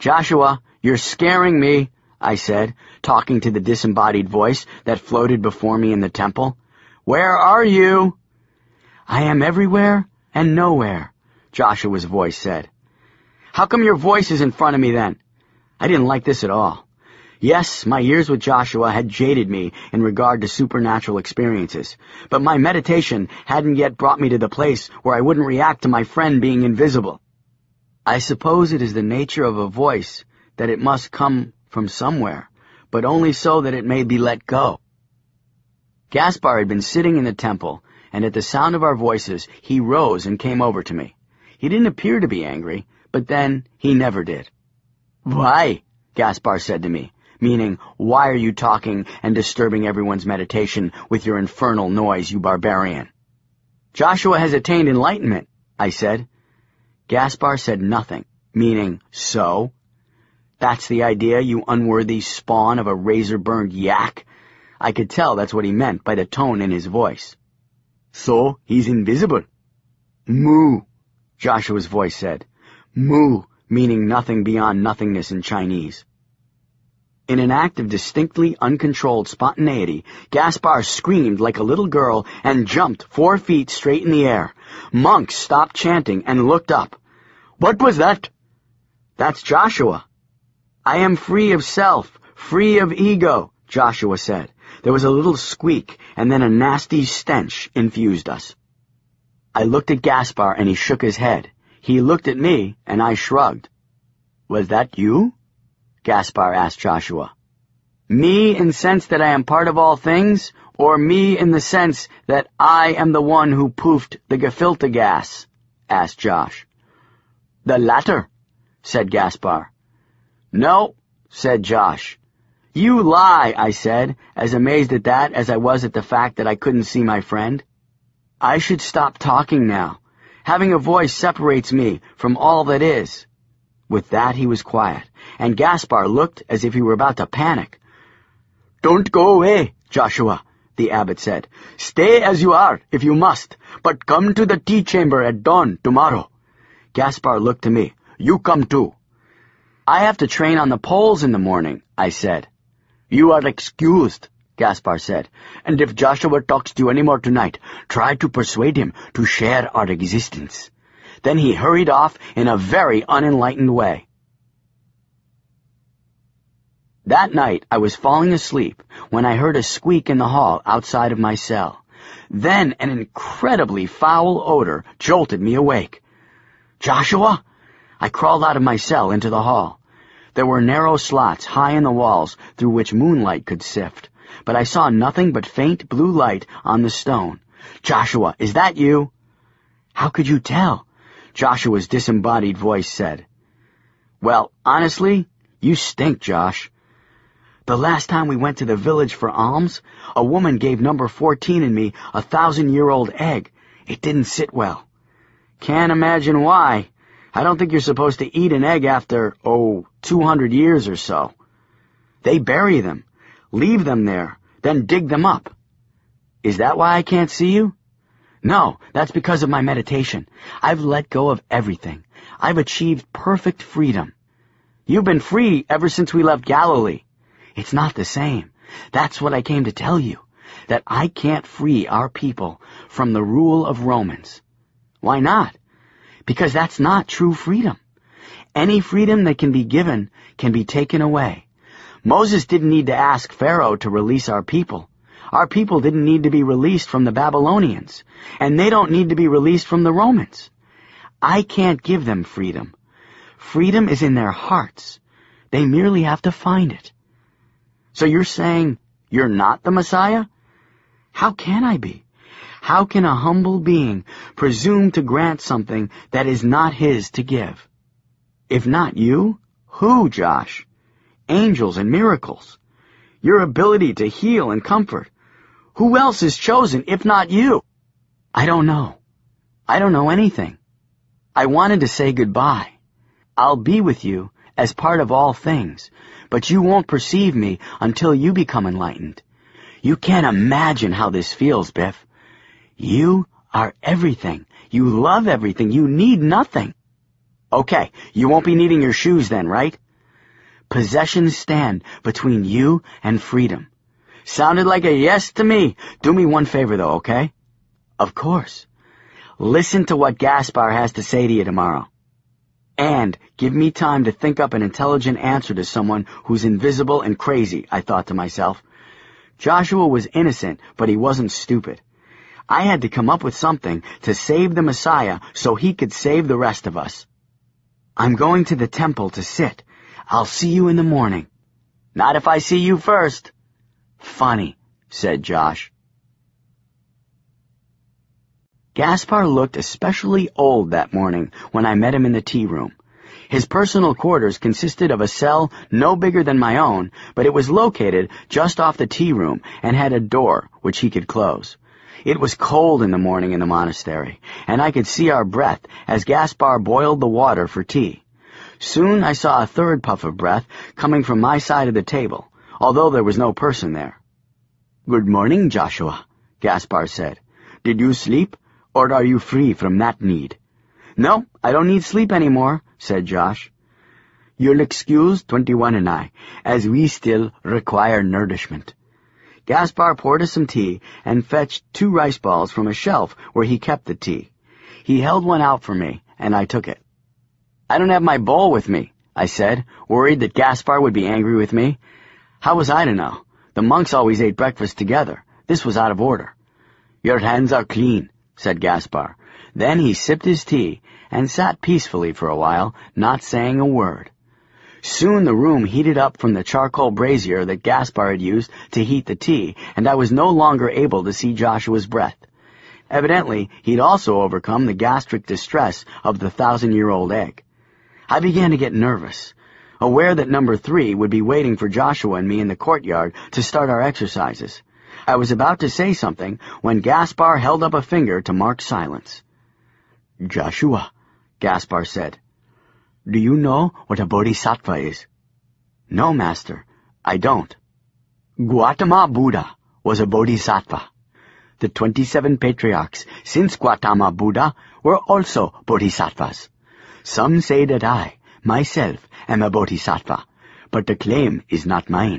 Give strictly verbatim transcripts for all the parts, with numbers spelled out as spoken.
"Joshua, you're scaring me," I said, talking to the disembodied voice that floated before me in the temple. "Where are you?" "I am everywhere and nowhere," Joshua's voice said. "How come your voice is in front of me then?" I didn't like this at all. Yes, my years with Joshua had jaded me in regard to supernatural experiences, but my meditation hadn't yet brought me to the place where I wouldn't react to my friend being invisible. I suppose it is the nature of a voice that it must come from somewhere, but only so that it may be let go. Gaspar had been sitting in the temple, and at the sound of our voices, he rose and came over to me. He didn't appear to be angry, but then he never did. "Why?" Gaspar said to me, meaning, "Why are you talking and disturbing everyone's meditation with your infernal noise, you barbarian?" "Joshua has attained enlightenment," I said. Gaspar said nothing, meaning, "So?" "That's the idea, you unworthy spawn of a razor-burned yak?" I could tell that's what he meant by the tone in his voice. "So he's invisible?" "Moo," Joshua's voice said. "Moo," meaning nothing beyond nothingness in Chinese. In an act of distinctly uncontrolled spontaneity, Gaspar screamed like a little girl and jumped four feet straight in the air. Monks stopped chanting and looked up. "What was that?" "That's Joshua." "I am free of self, free of ego," Joshua said. There was a little squeak, and then a nasty stench infused us. I looked at Gaspar, and he shook his head. He looked at me, and I shrugged. "Was that you?" Gaspar asked Joshua. "Me in sense that I am part of all things, or me in the sense that I am the one who poofed the gefilte gas?" asked Josh. "The latter," said Gaspar. "No," said Josh. "You lie," I said, as amazed at that as I was at the fact that I couldn't see my friend. I should stop talking now. Having a voice separates me from all that is. With that he was quiet, and Gaspar looked as if he were about to panic. "Don't go away, Joshua," the abbot said. "Stay as you are, if you must, but come to the tea chamber at dawn tomorrow." Gaspar looked to me. "You come too." "I have to train on the poles in the morning," I said. "You are excused," Gaspar said, "and if Joshua talks to you any more tonight, try to persuade him to share our existence." Then he hurried off in a very unenlightened way. That night I was falling asleep when I heard a squeak in the hall outside of my cell. Then an incredibly foul odor jolted me awake. "Joshua!" I crawled out of my cell into the hall. There were narrow slots high in the walls through which moonlight could sift, but I saw nothing but faint blue light on the stone. "Joshua, is that you?" "How could you tell?" Joshua's disembodied voice said. "Well, honestly, you stink, Josh. The last time we went to the village for alms, a woman gave number fourteen and me a thousand-year-old egg. It didn't sit well." "Can't imagine why. I don't think you're supposed to eat an egg after, oh, two hundred years or so. They bury them, leave them there, then dig them up." "Is that why I can't see you?" "No, that's because of my meditation. I've let go of everything. I've achieved perfect freedom." "You've been free ever since we left Galilee." "It's not the same. That's what I came to tell you, that I can't free our people from the rule of Romans." "Why not?" "Because that's not true freedom. Any freedom that can be given can be taken away. Moses didn't need to ask Pharaoh to release our people. Our people didn't need to be released from the Babylonians, and they don't need to be released from the Romans. I can't give them freedom. Freedom is in their hearts. They merely have to find it." "So you're saying you're not the Messiah?" "How can I be? How can a humble being presume to grant something that is not his to give?" "If not you, who, Josh? Angels and miracles. Your ability to heal and comfort. Who else is chosen if not you?" "I don't know. I don't know anything. I wanted to say goodbye. I'll be with you as part of all things, but you won't perceive me until you become enlightened. You can't imagine how this feels, Biff. You are everything. You love everything. You need nothing." "Okay, you won't be needing your shoes then, right?" Possessions stand between you and freedom. Sounded like a yes to me. Do me one favor, though, okay? Of course. Listen to what Gaspar has to say to you tomorrow. And give me time to think up an intelligent answer to someone who's invisible and crazy, I thought to myself. Joshua was innocent, but he wasn't stupid. I had to come up with something to save the Messiah so he could save the rest of us. I'm going to the temple to sit. I'll see you in the morning. Not if I see you first. Funny, said Josh. Gaspar looked especially old that morning when I met him in the tea room. His personal quarters consisted of a cell no bigger than my own, but it was located just off the tea room and had a door which he could close. It was cold in the morning in the monastery, and I could see our breath as Gaspar boiled the water for tea. Soon I saw a third puff of breath coming from my side of the table, although there was no person there. "Good morning, Joshua," Gaspar said. "Did you sleep, or are you free from that need?" "No, I don't need sleep anymore," said Josh. "You'll excuse twenty-one and I, as we still require nourishment." Gaspar poured us some tea and fetched two rice balls from a shelf where he kept the tea. He held one out for me, and I took it. "I don't have my bowl with me," I said, worried that Gaspar would be angry with me. How was I to know? The monks always ate breakfast together. This was out of order. "Your hands are clean," said Gaspar. Then he sipped his tea and sat peacefully for a while, not saying a word. Soon the room heated up from the charcoal brazier that Gaspar had used to heat the tea, and I was no longer able to see Joshua's breath. Evidently, he'd also overcome the gastric distress of the thousand-year-old egg. I began to get nervous, aware that number three would be waiting for Joshua and me in the courtyard to start our exercises. I was about to say something when Gaspar held up a finger to mark silence. "Joshua," Gaspar said, "do you know what a bodhisattva is?" "No, Master, I don't." Gautama Buddha was a bodhisattva. The twenty-seven patriarchs since Gautama Buddha were also bodhisattvas. Some say that I, myself, am a bodhisattva, but the claim is not mine.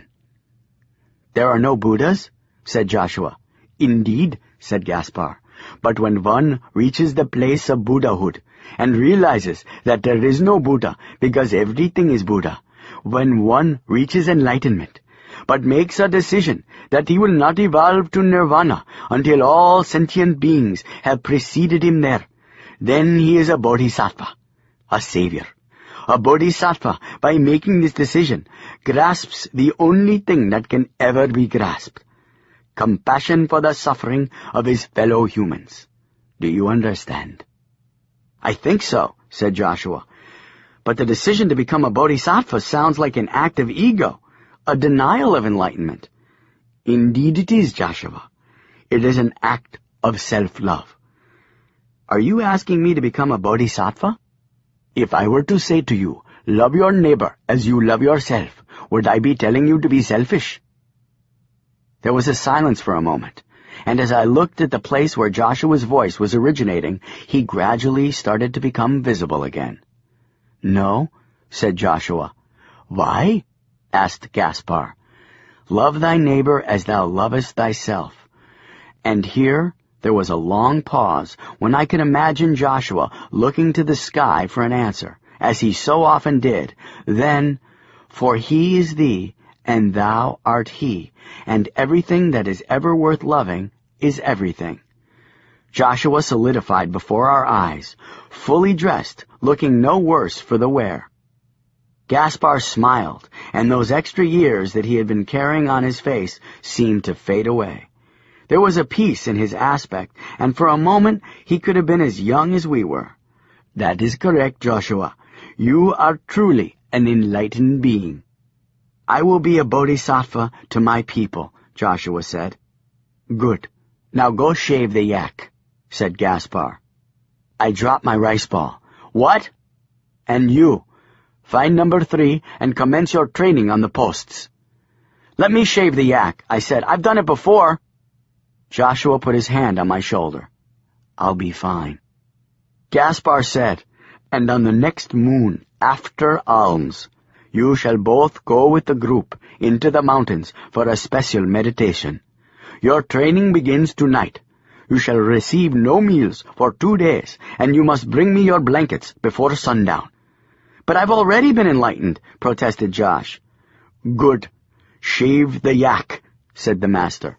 "There are no Buddhas?" said Joshua. "Indeed," said Gaspar, "but when one reaches the place of Buddhahood and realizes that there is no Buddha because everything is Buddha, when one reaches enlightenment, but makes a decision that he will not evolve to nirvana until all sentient beings have preceded him there, then he is a bodhisattva, a savior. A bodhisattva, by making this decision, grasps the only thing that can ever be grasped: compassion for the suffering of his fellow humans. Do you understand?" "I think so," said Joshua. "But the decision to become a bodhisattva sounds like an act of ego, a denial of enlightenment." "Indeed it is, Joshua. It is an act of self-love." "Are you asking me to become a bodhisattva?" "If I were to say to you, love your neighbor as you love yourself, would I be telling you to be selfish?" There was a silence for a moment, and as I looked at the place where Joshua's voice was originating, he gradually started to become visible again. "No," said Joshua. "Why?" asked Gaspar. "Love thy neighbor as thou lovest thyself." And here there was a long pause when I could imagine Joshua looking to the sky for an answer, as he so often did. Then, "For he is thee, and thou art he, and everything that is ever worth loving is everything." Joshua solidified before our eyes, fully dressed, looking no worse for the wear. Gaspar smiled, and those extra years that he had been carrying on his face seemed to fade away. There was a peace in his aspect, and for a moment he could have been as young as we were. "That is correct, Joshua. You are truly an enlightened being." "I will be a bodhisattva to my people," Joshua said. "Good. Now go shave the yak," said Gaspar. I dropped my rice ball. "What?" "And you. Find number three and commence your training on the posts." "Let me shave the yak," I said. "I've done it before." Joshua put his hand on my shoulder. "I'll be fine." Gaspar said, "And on the next moon, after alms, You shall both go with the group into the mountains for a special meditation. Your training begins tonight. You shall receive no meals for two days, and you must bring me your blankets before sundown." "But I've already been enlightened," protested Josh. "Good. Shave the yak," said the master.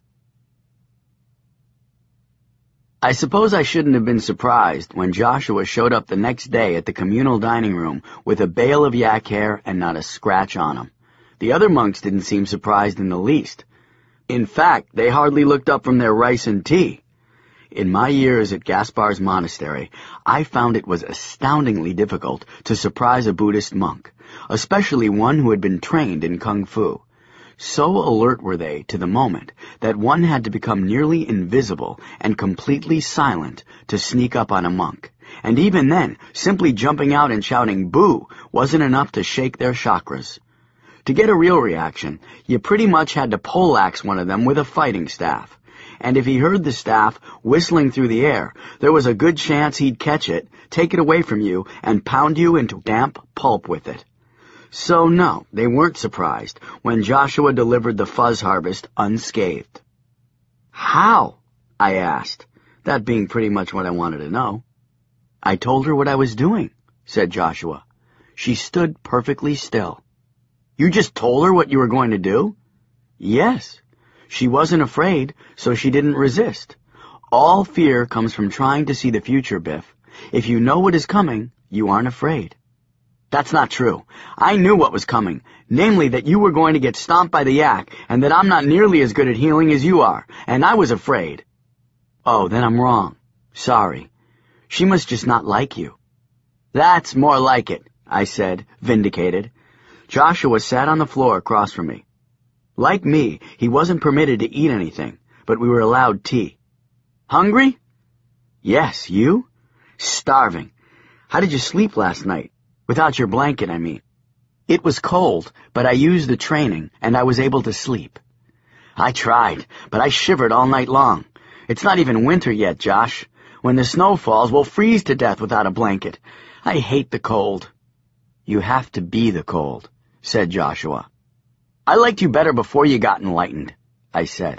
I suppose I shouldn't have been surprised when Joshua showed up the next day at the communal dining room with a bale of yak hair and not a scratch on him. The other monks didn't seem surprised in the least. In fact, they hardly looked up from their rice and tea. In my years at Gaspar's monastery, I found it was astoundingly difficult to surprise a Buddhist monk, especially one who had been trained in Kung Fu. So alert were they to the moment that one had to become nearly invisible and completely silent to sneak up on a monk. And even then, simply jumping out and shouting "boo" wasn't enough to shake their chakras. To get a real reaction, you pretty much had to poleaxe one of them with a fighting staff. And if he heard the staff whistling through the air, there was a good chance he'd catch it, take it away from you, and pound you into damp pulp with it. So no, they weren't surprised when Joshua delivered the fuzz harvest unscathed. "How?" I asked, that being pretty much what I wanted to know. "I told her what I was doing," said Joshua. She stood perfectly still. "You just told her what you were going to do?" "Yes. She wasn't afraid, so she didn't resist. All fear comes from trying to see the future, Biff. If you know what is coming, you aren't afraid." "That's not true. I knew what was coming, namely that you were going to get stomped by the yak, and that I'm not nearly as good at healing as you are, and I was afraid." "Oh, then I'm wrong. Sorry. She must just not like you." "That's more like it," I said, vindicated. Joshua sat on the floor across from me. Like me, he wasn't permitted to eat anything, but we were allowed tea. "Hungry?" "Yes, you?" "Starving. How did you sleep last night? Without your blanket, I mean." "It was cold, but I used the training, and I was able to sleep." "I tried, but I shivered all night long. It's not even winter yet, Josh. When the snow falls, we'll freeze to death without a blanket. I hate the cold." "You have to be the cold," said Joshua. "I liked you better before you got enlightened," I said.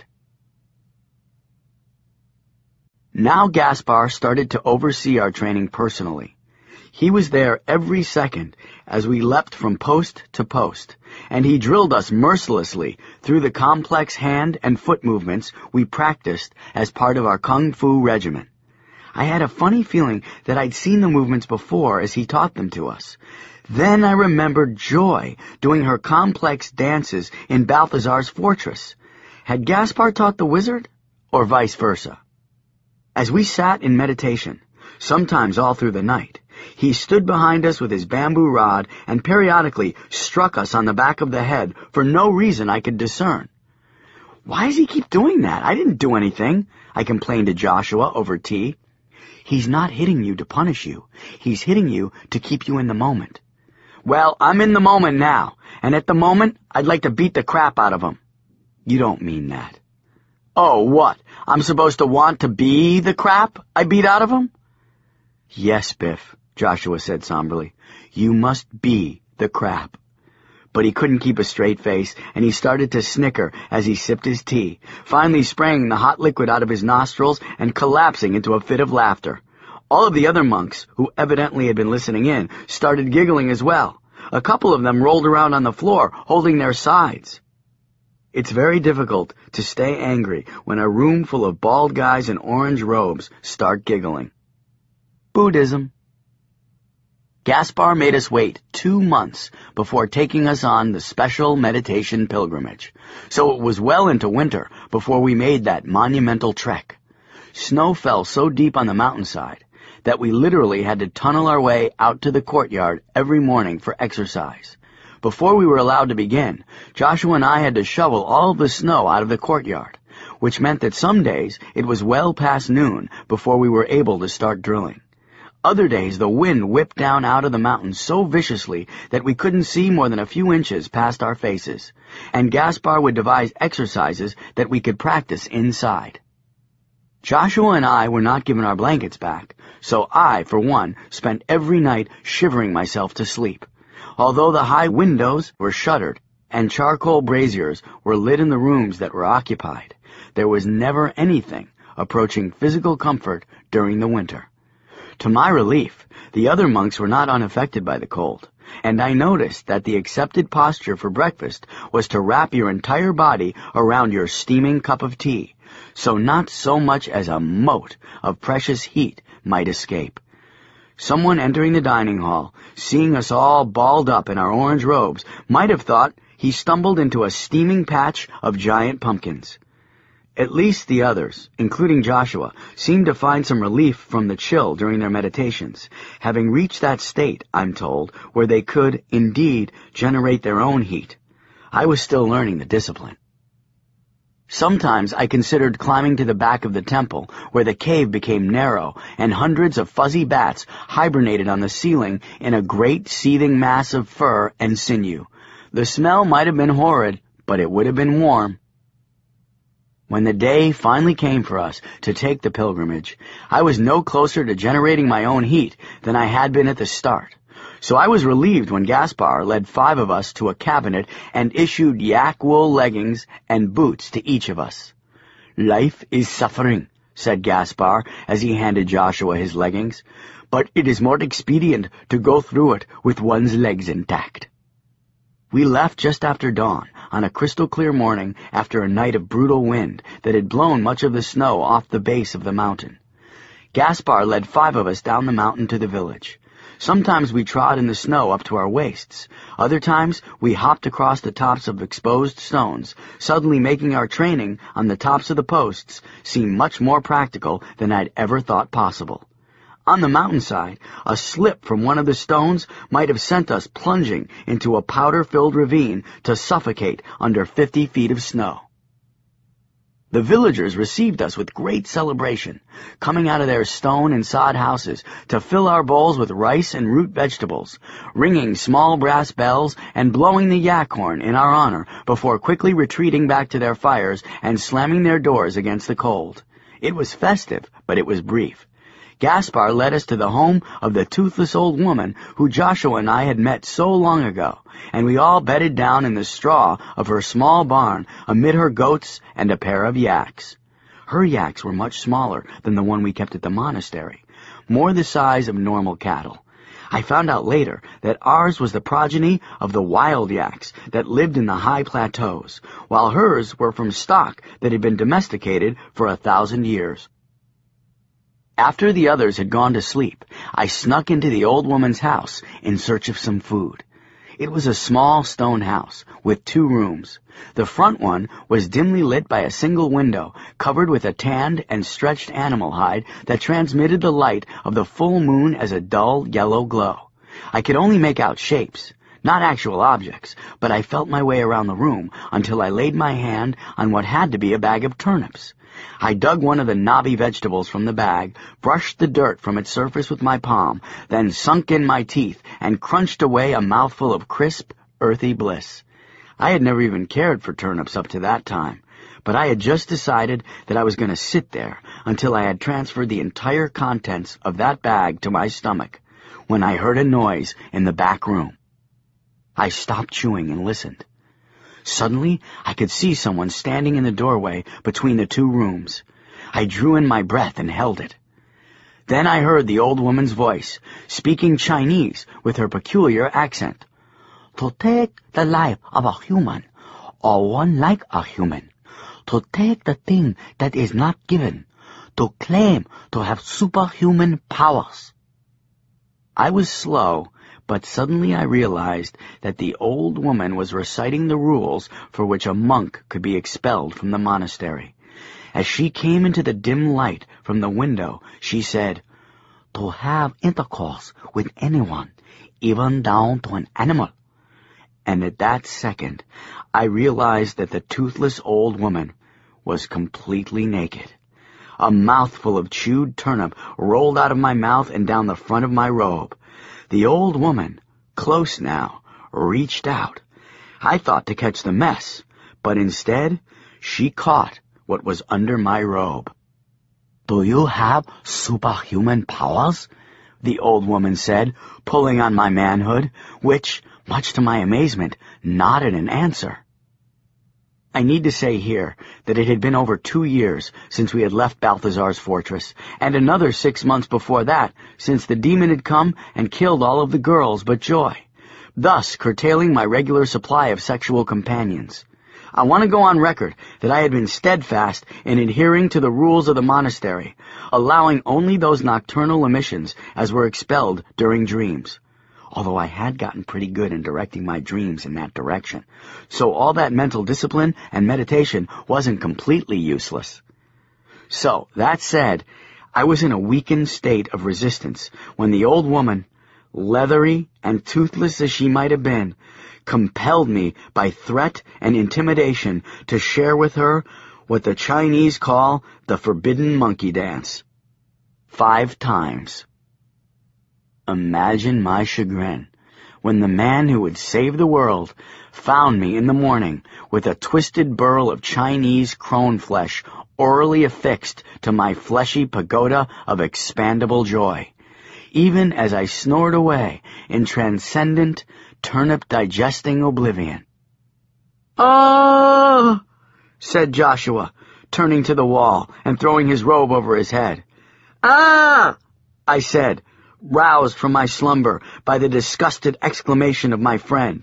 Now Gaspar started to oversee our training personally. He was there every second as we leapt from post to post, and he drilled us mercilessly through the complex hand and foot movements we practiced as part of our Kung Fu regimen. I had a funny feeling that I'd seen the movements before as he taught them to us. Then I remembered Joy doing her complex dances in Balthazar's fortress. Had Gaspar taught the wizard, or vice versa? As we sat in meditation, sometimes all through the night, he stood behind us with his bamboo rod and periodically struck us on the back of the head for no reason I could discern. "Why does he keep doing that? I didn't do anything," I complained to Joshua over tea. "He's not hitting you to punish you. He's hitting you to keep you in the moment." "Well, I'm in the moment now, and at the moment, I'd like to beat the crap out of him." "You don't mean that." "Oh, what? I'm supposed to want to be the crap I beat out of him?" "Yes, Biff," Joshua said somberly. "You must be the crap." But he couldn't keep a straight face, and he started to snicker as he sipped his tea, finally spraying the hot liquid out of his nostrils and collapsing into a fit of laughter. All of the other monks, who evidently had been listening in, started giggling as well. A couple of them rolled around on the floor, holding their sides. It's very difficult to stay angry when a room full of bald guys in orange robes start giggling. Buddhism. Gaspar made us wait two months before taking us on the special meditation pilgrimage, so it was well into winter before we made that monumental trek. Snow fell so deep on the mountainside that we literally had to tunnel our way out to the courtyard every morning for exercise. Before we were allowed to begin, Joshua and I had to shovel all the snow out of the courtyard, which meant that some days it was well past noon before we were able to start drilling. Other days the wind whipped down out of the mountains so viciously that we couldn't see more than a few inches past our faces, and Gaspar would devise exercises that we could practice inside. Joshua and I were not given our blankets back, so I, for one, spent every night shivering myself to sleep. Although the high windows were shuttered and charcoal braziers were lit in the rooms that were occupied, there was never anything approaching physical comfort during the winter. To my relief, the other monks were not unaffected by the cold, and I noticed that the accepted posture for breakfast was to wrap your entire body around your steaming cup of tea, so not so much as a mote of precious heat might escape. Someone entering the dining hall, seeing us all balled up in our orange robes, might have thought he stumbled into a steaming patch of giant pumpkins. At least the others, including Joshua, seemed to find some relief from the chill during their meditations, having reached that state, I'm told, where they could, indeed, generate their own heat. I was still learning the discipline. Sometimes I considered climbing to the back of the temple, where the cave became narrow, and hundreds of fuzzy bats hibernated on the ceiling in a great seething mass of fur and sinew. The smell might have been horrid, but it would have been warm. When the day finally came for us to take the pilgrimage, I was no closer to generating my own heat than I had been at the start. So I was relieved when Gaspar led five of us to a cabinet and issued yak wool leggings and boots to each of us. "Life is suffering," said Gaspar as he handed Joshua his leggings, "but it is more expedient to go through it with one's legs intact." We left just after dawn, on a crystal-clear morning after a night of brutal wind that had blown much of the snow off the base of the mountain. Gaspar led five of us down the mountain to the village. Sometimes we trod in the snow up to our waists. Other times we hopped across the tops of exposed stones, suddenly making our training on the tops of the posts seem much more practical than I'd ever thought possible. On the mountainside, a slip from one of the stones might have sent us plunging into a powder-filled ravine to suffocate under fifty feet of snow. The villagers received us with great celebration, coming out of their stone and sod houses to fill our bowls with rice and root vegetables, ringing small brass bells and blowing the yak horn in our honor before quickly retreating back to their fires and slamming their doors against the cold. It was festive, but it was brief. Gaspar led us to the home of the toothless old woman who Joshua and I had met so long ago, and we all bedded down in the straw of her small barn amid her goats and a pair of yaks. Her yaks were much smaller than the one we kept at the monastery, more the size of normal cattle. I found out later that ours was the progeny of the wild yaks that lived in the high plateaus, while hers were from stock that had been domesticated for a thousand years. After the others had gone to sleep, I snuck into the old woman's house in search of some food. It was a small stone house with two rooms. The front one was dimly lit by a single window covered with a tanned and stretched animal hide that transmitted the light of the full moon as a dull yellow glow. I could only make out shapes, not actual objects, but I felt my way around the room until I laid my hand on what had to be a bag of turnips. I dug one of the knobby vegetables from the bag, brushed the dirt from its surface with my palm, then sunk in my teeth and crunched away a mouthful of crisp, earthy bliss. I had never even cared for turnips up to that time, but I had just decided that I was going to sit there until I had transferred the entire contents of that bag to my stomach, when I heard a noise in the back room. I stopped chewing and listened. Suddenly, I could see someone standing in the doorway between the two rooms. I drew in my breath and held it. Then I heard the old woman's voice, speaking Chinese with her peculiar accent. "To take the life of a human, or one like a human, to take the thing that is not given, to claim to have superhuman powers." I was slow, but suddenly I realized that the old woman was reciting the rules for which a monk could be expelled from the monastery. As she came into the dim light from the window, she said, "To have intercourse with anyone, even down to an animal." And at that second, I realized that the toothless old woman was completely naked. A mouthful of chewed turnip rolled out of my mouth and down the front of my robe. The old woman, close now, reached out. I thought to catch the mess, but instead, she caught what was under my robe. "Do you have superhuman powers?" the old woman said, pulling on my manhood, which, much to my amazement, nodded in answer. I need to say here that it had been over two years since we had left Balthazar's fortress, and another six months before that since the demon had come and killed all of the girls but Joy, thus curtailing my regular supply of sexual companions. I want to go on record that I had been steadfast in adhering to the rules of the monastery, allowing only those nocturnal emissions as were expelled during dreams, although I had gotten pretty good in directing my dreams in that direction, so all that mental discipline and meditation wasn't completely useless. So, that said, I was in a weakened state of resistance when the old woman, leathery and toothless as she might have been, compelled me by threat and intimidation to share with her what the Chinese call the forbidden monkey dance. Five times. Imagine my chagrin when the man who would save the world found me in the morning with a twisted burl of Chinese crone flesh orally affixed to my fleshy pagoda of expandable joy, even as I snored away in transcendent, turnip-digesting oblivion. "Ah!" said Joshua, turning to the wall and throwing his robe over his head. "Ah!" I said, roused from my slumber by the disgusted exclamation of my friend.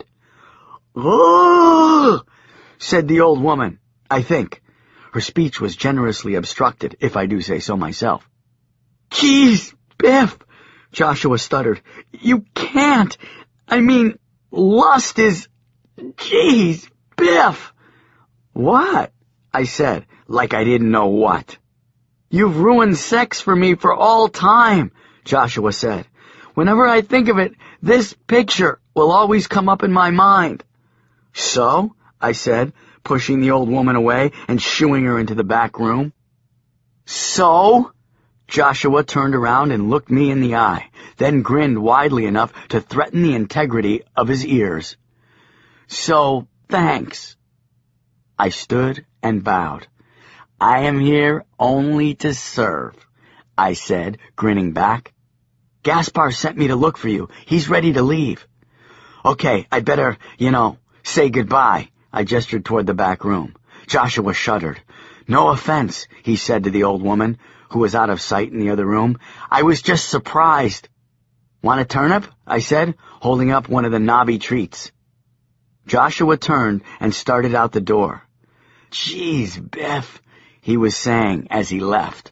"Oh!" said the old woman, I think. Her speech was generously obstructed, if I do say so myself. "Jeez, Biff," Joshua stuttered. "You can't. I mean, lust is... Jeez, Biff." "What?" I said, like I didn't know what. "You've ruined sex for me for all time," Joshua said. "Whenever I think of it, this picture will always come up in my mind." "So?" I said, pushing the old woman away and shooing her into the back room. "So?" Joshua turned around and looked me in the eye, then grinned widely enough to threaten the integrity of his ears. "So, thanks." I stood and bowed. "I am here only to serve," I said, grinning back. "Gaspar sent me to look for you. He's ready to leave." "Okay, I'd better, you know, say goodbye." I gestured toward the back room. Joshua shuddered. "No offense," he said to the old woman, who was out of sight in the other room. "I was just surprised." "Want a turnip?" I said, holding up one of the knobby treats. Joshua turned and started out the door. "Jeez, Biff," he was saying as he left.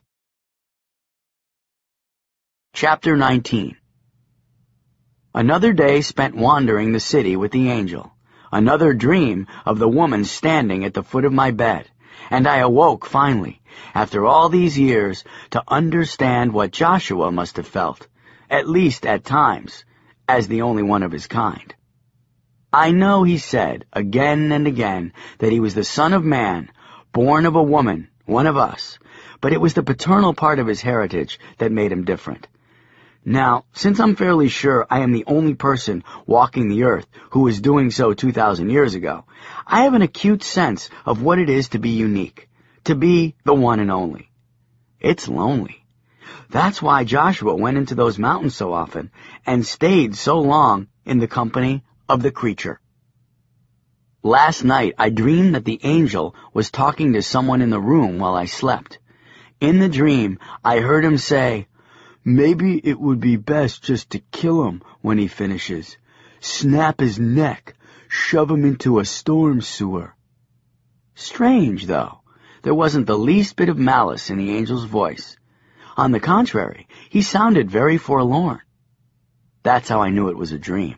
Chapter nineteen. Another day spent wandering the city with the angel. Another dream of the woman standing at the foot of my bed, and I awoke finally, after all these years, to understand what Joshua must have felt, at least at times, as the only one of his kind. I know he said again and again that he was the Son of Man, born of a woman, one of us, but it was the paternal part of his heritage that made him different. Now, since I'm fairly sure I am the only person walking the earth who was doing so two thousand years ago, I have an acute sense of what it is to be unique, to be the one and only. It's lonely. That's why Joshua went into those mountains so often and stayed so long in the company of the creature. Last night I dreamed that the angel was talking to someone in the room while I slept. In the dream, I heard him say, "Maybe it would be best just to kill him when he finishes. Snap his neck, shove him into a storm sewer." Strange, though. There wasn't the least bit of malice in the angel's voice. On the contrary, he sounded very forlorn. That's how I knew it was a dream.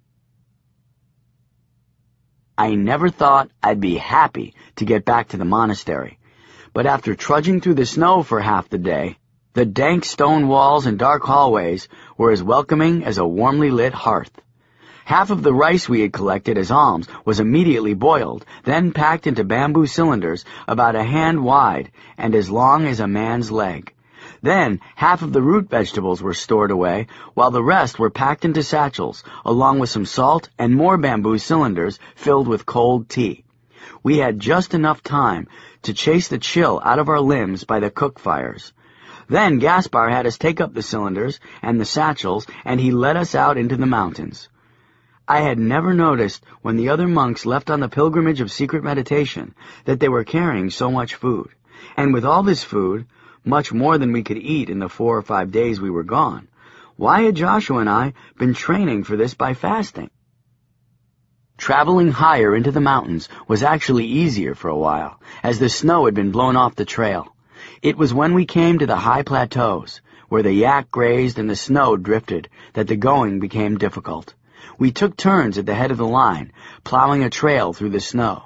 I never thought I'd be happy to get back to the monastery, but after trudging through the snow for half the day, the dank stone walls and dark hallways were as welcoming as a warmly lit hearth. Half of the rice we had collected as alms was immediately boiled, then packed into bamboo cylinders about a hand wide and as long as a man's leg. Then half of the root vegetables were stored away, while the rest were packed into satchels, along with some salt and more bamboo cylinders filled with cold tea. We had just enough time to chase the chill out of our limbs by the cook fires. Then Gaspar had us take up the cylinders and the satchels, and he led us out into the mountains. I had never noticed when the other monks left on the pilgrimage of secret meditation that they were carrying so much food. And with all this food, much more than we could eat in the four or five days we were gone, why had Joshua and I been training for this by fasting? Traveling higher into the mountains was actually easier for a while, as the snow had been blown off the trail. It was when we came to the high plateaus, where the yak grazed and the snow drifted, that the going became difficult. We took turns at the head of the line, plowing a trail through the snow.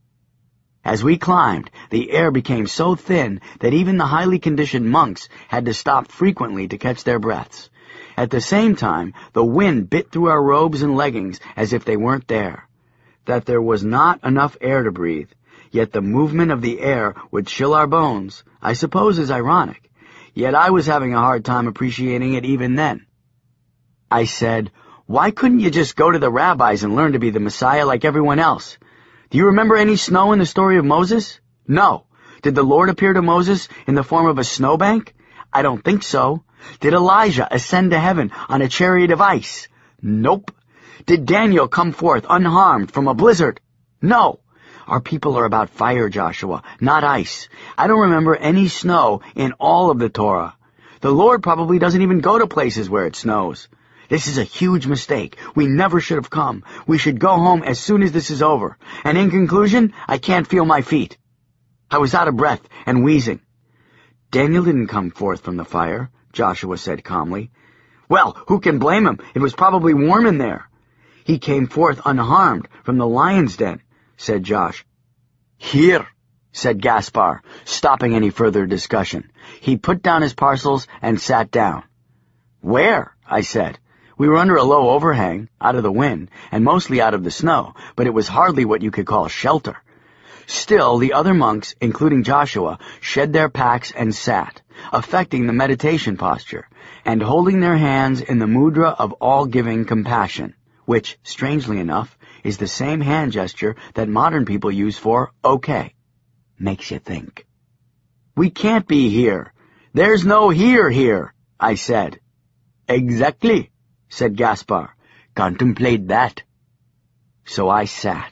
As we climbed, the air became so thin that even the highly conditioned monks had to stop frequently to catch their breaths. At the same time, the wind bit through our robes and leggings as if they weren't there. That there was not enough air to breathe, yet the movement of the air would chill our bones, I suppose is ironic. Yet I was having a hard time appreciating it even then. I said, "Why couldn't you just go to the rabbis and learn to be the Messiah like everyone else? Do you remember any snow in the story of Moses? No. Did the Lord appear to Moses in the form of a snowbank? I don't think so. Did Elijah ascend to heaven on a chariot of ice? Nope. Did Daniel come forth unharmed from a blizzard? No. Our people are about fire, Joshua, not ice. I don't remember any snow in all of the Torah. The Lord probably doesn't even go to places where it snows. This is a huge mistake. We never should have come. We should go home as soon as this is over. And in conclusion, I can't feel my feet." I was out of breath and wheezing. "Daniel didn't come forth from the fire," Joshua said calmly. "Well, who can blame him? It was probably warm in there." "He came forth unharmed from the lion's den," said Josh. "Here," said Gaspar, stopping any further discussion. He put down his parcels and sat down. "Where?" I said. We were under a low overhang, out of the wind, and mostly out of the snow, but it was hardly what you could call shelter. Still, the other monks, including Joshua, shed their packs and sat, affecting the meditation posture, and holding their hands in the mudra of all-giving compassion, which, strangely enough, is the same hand gesture that modern people use for okay. Makes you think. "We can't be here. There's no here here," I said. "Exactly," said Gaspar. "Contemplate that." So I sat.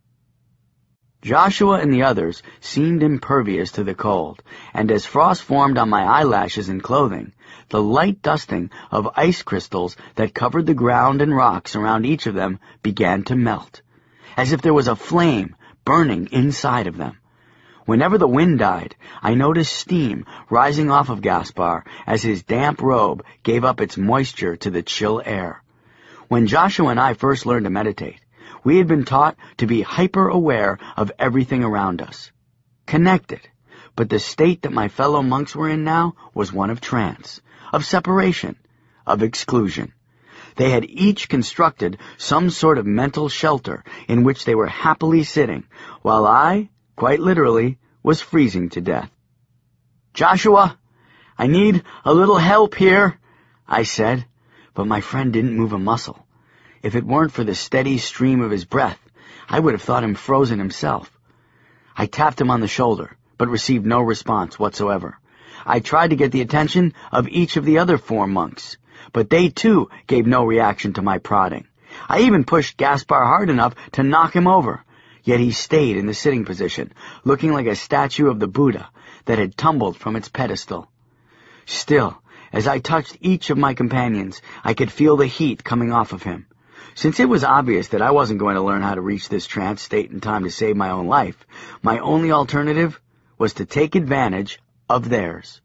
Joshua and the others seemed impervious to the cold, and as frost formed on my eyelashes and clothing, the light dusting of ice crystals that covered the ground and rocks around each of them began to melt, as if there was a flame burning inside of them. Whenever the wind died, I noticed steam rising off of Gaspar as his damp robe gave up its moisture to the chill air. When Joshua and I first learned to meditate, we had been taught to be hyper-aware of everything around us. Connected, but the state that my fellow monks were in now was one of trance, of separation, of exclusion. They had each constructed some sort of mental shelter in which they were happily sitting, while I, quite literally, was freezing to death. "Joshua, I need a little help here," I said, but my friend didn't move a muscle. If it weren't for the steady stream of his breath, I would have thought him frozen himself. I tapped him on the shoulder, but received no response whatsoever. I tried to get the attention of each of the other four monks, but they too gave no reaction to my prodding. I even pushed Gaspar hard enough to knock him over, yet he stayed in the sitting position, looking like a statue of the Buddha that had tumbled from its pedestal. Still, as I touched each of my companions, I could feel the heat coming off of him. Since it was obvious that I wasn't going to learn how to reach this trance state in time to save my own life, my only alternative was to take advantage of theirs.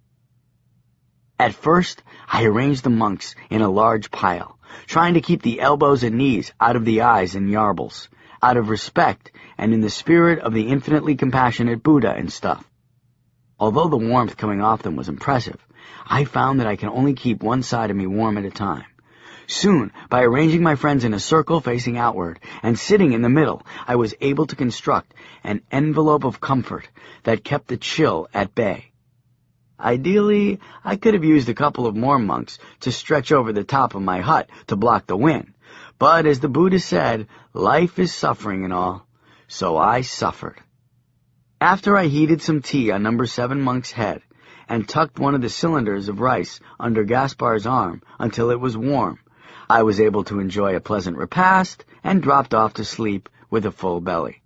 At first, I arranged the monks in a large pile, trying to keep the elbows and knees out of the eyes and yarbles, out of respect and in the spirit of the infinitely compassionate Buddha and stuff. Although the warmth coming off them was impressive, I found that I can only keep one side of me warm at a time. Soon, by arranging my friends in a circle facing outward and sitting in the middle, I was able to construct an envelope of comfort that kept the chill at bay. Ideally, I could have used a couple of more monks to stretch over the top of my hut to block the wind, but as the Buddha said, life is suffering and all, so I suffered. After I heated some tea on number seven monk's head and tucked one of the cylinders of rice under Gaspar's arm until it was warm, I was able to enjoy a pleasant repast and dropped off to sleep with a full belly.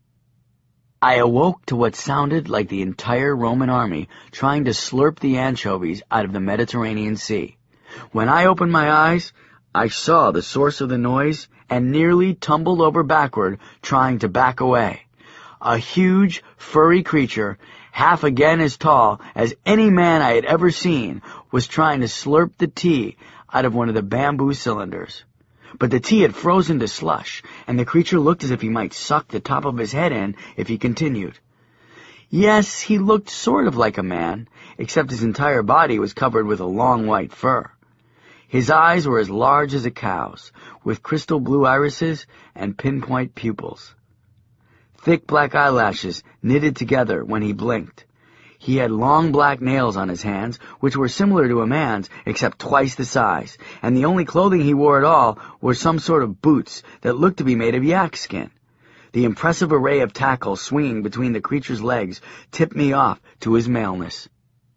I awoke to what sounded like the entire Roman army trying to slurp the anchovies out of the Mediterranean Sea. When I opened my eyes, I saw the source of the noise and nearly tumbled over backward trying to back away. A huge, furry creature, half again as tall as any man I had ever seen, was trying to slurp the tea out of one of the bamboo cylinders. But the tea had frozen to slush, and the creature looked as if he might suck the top of his head in if he continued. Yes, he looked sort of like a man, except his entire body was covered with a long white fur. His eyes were as large as a cow's, with crystal blue irises and pinpoint pupils. Thick black eyelashes knitted together when he blinked. He had long black nails on his hands, which were similar to a man's, except twice the size, and the only clothing he wore at all were some sort of boots that looked to be made of yak skin. The impressive array of tackle swinging between the creature's legs tipped me off to his maleness.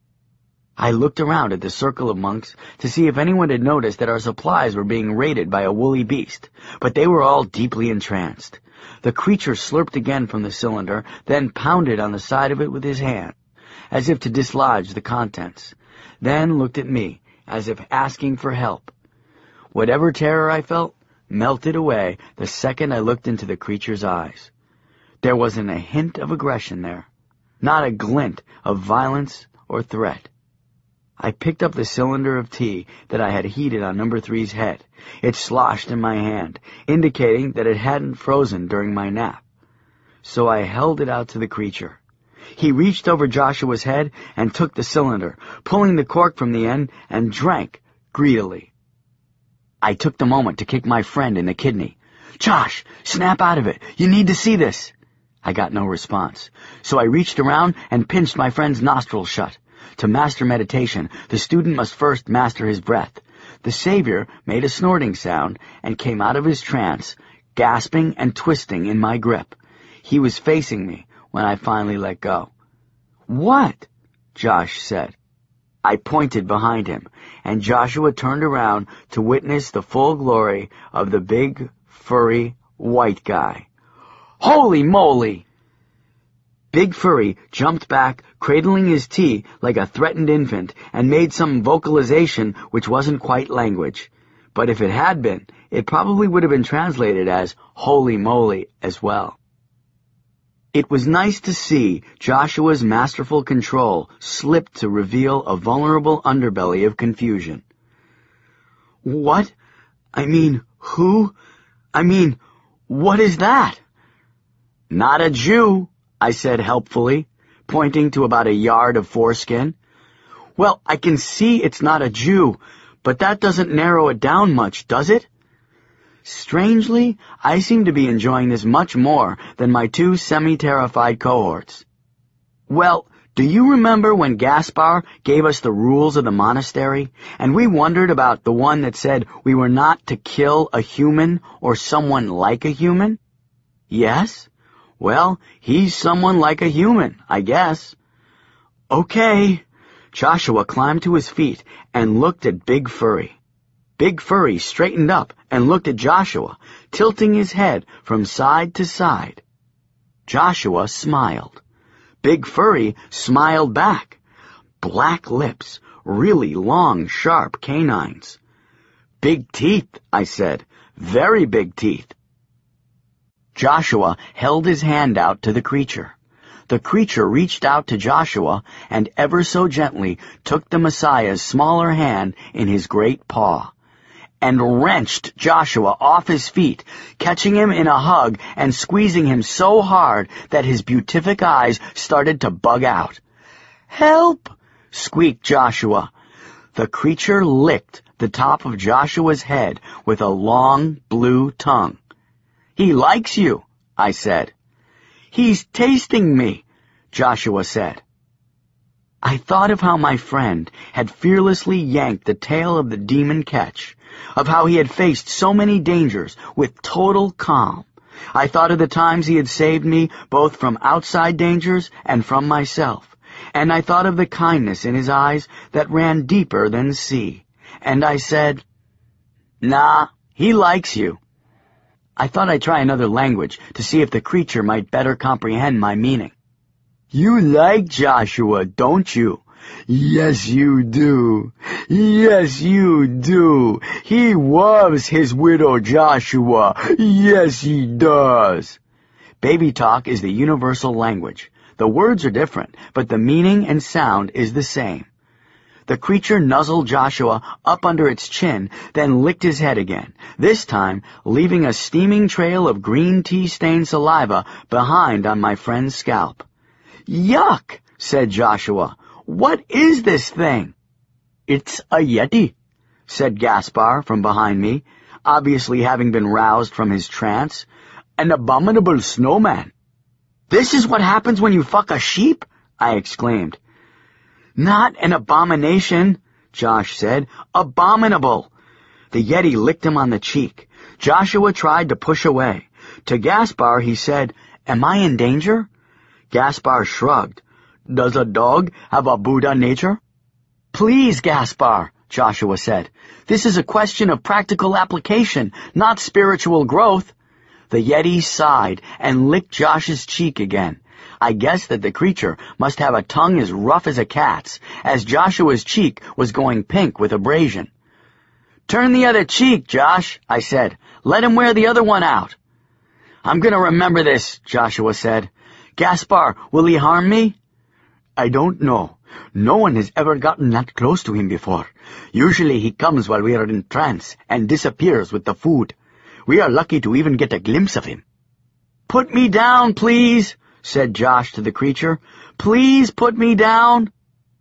I looked around at the circle of monks to see if anyone had noticed that our supplies were being raided by a woolly beast, but they were all deeply entranced. The creature slurped again from the cylinder, then pounded on the side of it with his hand, as if to dislodge the contents, then looked at me, as if asking for help. Whatever terror I felt melted away the second I looked into the creature's eyes. There wasn't a hint of aggression there, not a glint of violence or threat. I picked up the cylinder of tea that I had heated on number three's head. It sloshed in my hand, indicating that it hadn't frozen during my nap. So I held it out to the creature. He reached over Joshua's head and took the cylinder, pulling the cork from the end, and drank greedily. I took the moment to kick my friend in the kidney. "Josh, snap out of it. You need to see this." I got no response, so I reached around and pinched my friend's nostrils shut. To master meditation, the student must first master his breath. The savior made a snorting sound and came out of his trance, gasping and twisting in my grip. He was facing me when I finally let go. "What?" Josh said. I pointed behind him, and Joshua turned around to witness the full glory of the big, furry, white guy. "Holy moly!" Big Furry jumped back, cradling his tea like a threatened infant, and made some vocalization which wasn't quite language. But if it had been, it probably would have been translated as "holy moly" as well. It was nice to see Joshua's masterful control slip to reveal a vulnerable underbelly of confusion. "What? I mean, who? I mean, what is that?" "Not a Jew," I said helpfully, pointing to about a yard of foreskin. "Well, I can see it's not a Jew, but that doesn't narrow it down much, does it?" Strangely, I seem to be enjoying this much more than my two semi-terrified cohorts. "Well, do you remember when Gaspar gave us the rules of the monastery, and we wondered about the one that said we were not to kill a human or someone like a human?" "Yes? Well, he's someone like a human, I guess." "Okay." Joshua climbed to his feet and looked at Big Furry. Big Furry straightened up and looked at Joshua, tilting his head from side to side. Joshua smiled. Big Furry smiled back. Black lips, really long, sharp canines. "Big teeth," I said. "Very big teeth." Joshua held his hand out to the creature. The creature reached out to Joshua and ever so gently took the Messiah's smaller hand in his great paw, and wrenched Joshua off his feet, catching him in a hug and squeezing him so hard that his beatific eyes started to bug out. "Help!" squeaked Joshua. The creature licked the top of Joshua's head with a long blue tongue. "He likes you," I said. "He's tasting me," Joshua said. I thought of how my friend had fearlessly yanked the tail of the demon Ketch, of how he had faced so many dangers with total calm. I thought of the times he had saved me both from outside dangers and from myself, and I thought of the kindness in his eyes that ran deeper than the sea, and I said, Nah, he likes you. I thought I'd try another language to see if the creature might better comprehend my meaning. You like Joshua, don't you? Yes, you do. Yes, you do. He loves his widow Joshua. Yes, he does. Baby talk is the universal language. The words are different, but the meaning and sound is the same. The creature nuzzled Joshua up under its chin, then licked his head again, this time leaving a steaming trail of green tea-stained saliva behind on my friend's scalp. Yuck, said Joshua. What is this thing? It's a Yeti, said Gaspar from behind me, obviously having been roused from his trance. An abominable snowman. This is what happens when you fuck a sheep? I exclaimed. Not an abomination, Josh said. Abominable. The Yeti licked him on the cheek. Joshua tried to push away. To Gaspar he said, Am I in danger? Gaspar shrugged. Does a dog have a Buddha nature? Please, Gaspar, Joshua said. This is a question of practical application, not spiritual growth. The Yeti sighed and licked Josh's cheek again. I guessed that the creature must have a tongue as rough as a cat's, as Joshua's cheek was going pink with abrasion. Turn the other cheek, Josh, I said. Let him wear the other one out. I'm going to remember this, Joshua said. Gaspar, will he harm me? I don't know. No one has ever gotten that close to him before. Usually he comes while we are in trance and disappears with the food. We are lucky to even get a glimpse of him. Put me down, please, said Josh to the creature. Please put me down.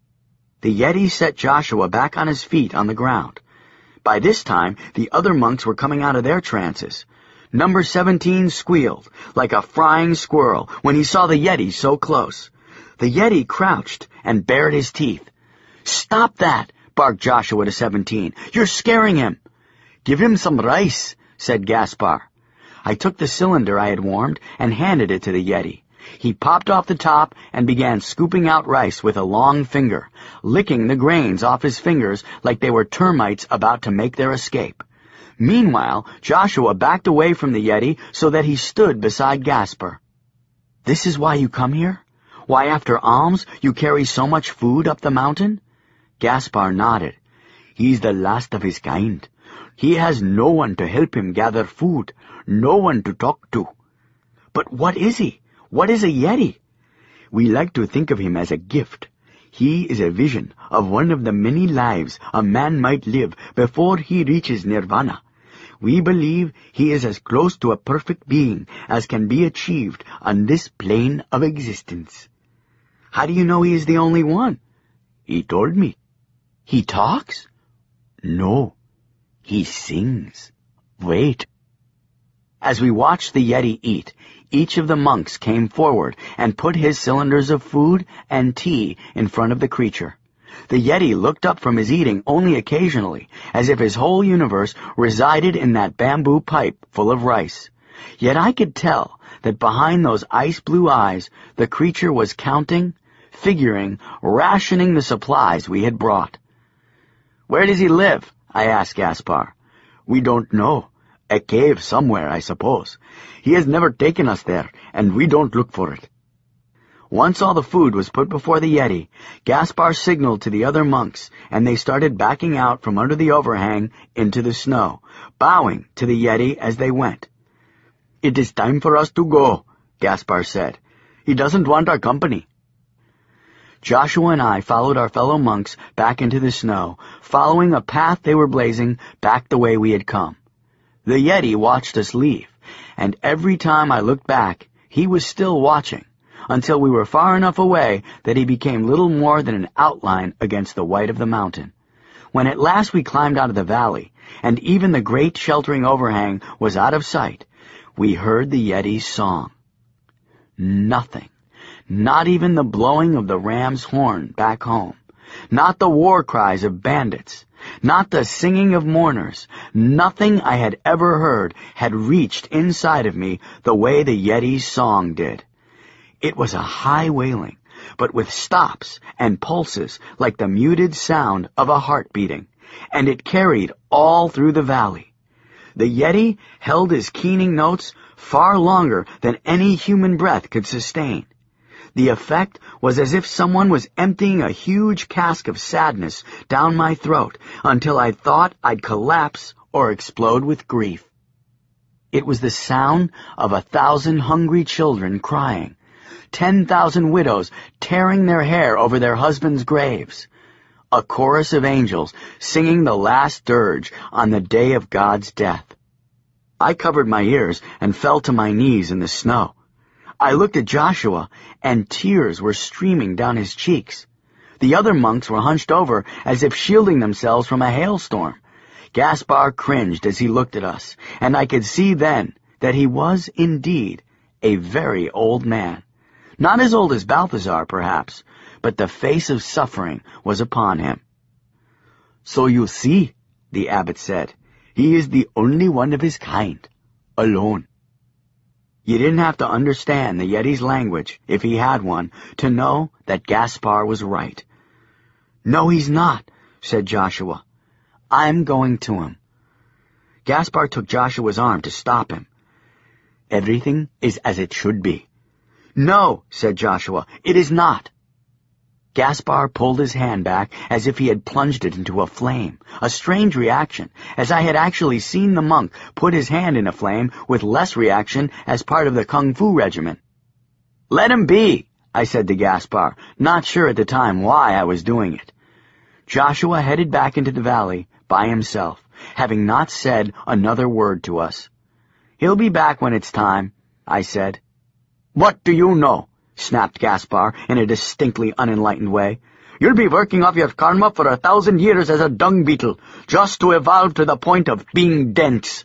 The Yeti set Joshua back on his feet on the ground. By this time, the other monks were coming out of their trances. Number seventeen squealed, like a frying squirrel, when he saw the Yeti so close. The Yeti crouched and bared his teeth. Stop that, barked Joshua to seventeen. You're scaring him. Give him some rice, said Gaspar. I took the cylinder I had warmed and handed it to the Yeti. He popped off the top and began scooping out rice with a long finger, licking the grains off his fingers like they were termites about to make their escape. Meanwhile, Joshua backed away from the Yeti so that he stood beside Gaspar. This is why you come here? Why, after alms, you carry so much food up the mountain? Gaspar nodded. He's the last of his kind. He has no one to help him gather food, no one to talk to. But what is he? What is a Yeti? We like to think of him as a gift. He is a vision of one of the many lives a man might live before he reaches nirvana. We believe he is as close to a perfect being as can be achieved on this plane of existence. How do you know he is the only one? He told me. He talks? No. He sings. Wait. As we watched the Yeti eat, each of the monks came forward and put his cylinders of food and tea in front of the creature. The Yeti looked up from his eating only occasionally, as if his whole universe resided in that bamboo pipe full of rice. Yet I could tell that behind those ice-blue eyes the creature was counting, figuring, rationing the supplies we had brought. Where does he live? I asked Gaspar. We don't know. A cave somewhere, I suppose. He has never taken us there, and we don't look for it. Once all the food was put before the Yeti, Gaspar signaled to the other monks, and they started backing out from under the overhang into the snow, bowing to the Yeti as they went. It is time for us to go, Gaspar said. He doesn't want our company. Joshua and I followed our fellow monks back into the snow, following a path they were blazing back the way we had come. The Yeti watched us leave, and every time I looked back, he was still watching, until we were far enough away that he became little more than an outline against the white of the mountain. When at last we climbed out of the valley, and even the great sheltering overhang was out of sight, we heard the Yeti's song. Nothing, not even the blowing of the ram's horn back home, not the war cries of bandits, not the singing of mourners, nothing I had ever heard had reached inside of me the way the Yeti's song did. It was a high wailing, but with stops and pulses like the muted sound of a heart beating, and it carried all through the valley. The Yeti held his keening notes far longer than any human breath could sustain. The effect was as if someone was emptying a huge cask of sadness down my throat until I thought I'd collapse or explode with grief. It was the sound of a thousand hungry children crying, ten thousand widows tearing their hair over their husbands' graves, a chorus of angels singing the last dirge on the day of God's death. I covered my ears and fell to my knees in the snow. I looked at Joshua, and tears were streaming down his cheeks. The other monks were hunched over as if shielding themselves from a hailstorm. Gaspar cringed as he looked at us, and I could see then that he was indeed a very old man. Not as old as Balthazar, perhaps, but the face of suffering was upon him. "So you see," the abbot said, "he is the only one of his kind, alone." You didn't have to understand the Yeti's language, if he had one, to know that Gaspar was right. "No, he's not," said Joshua. "I'm going to him." Gaspar took Joshua's arm to stop him. "Everything is as it should be." "No," said Joshua, "it is not." Gaspar pulled his hand back as if he had plunged it into a flame, a strange reaction, as I had actually seen the monk put his hand in a flame with less reaction as part of the Kung Fu regiment. "Let him be," I said to Gaspar, not sure at the time why I was doing it. Joshua headed back into the valley by himself, having not said another word to us. "He'll be back when it's time," I said. "What do you know?" snapped Gaspar in a distinctly unenlightened way. "You'll be working off your karma for a thousand years as a dung beetle, just to evolve to the point of being dense."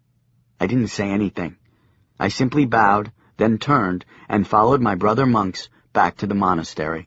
I didn't say anything. I simply bowed, then turned and followed my brother monks back to the monastery.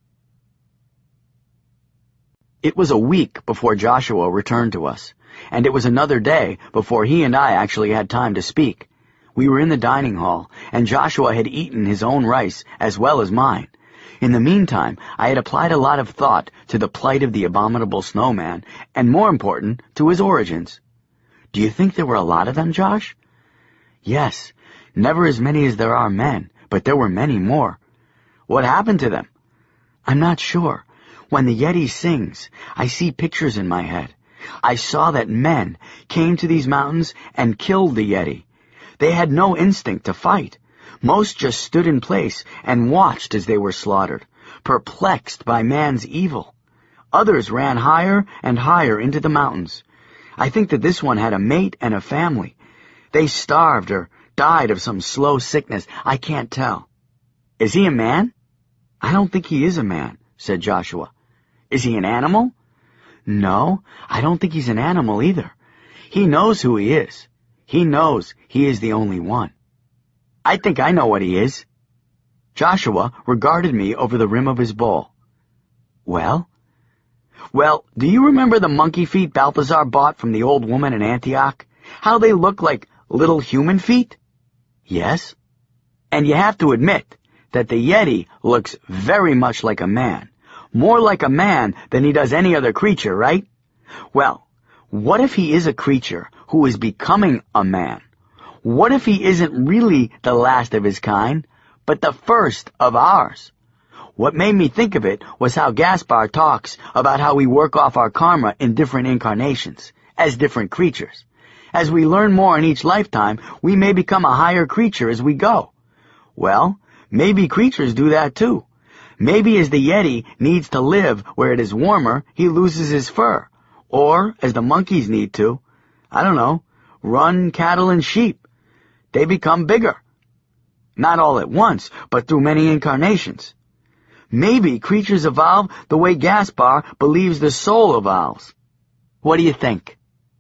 It was a week before Joshua returned to us, and it was another day before he and I actually had time to speak. We were in the dining hall, and Joshua had eaten his own rice as well as mine. In the meantime, I had applied a lot of thought to the plight of the abominable snowman, and more important, to his origins. "Do you think there were a lot of them, Josh?" "Yes, never as many as there are men, but there were many more." "What happened to them?" "I'm not sure. When the Yeti sings, I see pictures in my head. I saw that men came to these mountains and killed the Yeti. They had no instinct to fight. Most just stood in place and watched as they were slaughtered, perplexed by man's evil. Others ran higher and higher into the mountains. I think that this one had a mate and a family. They starved or died of some slow sickness. I can't tell." "Is he a man?" "I don't think he is a man," said Joshua. "Is he an animal?" "No, I don't think he's an animal either. He knows who he is. He knows he is the only one." "I think I know what he is." Joshua regarded me over the rim of his bowl. "Well?" "Well, do you remember the monkey feet Balthazar bought from the old woman in Antioch? How they look like little human feet?" "Yes." "And you have to admit that the Yeti looks very much like a man. More like a man than he does any other creature, right? Well, what if he is a creature who is becoming a man? What if he isn't really the last of his kind, but the first of ours? What made me think of it was how Gaspar talks about how we work off our karma in different incarnations, as different creatures. As we learn more in each lifetime, we may become a higher creature as we go. Well, maybe creatures do that too. Maybe as the Yeti needs to live where it is warmer, he loses his fur. Or, as the monkeys need to, I don't know, run cattle and sheep. They become bigger. Not all at once, but through many incarnations. Maybe creatures evolve the way Gaspar believes the soul evolves. What do you think?"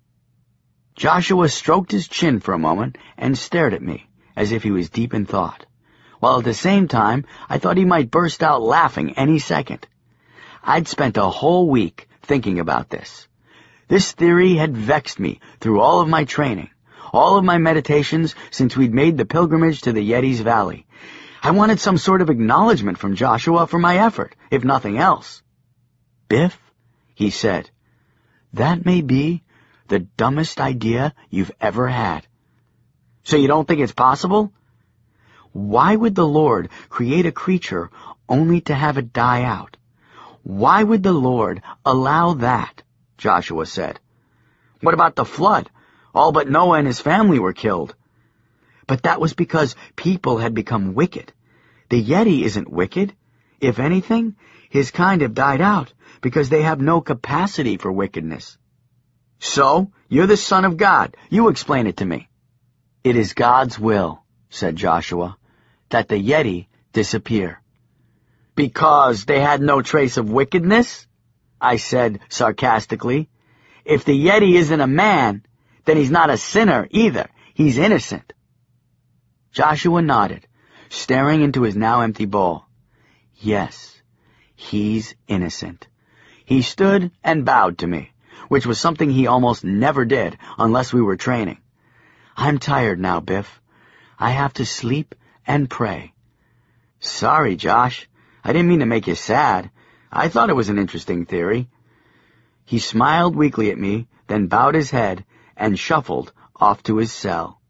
Joshua stroked his chin for a moment and stared at me, as if he was deep in thought, while at the same time I thought he might burst out laughing any second. I'd spent a whole week thinking about this. This theory had vexed me through all of my training, all of my meditations since we'd made the pilgrimage to the Yeti's Valley. I wanted some sort of acknowledgement from Joshua for my effort, if nothing else. "Biff," he said, "that may be The dumbest idea you've ever had. So you don't think it's possible? Why would the Lord create a creature only to have it die out? Why would the Lord allow that? Joshua said. What about the flood? All but Noah and his family were killed. But that was because people had become wicked. The Yeti isn't wicked. If anything, his kind have died out because they have no capacity for wickedness. So, you're the Son of God. You explain it to me. It is God's will, said Joshua, that the Yeti disappear. Because they had no trace of wickedness? I said sarcastically. If the Yeti isn't a man, then he's not a sinner either. He's innocent. Joshua nodded, staring into his now empty bowl. Yes, he's innocent. He stood and bowed to me, which was something he almost never did unless we were training. I'm tired now, Biff. I have to sleep and pray. Sorry, Josh. I didn't mean to make you sad. I thought it was an interesting theory. He smiled weakly at me, then bowed his head and shuffled off to his cell.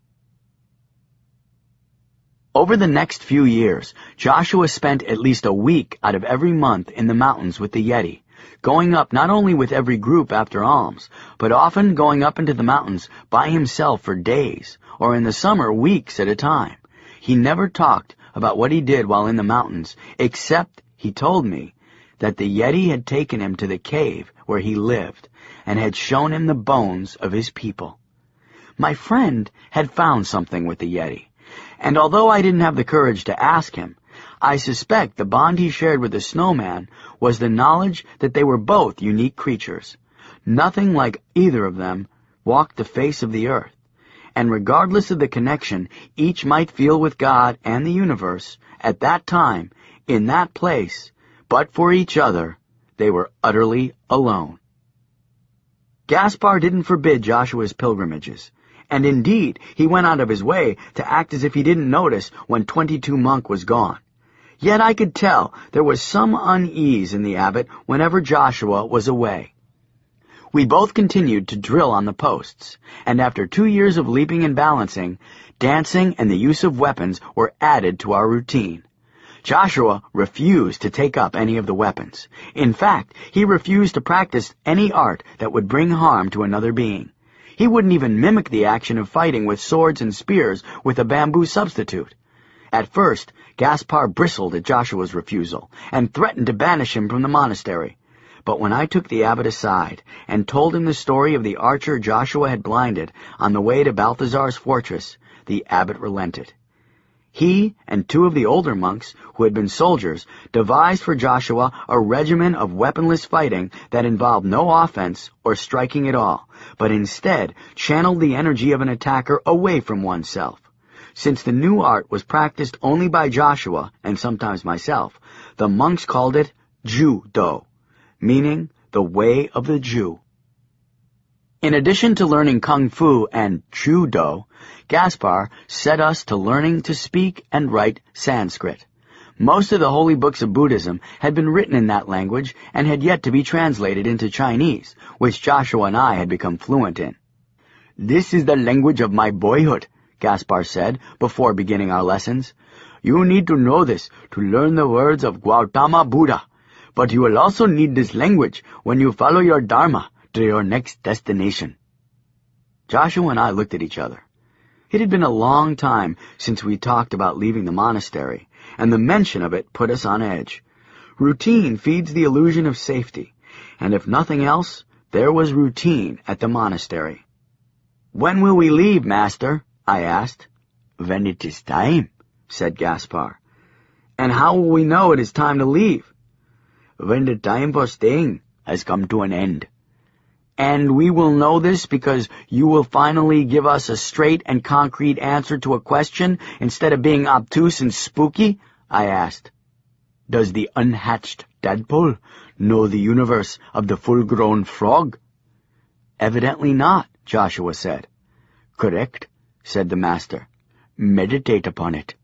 Over the next few years, Joshua spent at least a week out of every month in the mountains with the Yeti, going up not only with every group after alms, but often going up into the mountains by himself for days, or in the summer weeks at a time. He never talked about what he did while in the mountains, except he told me that the Yeti had taken him to the cave where he lived and had shown him the bones of his people. My friend had found something with the Yeti, and although I didn't have the courage to ask him, I suspect the bond he shared with the snowman was the knowledge that they were both unique creatures. Nothing like either of them walked the face of the earth, and regardless of the connection each might feel with God and the universe, at that time, in that place, but for each other, they were utterly alone. Gaspar didn't forbid Joshua's pilgrimages, and indeed he went out of his way to act as if he didn't notice when twenty-two Monk was gone. Yet I could tell there was some unease in the abbot whenever Joshua was away. We both continued to drill on the posts, and after two years of leaping and balancing, dancing and the use of weapons were added to our routine. Joshua refused to take up any of the weapons. In fact, he refused to practice any art that would bring harm to another being. He wouldn't even mimic the action of fighting with swords and spears with a bamboo substitute. At first, Gaspar bristled at Joshua's refusal and threatened to banish him from the monastery. But when I took the abbot aside and told him the story of the archer Joshua had blinded on the way to Balthazar's fortress, the abbot relented. He and two of the older monks, who had been soldiers, devised for Joshua a regimen of weaponless fighting that involved no offense or striking at all, but instead channeled the energy of an attacker away from oneself. Since the new art was practiced only by Joshua, and sometimes myself, the monks called it Ju-Do, meaning the way of the Jew. In addition to learning Kung Fu and Judo, Gaspar set us to learning to speak and write Sanskrit. Most of the holy books of Buddhism had been written in that language and had yet to be translated into Chinese, which Joshua and I had become fluent in. "This is the language of my boyhood," Gaspar said before beginning our lessons. "You need to know this to learn the words of Gautama Buddha, but you will also need this language when you follow your Dharma to your next destination." Joshua and I looked at each other. It had been a long time since we talked about leaving the monastery, and the mention of it put us on edge. Routine feeds the illusion of safety, and if nothing else, there was routine at the monastery. "When will we leave, Master?" I asked. "When it is time," said Gaspar. "And how will we know it is time to leave?" "When the time for staying has come to an end." "And we will know this because you will finally give us a straight and concrete answer to a question instead of being obtuse and spooky?" I asked. "Does the unhatched tadpole know the universe of the full-grown frog?" "Evidently not," Joshua said. "Correct," said the master. "Meditate upon it."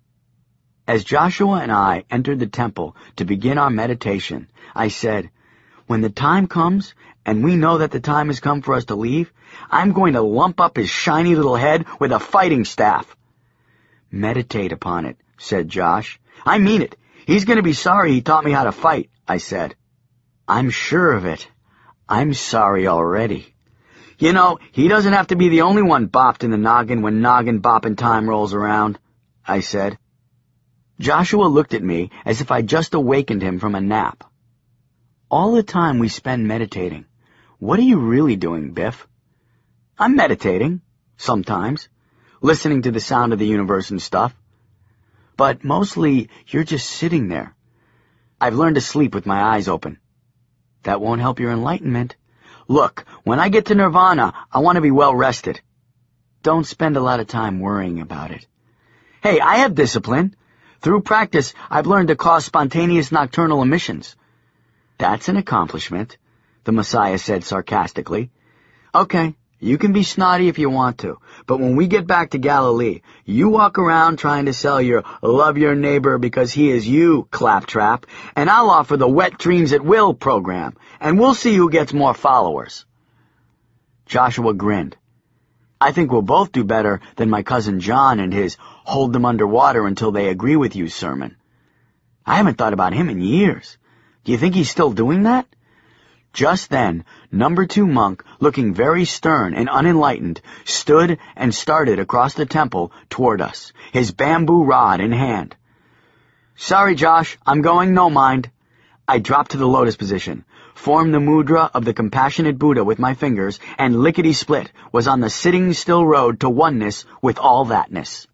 As Joshua and I entered the temple to begin our meditation, I said, "When the time comes and we know that the time has come for us to leave, I'm going to lump up his shiny little head with a fighting staff." "Meditate upon it," said Josh. "I mean it. He's going to be sorry he taught me how to fight," I said. "I'm sure of it. I'm sorry already." "You know, he doesn't have to be the only one bopped in the noggin when noggin bopping time rolls around," I said. Joshua looked at me as if I'd just awakened him from a nap. "All the time we spend meditating, what are you really doing, Biff?" "I'm meditating, sometimes, listening to the sound of the universe and stuff. But mostly you're just sitting there. I've learned to sleep with my eyes open." "That won't help your enlightenment." "Look, when I get to nirvana, I want to be well rested." "Don't spend a lot of time worrying about it." "Hey, I have discipline. Through practice, I've learned to cause spontaneous nocturnal emissions." "That's an accomplishment," the Messiah said sarcastically. "Okay, you can be snotty if you want to, but when we get back to Galilee, you walk around trying to sell your love your neighbor because he is you claptrap, and I'll offer the Wet Dreams at Will program, and we'll see who gets more followers." Joshua grinned. "I think we'll both do better than my cousin John and his hold them underwater until they agree with you sermon. I haven't thought about him in years. Do you think he's still doing that?" Just then, number two monk, looking very stern and unenlightened, stood and started across the temple toward us, his bamboo rod in hand. "Sorry, Josh, I'm going no mind." I dropped to the lotus position, formed the mudra of the compassionate Buddha with my fingers, and lickety-split was on the sitting still road to oneness with all thatness.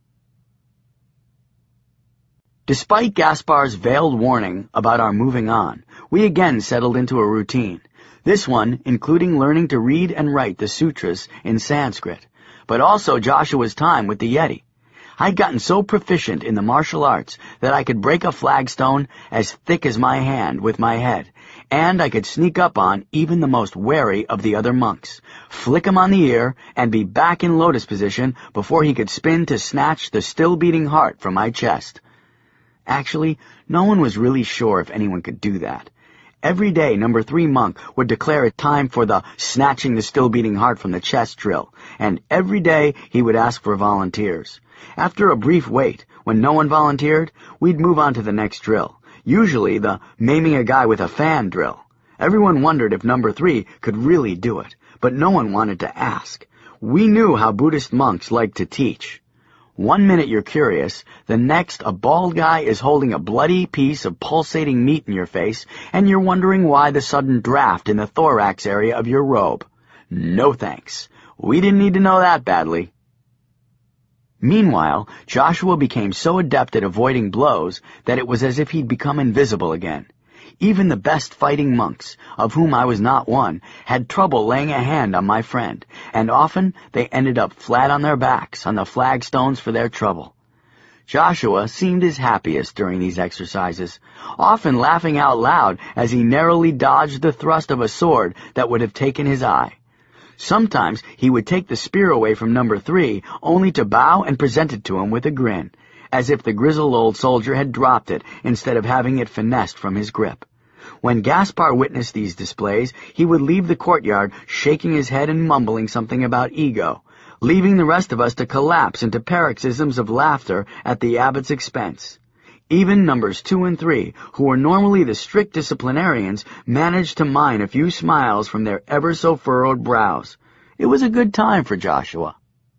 Despite Gaspar's veiled warning about our moving on, we again settled into a routine, this one including learning to read and write the sutras in Sanskrit, but also Joshua's time with the Yeti. I'd gotten so proficient in the martial arts that I could break a flagstone as thick as my hand with my head, and I could sneak up on even the most wary of the other monks, flick him on the ear, and be back in lotus position before he could spin to snatch the still-beating heart from my chest. Actually, no one was really sure if anyone could do that. Every day, number three monk would declare it time for the snatching the still-beating heart from the chest drill, and every day he would ask for volunteers. After a brief wait, when no one volunteered, we'd move on to the next drill, usually the maiming a guy with a fan drill. Everyone wondered if number three could really do it, but no one wanted to ask. We knew how Buddhist monks liked to teach. One minute you're curious, the next a bald guy is holding a bloody piece of pulsating meat in your face, and you're wondering why the sudden draft in the thorax area of your robe. No thanks. We didn't need to know that badly. Meanwhile, Joshua became so adept at avoiding blows that it was as if he'd become invisible again. Even the best fighting monks, of whom I was not one, had trouble laying a hand on my friend, and often they ended up flat on their backs on the flagstones for their trouble. Joshua seemed his happiest during these exercises, often laughing out loud as he narrowly dodged the thrust of a sword that would have taken his eye. Sometimes he would take the spear away from number three, only to bow and present it to him with a grin, as if the grizzled old soldier had dropped it instead of having it finessed from his grip. When Gaspar witnessed these displays, he would leave the courtyard shaking his head and mumbling something about ego, leaving the rest of us to collapse into paroxysms of laughter at the abbot's expense. Even numbers two and three, who were normally the strict disciplinarians, managed to mine a few smiles from their ever-so-furrowed brows. It was a good time for Joshua.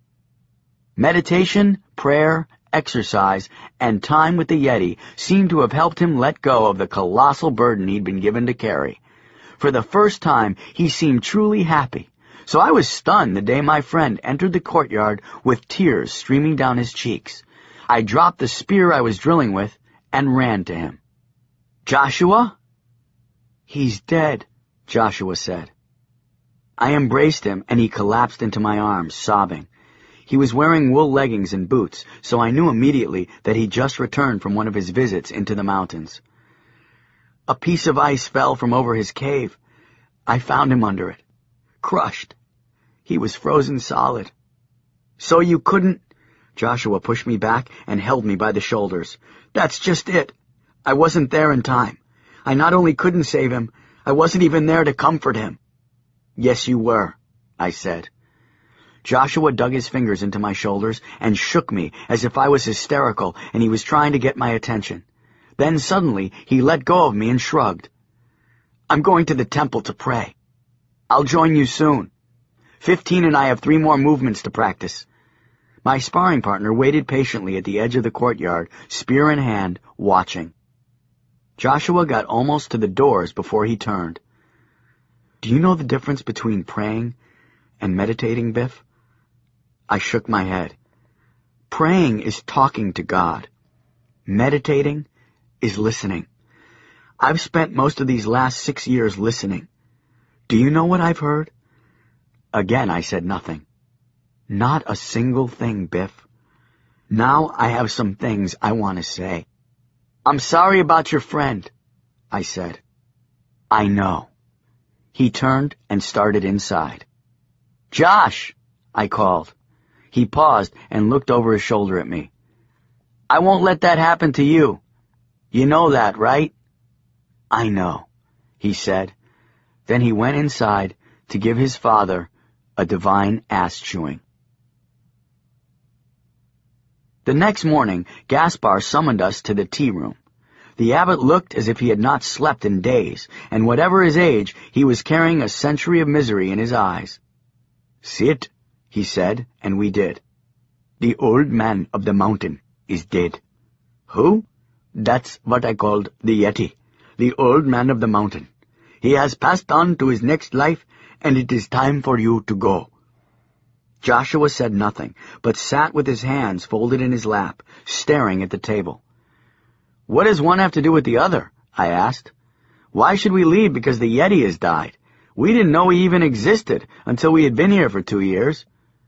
Meditation, prayer, exercise, and time with the Yeti seemed to have helped him let go of the colossal burden he'd been given to carry. For the first time, he seemed truly happy, so I was stunned the day my friend entered the courtyard with tears streaming down his cheeks. I dropped the spear I was drilling with and ran to him. "Joshua?" "He's dead," Joshua said. I embraced him, and he collapsed into my arms, sobbing. He was wearing wool leggings and boots, so I knew immediately that he'd just returned from one of his visits into the mountains. A piece of ice fell from over his cave. I found him under it, crushed. He was frozen solid. "So you couldn't—" Joshua pushed me back and held me by the shoulders. "That's just it. I wasn't there in time. I not only couldn't save him, I wasn't even there to comfort him." Yes, you were, I said. Joshua dug his fingers into my shoulders and shook me as if I was hysterical and he was trying to get my attention. Then suddenly he let go of me and shrugged. I'm going to the temple to pray. I'll join you soon. Fifteen and I have three more movements to practice. My sparring partner waited patiently at the edge of the courtyard, spear in hand, watching. Joshua got almost to the doors before he turned. Do you know the difference between praying and meditating, Biff? I shook my head. Praying is talking to God. Meditating is listening. I've spent most of these last six years listening. Do you know what I've heard? Again, I said nothing. Not a single thing, Biff. Now I have some things I want to say. I'm sorry about your friend, I said. I know. He turned and started inside. Josh, I called. He paused and looked over his shoulder at me. I won't let that happen to you. You know that, right? I know, he said. Then he went inside to give his father a divine ass-chewing. The next morning, Gaspar summoned us to the tea room. The abbot looked as if he had not slept in days, and whatever his age, he was carrying a century of misery in his eyes. Sit, he said, and we did. The old man of the mountain is dead. Who? That's what I called the Yeti, the old man of the mountain. He has passed on to his next life, and it is time for you to go. Joshua said nothing, but sat with his hands folded in his lap, staring at the table. What does one have to do with the other? I asked. Why should we leave because the Yeti has died? We didn't know he even existed until we had been here for two years.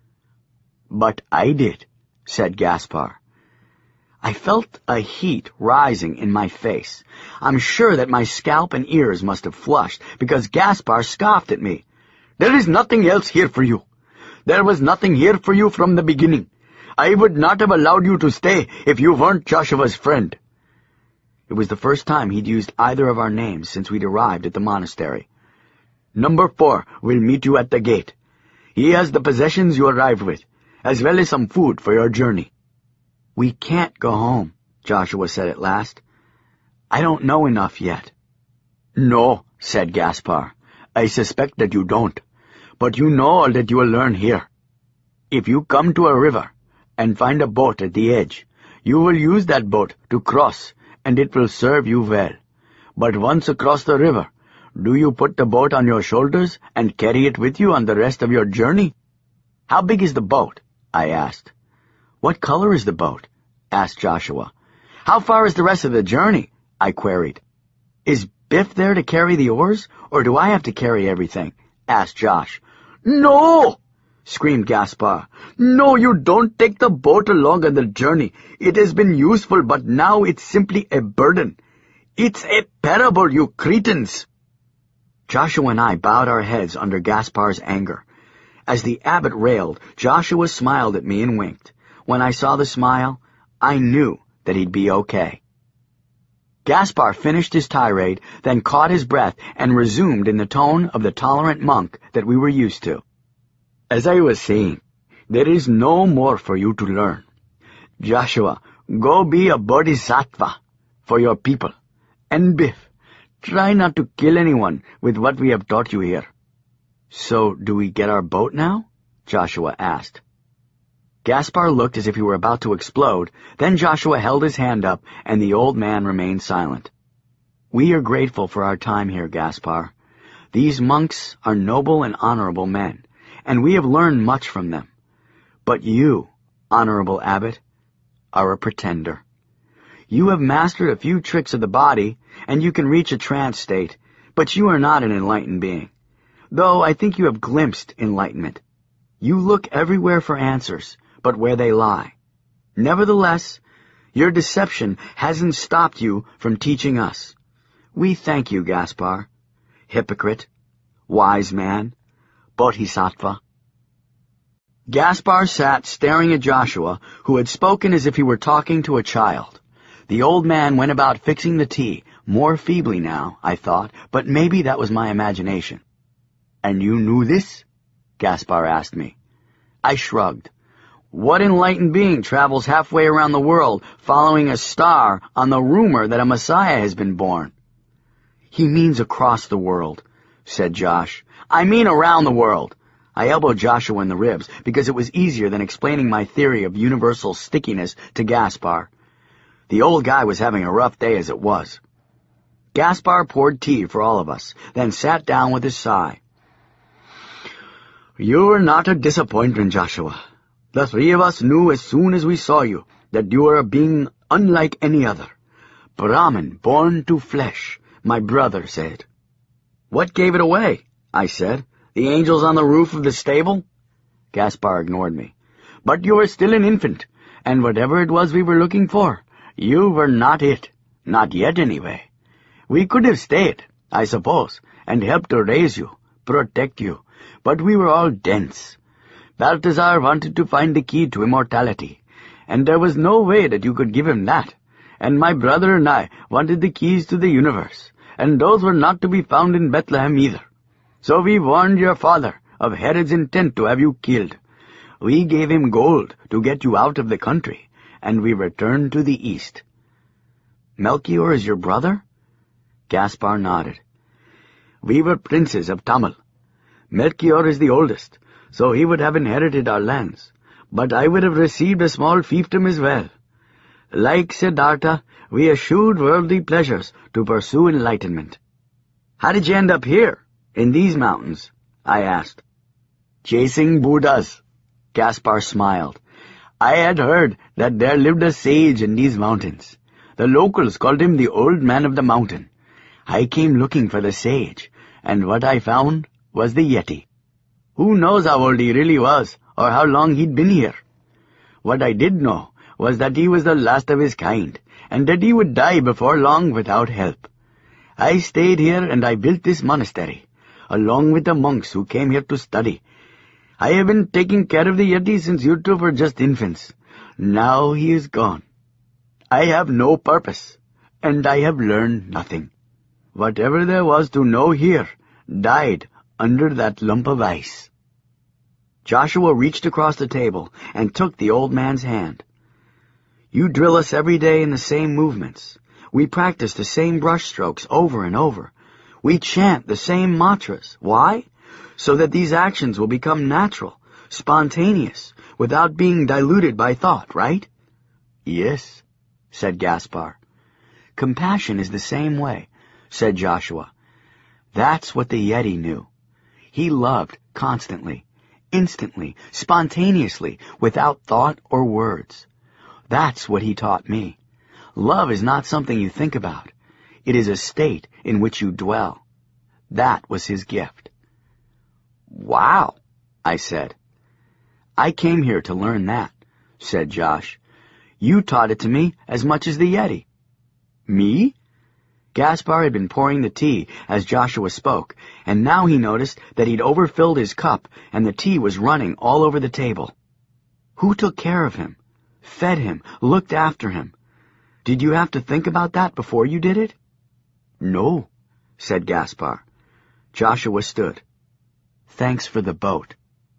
But I did, said Gaspar. I felt a heat rising in my face. I'm sure that my scalp and ears must have flushed, because Gaspar scoffed at me. There is nothing else here for you. There was nothing here for you from the beginning. I would not have allowed you to stay if you weren't Joshua's friend. It was the first time he'd used either of our names since we'd arrived at the monastery. Number four will meet you at the gate. He has the possessions you arrived with, as well as some food for your journey. We can't go home, Joshua said at last. I don't know enough yet. No, said Gaspar. I suspect that you don't, but you know all that you will learn here. If you come to a river and find a boat at the edge, you will use that boat to cross, and it will serve you well. But once across the river, do you put the boat on your shoulders and carry it with you on the rest of your journey? How big is the boat? I asked. What color is the boat? Asked Joshua. How far is the rest of the journey? I queried. Is Biff there to carry the oars, or do I have to carry everything? Asked Josh. No! Screamed Gaspar. No, you don't take the boat along on the journey. It has been useful, but now it's simply a burden. It's a parable, you cretins! Joshua and I bowed our heads under Gaspar's anger. As the abbot railed, Joshua smiled at me and winked. When I saw the smile, I knew that he'd be okay. Gaspar finished his tirade, then caught his breath and resumed in the tone of the tolerant monk that we were used to. As I was saying, there is no more for you to learn. Joshua, go be a bodhisattva for your people. And Biff, try not to kill anyone with what we have taught you here. So, do we get our boat now? Joshua asked. Gaspar looked as if he were about to explode, then Joshua held his hand up, and the old man remained silent. We are grateful for our time here, Gaspar. These monks are noble and honorable men, and we have learned much from them. But you, honorable abbot, are a pretender. You have mastered a few tricks of the body, and you can reach a trance state, but you are not an enlightened being. Though I think you have glimpsed enlightenment. You look everywhere for answers, but where they lie. Nevertheless, your deception hasn't stopped you from teaching us. We thank you, Gaspar. Hypocrite, wise man, bodhisattva. Gaspar sat staring at Joshua, who had spoken as if he were talking to a child. The old man went about fixing the tea, more feebly now, I thought, but maybe that was my imagination. "And you knew this?" Gaspar asked me. I shrugged. What enlightened being travels halfway around the world following a star on the rumor that a Messiah has been born? "He means across the world," said Josh. "I mean around the world." I elbowed Joshua in the ribs because it was easier than explaining my theory of universal stickiness to Gaspar. The old guy was having a rough day as it was. Gaspar poured tea for all of us, then sat down with a sigh. "You were not a disappointment, Joshua. The three of us knew as soon as we saw you that you were a being unlike any other. Brahmin born to flesh, my brother said." "What gave it away?" I said. "The angels on the roof of the stable?" Gaspar ignored me. "But you were still an infant, and whatever it was we were looking for, you were not it. Not yet, anyway. We could have stayed, I suppose, and helped to raise you, protect you, but we were all dense. Balthazar wanted to find the key to immortality, and there was no way that you could give him that, and my brother and I wanted the keys to the universe, and those were not to be found in Bethlehem either. So we warned your father of Herod's intent to have you killed. We gave him gold to get you out of the country, and we returned to the east." "Melchior is your brother?" Gaspar nodded. "We were princes of Tamil. Melchior is the oldest, so he would have inherited our lands, but I would have received a small fiefdom as well. Like Siddhartha, we eschewed worldly pleasures to pursue enlightenment." "How did you end up here, in these mountains?" I asked. "Chasing Buddhas." Gaspar smiled. "I had heard that there lived a sage in these mountains. The locals called him the Old Man of the Mountain. I came looking for the sage, and what I found was the Yeti. Who knows how old he really was, or how long he'd been here? What I did know was that he was the last of his kind, and that he would die before long without help. I stayed here and I built this monastery, along with the monks who came here to study. I have been taking care of the Yeti since you two were just infants. Now he is gone. I have no purpose, and I have learned nothing. Whatever there was to know here died under that lump of ice." Joshua reached across the table and took the old man's hand. "You drill us every day in the same movements. We practice the same brush strokes over and over. We chant the same mantras. Why? So that these actions will become natural, spontaneous, without being diluted by thought, right?" "Yes," said Gaspar. "Compassion is the same way," said Joshua. "That's what the Yeti knew. He loved constantly, instantly, spontaneously, without thought or words. That's what he taught me. Love is not something you think about. It is a state in which you dwell. That was his gift." "Wow," I said. "I came here to learn that," said Josh. "You taught it to me as much as the Yeti." "Me?" Gaspar had been pouring the tea as Joshua spoke, and now he noticed that he'd overfilled his cup and the tea was running all over the table. "Who took care of him? Fed him? Looked after him? Did you have to think about that before you did it?" "No," said Gaspar. Joshua stood. "Thanks for the boat."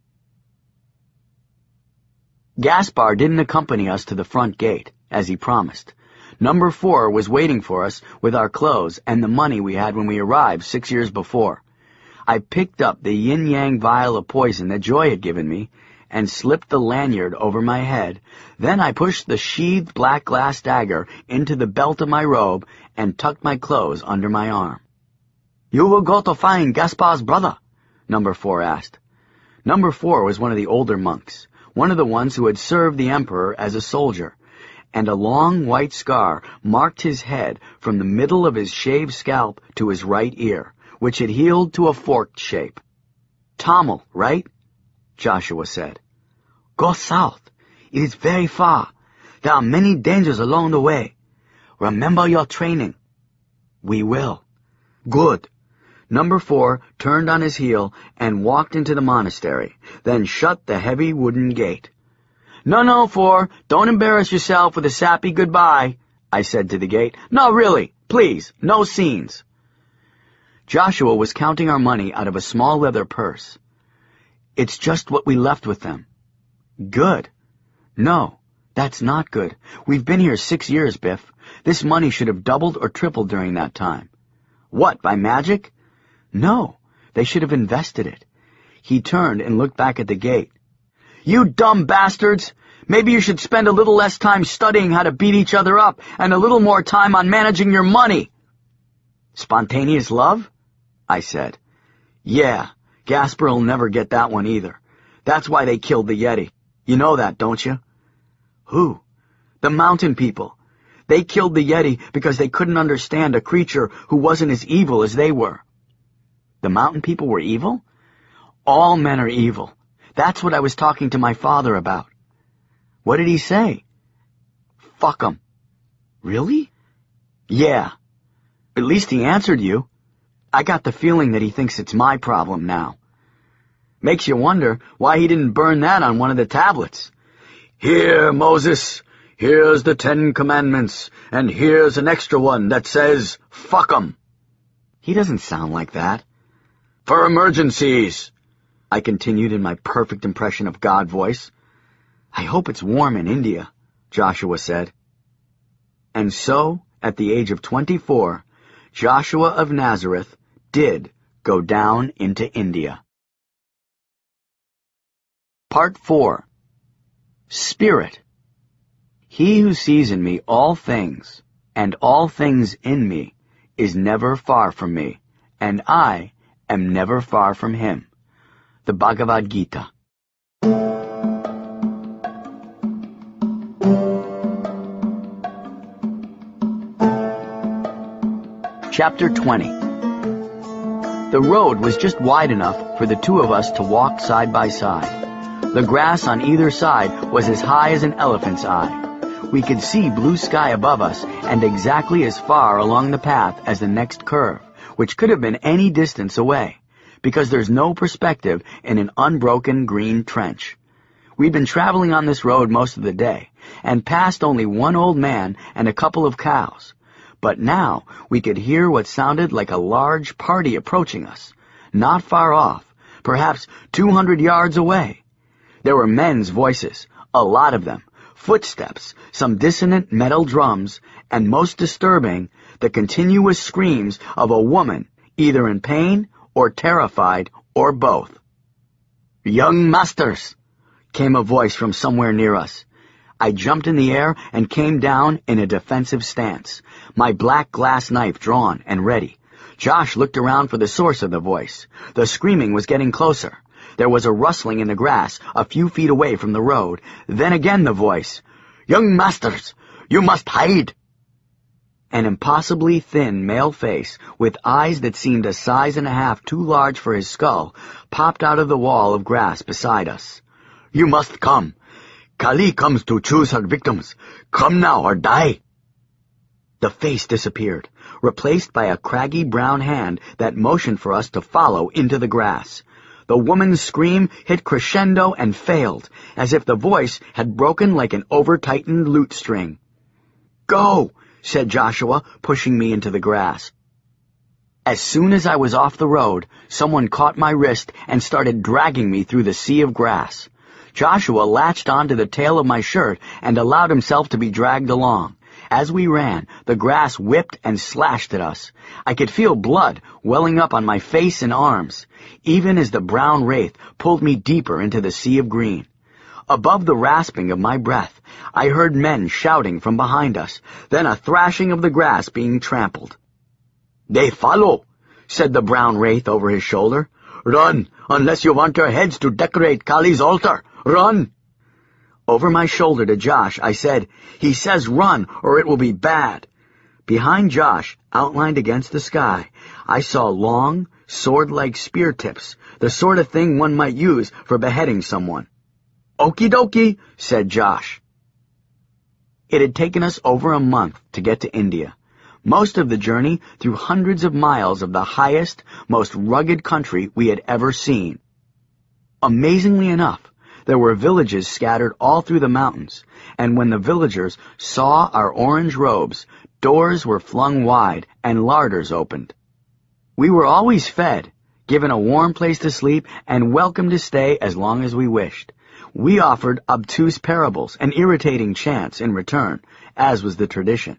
Gaspar didn't accompany us to the front gate, as he promised. Number four was waiting for us with our clothes and the money we had when we arrived six years before. I picked up the yin-yang vial of poison that Joy had given me and slipped the lanyard over my head. Then I pushed the sheathed black glass dagger into the belt of my robe and tucked my clothes under my arm. "You will go to find Gaspar's brother?" Number four asked. Number four was one of the older monks, one of the ones who had served the emperor as a soldier, and a long white scar marked his head from the middle of his shaved scalp to his right ear, which had healed to a forked shape. "Tamil, right?" Joshua said. "Go south. It is very far. There are many dangers along the way. Remember your training." "We will." "Good." Number four turned on his heel and walked into the monastery, then shut the heavy wooden gate. "No, no, Four, don't embarrass yourself with a sappy goodbye," I said to the gate. "No, really, please, no scenes." Joshua was counting our money out of a small leather purse. It's just what we left with them. Good. No, that's not good. We've been here six years, Biff. This money should have doubled or tripled during that time. What, by magic? No, they should have invested it. He turned and looked back at the gate. You dumb bastards! Maybe you should spend a little less time studying how to beat each other up and a little more time on managing your money. Spontaneous love? I said. Yeah, Gaspar'll never get that one either. That's why they killed the Yeti. You know that, don't you? Who? The mountain people. They killed the Yeti because they couldn't understand a creature who wasn't as evil as they were. The mountain people were evil? All men are evil. That's what I was talking to my father about. What did he say? Fuck 'em. Really? Yeah. At least he answered you. I got the feeling that he thinks it's my problem now. Makes you wonder why he didn't burn that on one of the tablets. Here, Moses, here's the Ten Commandments, and here's an extra one that says, fuck 'em. He doesn't sound like that. For emergencies, I continued in my perfect impression of God voice. I hope it's warm in India, Joshua said. And so, at the age of twenty-four, Joshua of Nazareth did go down into India. Part four. Spirit. He who sees in me all things, and all things in me, is never far from me, and I am never far from him. The Bhagavad Gita. Chapter twenty. The road was just wide enough for the two of us to walk side by side. The grass on either side was as high as an elephant's eye. We could see blue sky above us and exactly as far along the path as the next curve, which could have been any distance away, because there's no perspective in an unbroken green trench. We'd been traveling on this road most of the day, and passed only one old man and a couple of cows. But now we could hear what sounded like a large party approaching us, not far off, perhaps two hundred yards away. There were men's voices, a lot of them, footsteps, some dissonant metal drums, and most disturbing, the continuous screams of a woman, either in pain or terrified, or both. Young masters, came a voice from somewhere near us. I jumped in the air and came down in a defensive stance, my black glass knife drawn and ready. Josh looked around for the source of the voice. The screaming was getting closer. There was a rustling in the grass a few feet away from the road. Then again the voice. Young masters, you must hide. An impossibly thin male face, with eyes that seemed a size and a half too large for his skull, popped out of the wall of grass beside us. You must come. Kali comes to choose her victims. Come now or die. The face disappeared, replaced by a craggy brown hand that motioned for us to follow into the grass. The woman's scream hit crescendo and failed, as if the voice had broken like an over-tightened lute string. Go, said Joshua, pushing me into the grass. As soon as I was off the road, someone caught my wrist and started dragging me through the sea of grass. Joshua latched onto the tail of my shirt and allowed himself to be dragged along. As we ran, the grass whipped and slashed at us. I could feel blood welling up on my face and arms, even as the brown wraith pulled me deeper into the sea of green. Above the rasping of my breath, I heard men shouting from behind us, then a thrashing of the grass being trampled. They follow, said the brown wraith over his shoulder. Run, unless you want your heads to decorate Kali's altar. Run! Over my shoulder to Josh, I said, He says run, or it will be bad. Behind Josh, outlined against the sky, I saw long, sword-like spear tips, the sort of thing one might use for beheading someone. Okie dokie, said Josh. It had taken us over a month to get to India, most of the journey through hundreds of miles of the highest, most rugged country we had ever seen. Amazingly enough, there were villages scattered all through the mountains, and when the villagers saw our orange robes, doors were flung wide and larders opened. We were always fed, given a warm place to sleep, and welcome to stay as long as we wished. We offered obtuse parables and irritating chants in return, as was the tradition.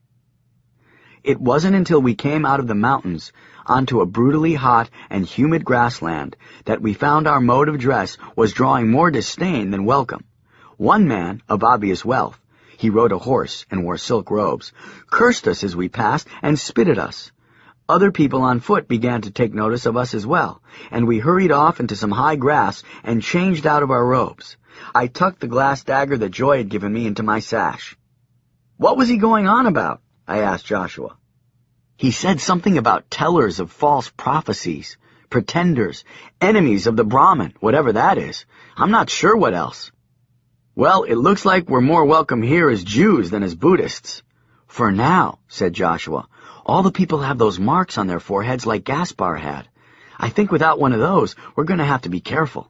It wasn't until we came out of the mountains onto a brutally hot and humid grassland that we found our mode of dress was drawing more disdain than welcome. One man, of obvious wealth, he rode a horse and wore silk robes, cursed us as we passed and spit at us. Other people on foot began to take notice of us as well, and we hurried off into some high grass and changed out of our robes. I tucked the glass dagger that Joy had given me into my sash. "What was he going on about?" I asked Joshua. "He said something about tellers of false prophecies, pretenders, enemies of the Brahmin, whatever that is. I'm not sure what else." "Well, it looks like we're more welcome here as Jews than as Buddhists." "For now," said Joshua. "All the people have those marks on their foreheads like Gaspar had. I think without one of those, we're going to have to be careful."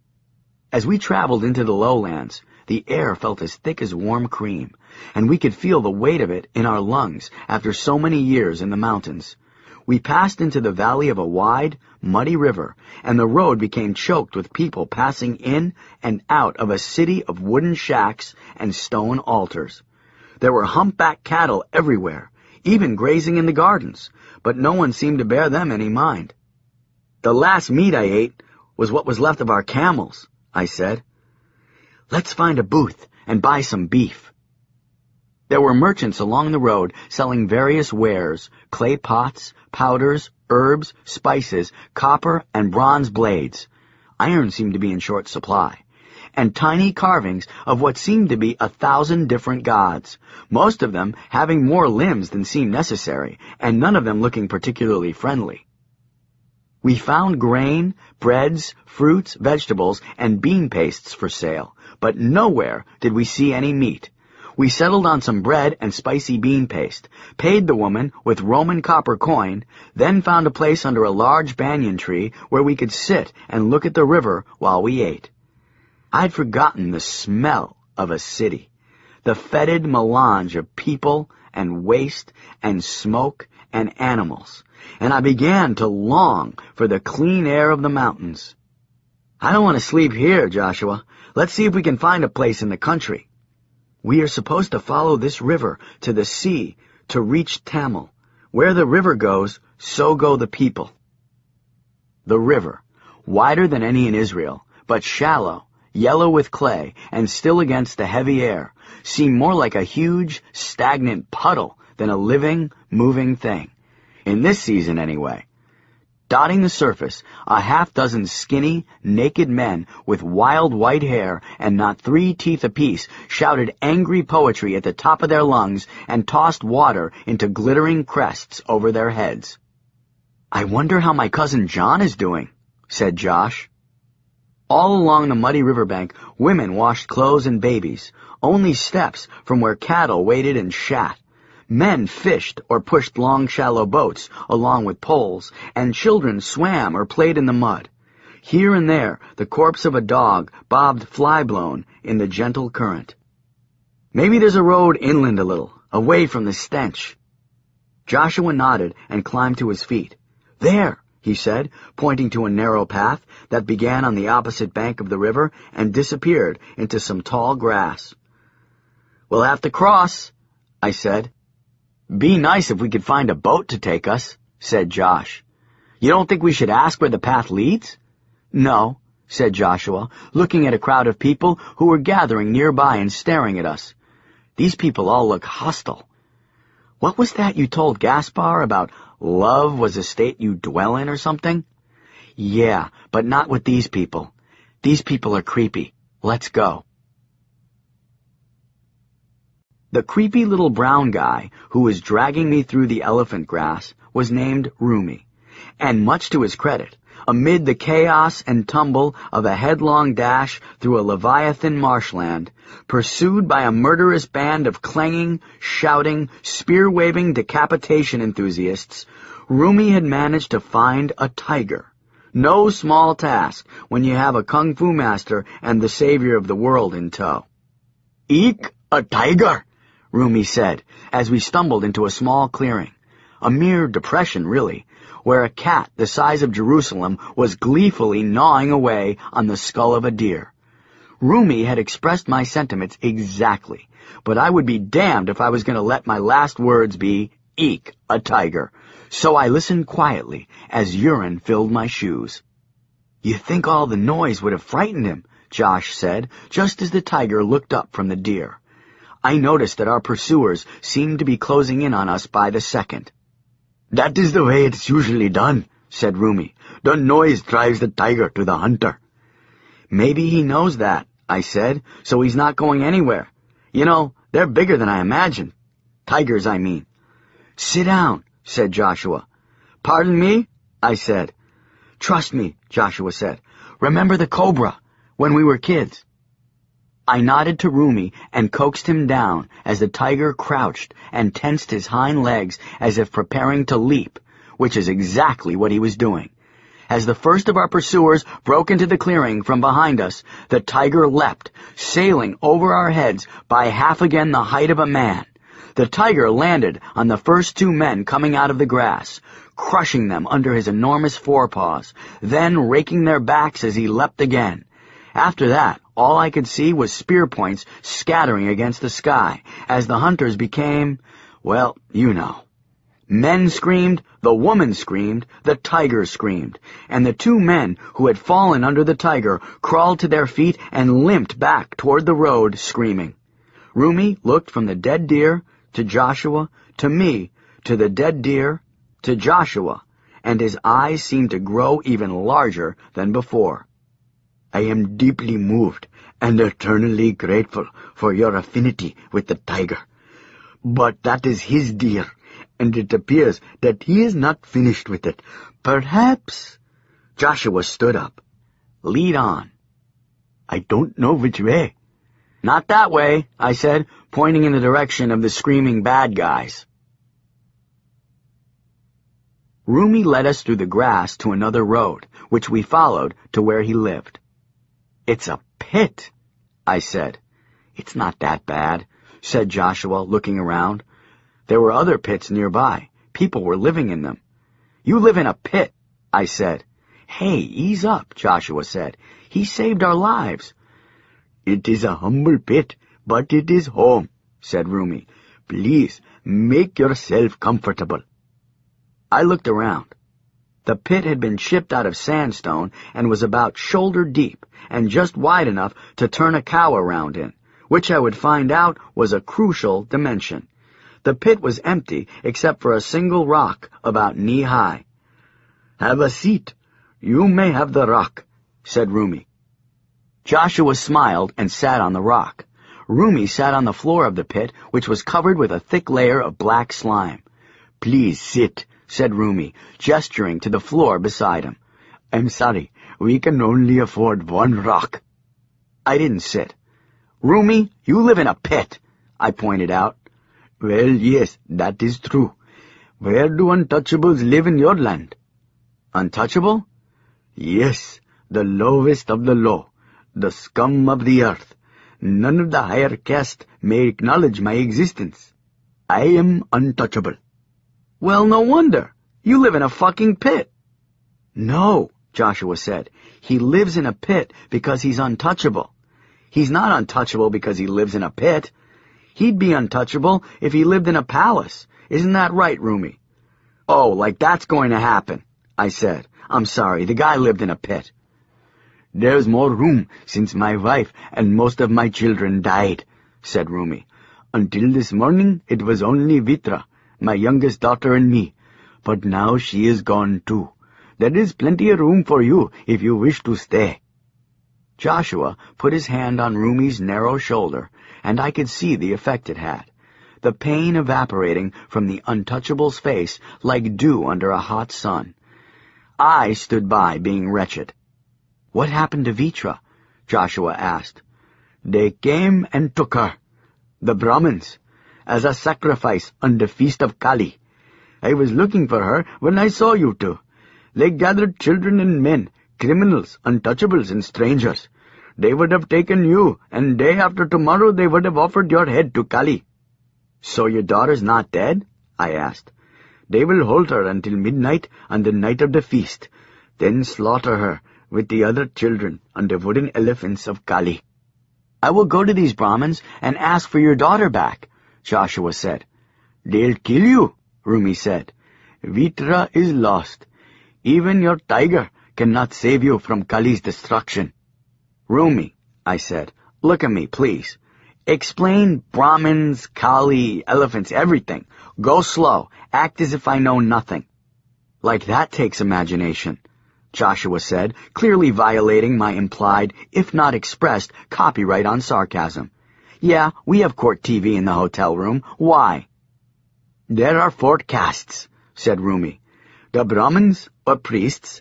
As we traveled into the lowlands, the air felt as thick as warm cream, and we could feel the weight of it in our lungs after so many years in the mountains. We passed into the valley of a wide, muddy river, and the road became choked with people passing in and out of a city of wooden shacks and stone altars. There were humpback cattle everywhere, even grazing in the gardens, but no one seemed to bear them any mind. "The last meat I ate was what was left of our camels," I said. "Let's find a booth and buy some beef." There were merchants along the road selling various wares, clay pots, powders, herbs, spices, copper, and bronze blades. Iron seemed to be in short supply. And tiny carvings of what seemed to be a thousand different gods, most of them having more limbs than seemed necessary, and none of them looking particularly friendly. We found grain, breads, fruits, vegetables, and bean pastes for sale, but nowhere did we see any meat. We settled on some bread and spicy bean paste, paid the woman with Roman copper coin, then found a place under a large banyan tree where we could sit and look at the river while we ate. I'd forgotten the smell of a city, the fetid melange of people and waste and smoke and animals, and I began to long for the clean air of the mountains. "I don't want to sleep here, Joshua. Let's see if we can find a place in the country." "We are supposed to follow this river to the sea to reach Tamil. Where the river goes, so go the people." The river, wider than any in Israel, but shallow, yellow with clay, and still against the heavy air, seemed more like a huge, stagnant puddle than a living, moving thing. In this season, anyway. Dotting the surface, a half-dozen skinny, naked men with wild white hair and not three teeth apiece shouted angry poetry at the top of their lungs and tossed water into glittering crests over their heads. "I wonder how my cousin John is doing," said Josh. All along the muddy riverbank, women washed clothes and babies, only steps from where cattle waited and shat. Men fished or pushed long, shallow boats along with poles, and children swam or played in the mud. Here and there, the corpse of a dog bobbed fly-blown in the gentle current. "Maybe there's a road inland a little, away from the stench." Joshua nodded and climbed to his feet. "There," he said, pointing to a narrow path that began on the opposite bank of the river and disappeared into some tall grass. "We'll have to cross," I said. "Be nice if we could find a boat to take us," said Josh. "You don't think we should ask where the path leads?" "No," said Joshua, looking at a crowd of people who were gathering nearby and staring at us. "These people all look hostile. What was that you told Gaspar about love was a state you dwell in or something?" "Yeah, but not with these people. These people are creepy. Let's go." The creepy little brown guy who was dragging me through the elephant grass was named Rumi, and much to his credit, amid the chaos and tumble of a headlong dash through a leviathan marshland, pursued by a murderous band of clanging, shouting, spear-waving decapitation enthusiasts, Rumi had managed to find a tiger. No small task when you have a kung fu master and the savior of the world in tow. "Eek, a tiger!" Rumi said, as we stumbled into a small clearing. a mere depression really, where a cat the size of Jerusalem was gleefully gnawing away on the skull of a deer. Rumi had expressed my sentiments exactly, but I would be damned if I was going to let my last words be, "Eek, a tiger." So I listened quietly as urine filled my shoes. "You think all the noise would have frightened him," Josh said, just as the tiger looked up from the deer. I noticed that our pursuers seemed to be closing in on us by the second. "That is the way it's usually done," said Rumi. "The noise drives the tiger to the hunter." "Maybe he knows that," I said, "so he's not going anywhere. You know, they're bigger than I imagined. Tigers, I mean." "Sit down," said Joshua. "Pardon me?" I said. "Trust me," Joshua said. "Remember the cobra, when we were kids?" I nodded to Rumi and coaxed him down as the tiger crouched and tensed his hind legs as if preparing to leap, which is exactly what he was doing. As the first of our pursuers broke into the clearing from behind us, the tiger leapt, sailing over our heads by half again the height of a man. The tiger landed on the first two men coming out of the grass, crushing them under his enormous forepaws, then raking their backs as he leapt again. After that, all I could see was spear points scattering against the sky, as the hunters became, well, you know. Men screamed, the woman screamed, the tiger screamed, and the two men who had fallen under the tiger crawled to their feet and limped back toward the road, screaming. Rumi looked from the dead deer to Joshua, to me, to the dead deer, to Joshua, and his eyes seemed to grow even larger than before. "I am deeply moved and eternally grateful for your affinity with the tiger. But that is his deer, and it appears that he is not finished with it. Perhaps—" Joshua stood up. "Lead on." "I don't know which way." "Not that way," I said, pointing in the direction of the screaming bad guys. Rumi led us through the grass to another road, which we followed to where he lived. "It's a pit," I said. "It's not that bad," said Joshua, looking around. There were other pits nearby. People were living in them. "You live in a pit," I said. "Hey, ease up," Joshua said. "He saved our lives." "It is a humble pit, but it is home," said Rumi. "Please, make yourself comfortable." I looked around. The pit had been chipped out of sandstone and was about shoulder deep and just wide enough to turn a cow around in, which I would find out was a crucial dimension. The pit was empty except for a single rock about knee-high. "Have a seat. You may have the rock," said Rumi. Joshua smiled and sat on the rock. Rumi sat on the floor of the pit, which was covered with a thick layer of black slime. "Please sit," said Rumi, gesturing to the floor beside him. "I'm sorry, we can only afford one rock." I didn't sit. "Rumi, you live in a pit," I pointed out. "Well, yes, that is true. Where do untouchables live in your land?" "Untouchable?" "Yes, the lowest of the low, the scum of the earth. None of the higher caste may acknowledge my existence. I am untouchable." "Well, no wonder. You live in a fucking pit." "No," Joshua said. "He lives in a pit because he's untouchable. He's not untouchable because he lives in a pit. He'd be untouchable if he lived in a palace. Isn't that right, Rumi?" "Oh, like that's going to happen," I said. "I'm sorry, the guy lived in a pit." "There's more room since my wife and most of my children died," said Rumi. "Until this morning it was only Vitra, my youngest daughter, and me, but now she is gone too. There is plenty of room for you if you wish to stay." Joshua put his hand on Rumi's narrow shoulder, and I could see the effect it had, the pain evaporating from the untouchable's face like dew under a hot sun. I stood by, being wretched. "What happened to Vitra?" Joshua asked. "They came and took her, the Brahmins, as a sacrifice on the feast of Kali. I was looking for her when I saw you two. They gathered children and men, criminals, untouchables, and strangers. They would have taken you, and day after tomorrow they would have offered your head to Kali." "So your daughter's not dead?" I asked. They will hold her until midnight on the night of the feast, then slaughter her with the other children on the wooden elephants of Kali. I will go to these Brahmins and ask for your daughter back, Joshua said. They'll kill you, Rumi said. Vitra is lost. Even your tiger cannot save you from Kali's destruction. Rumi, I said, look at me, please. Explain Brahmins, Kali, elephants, everything. Go slow. Act as if I know nothing. Like that takes imagination, Joshua said, clearly violating my implied, if not expressed, copyright on sarcasm. Yeah, we have court T V in the hotel room. Why? There are four castes, said Rumi. The Brahmins, or priests,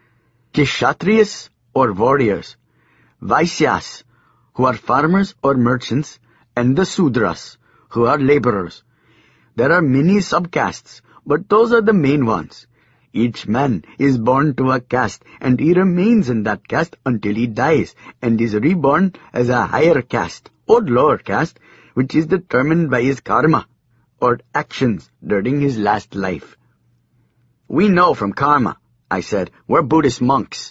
Kshatriyas, or warriors, Vaisyas, who are farmers or merchants, and the Sudras, who are laborers. There are many subcastes, but those are the main ones. Each man is born to a caste, and he remains in that caste until he dies, and is reborn as a higher caste, or lower caste, which is determined by his karma, or actions during his last life. We know from karma, I said. We're Buddhist monks.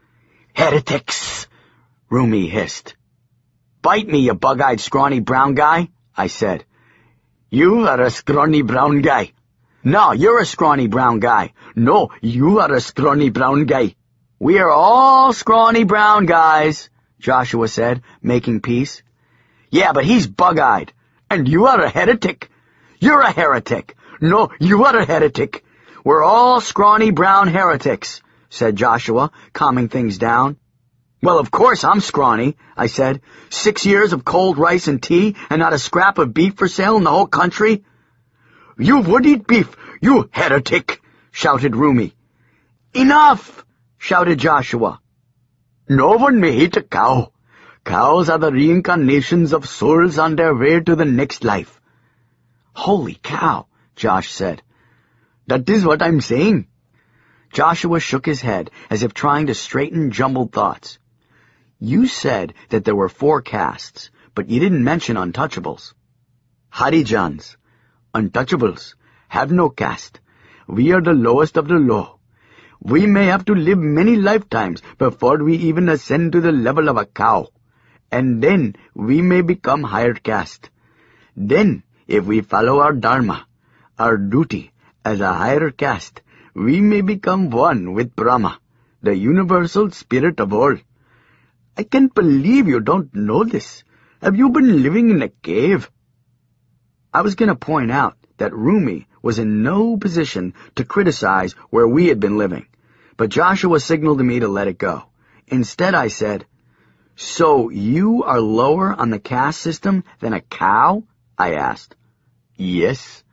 Heretics, Rumi hissed. Bite me, you bug-eyed, scrawny brown guy, I said. You are a scrawny brown guy. No, you're a scrawny brown guy. No, you are a scrawny brown guy. We are all scrawny brown guys, Joshua said, making peace. Yeah, but he's bug-eyed. And you are a heretic. You're a heretic. No, you are a heretic. We're all scrawny brown heretics, said Joshua, calming things down. Well, of course I'm scrawny, I said. Six years of cold rice and tea, and not a scrap of beef for sale in the whole country. You would eat beef, you heretic, shouted Rumi. Enough, shouted Joshua. No one may eat a cow. Cows are the reincarnations of souls on their way to the next life. Holy cow, Josh said. That is what I'm saying. Joshua shook his head as if trying to straighten jumbled thoughts. You said that there were four castes, but you didn't mention untouchables. Harijans, untouchables, have no caste. We are the lowest of the low. We may have to live many lifetimes before we even ascend to the level of a cow. And then we may become higher caste. Then, if we follow our dharma, our duty as a higher caste, we may become one with Brahma, the universal spirit of all. I can't believe you don't know this. Have you been living in a cave? I was going to point out that Rumi was in no position to criticize where we had been living, but Joshua signaled to me to let it go. Instead, I said, So you are lower on the caste system than a cow? I asked. Yes.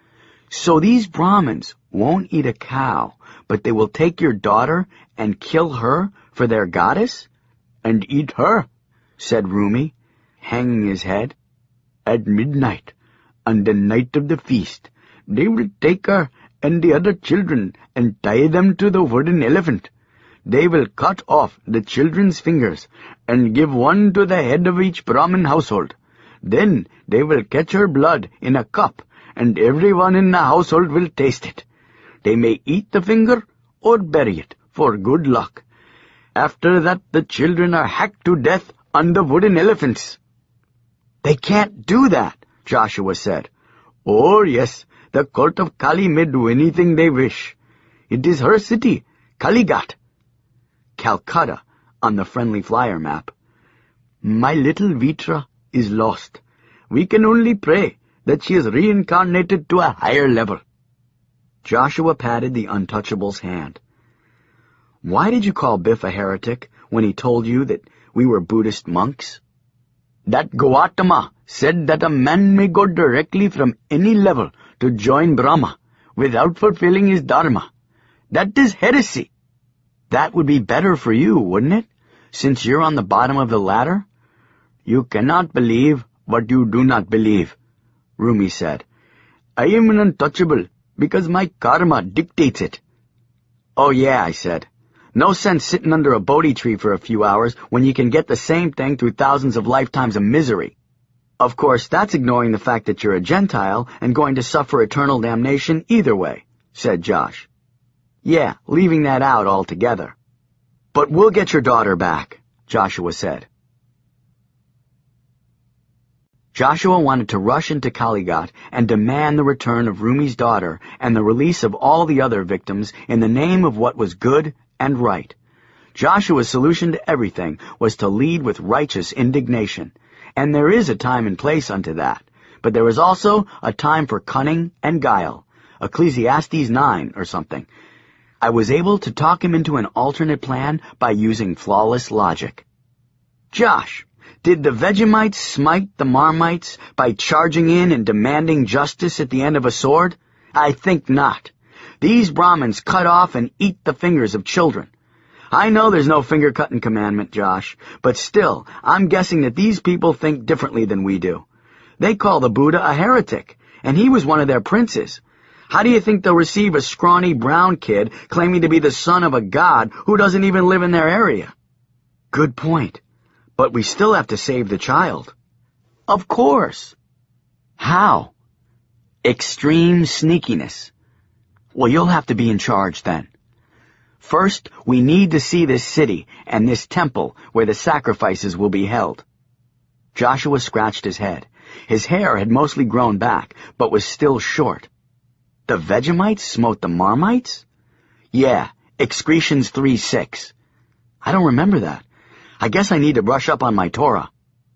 So these Brahmins won't eat a cow, but they will take your daughter and kill her for their goddess? And eat her, said Rumi, hanging his head. At midnight, on the night of the feast, they will take her and the other children and tie them to the wooden elephant. They will cut off the children's fingers and give one to the head of each Brahmin household. Then they will catch her blood in a cup, and everyone in the household will taste it. They may eat the finger or bury it for good luck. After that, the children are hacked to death on the wooden elephants. They can't do that, Joshua said. Oh, yes, the court of Kali may do anything they wish. It is her city, Kalighat. Calcutta, on the friendly flyer map. My little Vitra is lost. We can only pray that she is reincarnated to a higher level. Joshua patted the untouchable's hand. Why did you call Biff a heretic when he told you that we were Buddhist monks? That Gautama said that a man may go directly from any level to join Brahma without fulfilling his dharma. That is heresy. That would be better for you, wouldn't it, since you're on the bottom of the ladder? You cannot believe what you do not believe, Rumi said. I am an untouchable because my karma dictates it. Oh yeah, I said. No sense sitting under a Bodhi tree for a few hours when you can get the same thing through thousands of lifetimes of misery. Of course, that's ignoring the fact that you're a Gentile and going to suffer eternal damnation either way. said Josh. Yeah, leaving that out altogether. But we'll get your daughter back, Joshua said. Joshua wanted to rush into Kalighat and demand the return of Rumi's daughter and the release of all the other victims in the name of what was good and right. Joshua's solution to everything was to lead with righteous indignation, and there is a time and place unto that, but there is also a time for cunning and guile, Ecclesiastes nine or something. I was able to talk him into an alternate plan by using flawless logic. Josh, did the Vegemites smite the Marmites by charging in and demanding justice at the end of a sword? I think not. These Brahmins cut off and eat the fingers of children. I know there's no finger-cutting commandment, Josh, but still, I'm guessing that these people think differently than we do. They call the Buddha a heretic, and he was one of their princes. How do you think they'll receive a scrawny brown kid claiming to be the son of a god who doesn't even live in their area? Good point. But we still have to save the child. Of course. How? Extreme sneakiness. Well, you'll have to be in charge then. First, we need to see this city and this temple where the sacrifices will be held. Joshua scratched his head. His hair had mostly grown back, but was still short. The Vegemites smote the Marmites? Yeah, Excretions three six. I don't remember that. I guess I need to brush up on my Torah.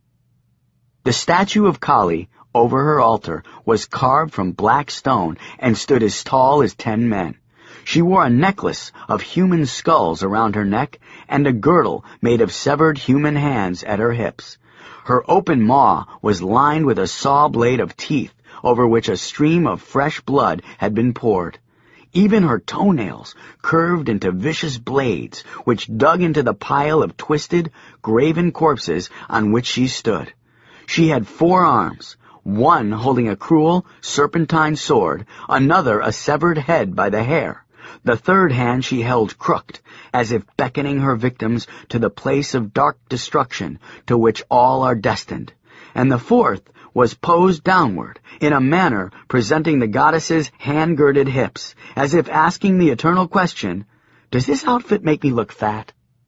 The statue of Kali, over her altar, was carved from black stone and stood as tall as ten men. She wore a necklace of human skulls around her neck and a girdle made of severed human hands at her hips. Her open maw was lined with a saw blade of teeth over which a stream of fresh blood had been poured. Even her toenails curved into vicious blades, which dug into the pile of twisted, graven corpses on which she stood. She had four arms, one holding a cruel, serpentine sword, another a severed head by the hair. The third hand she held crooked, as if beckoning her victims to the place of dark destruction to which all are destined. And the fourth was posed downward, in a manner presenting the goddess's hand-girded hips, as if asking the eternal question, does this outfit make me look fat?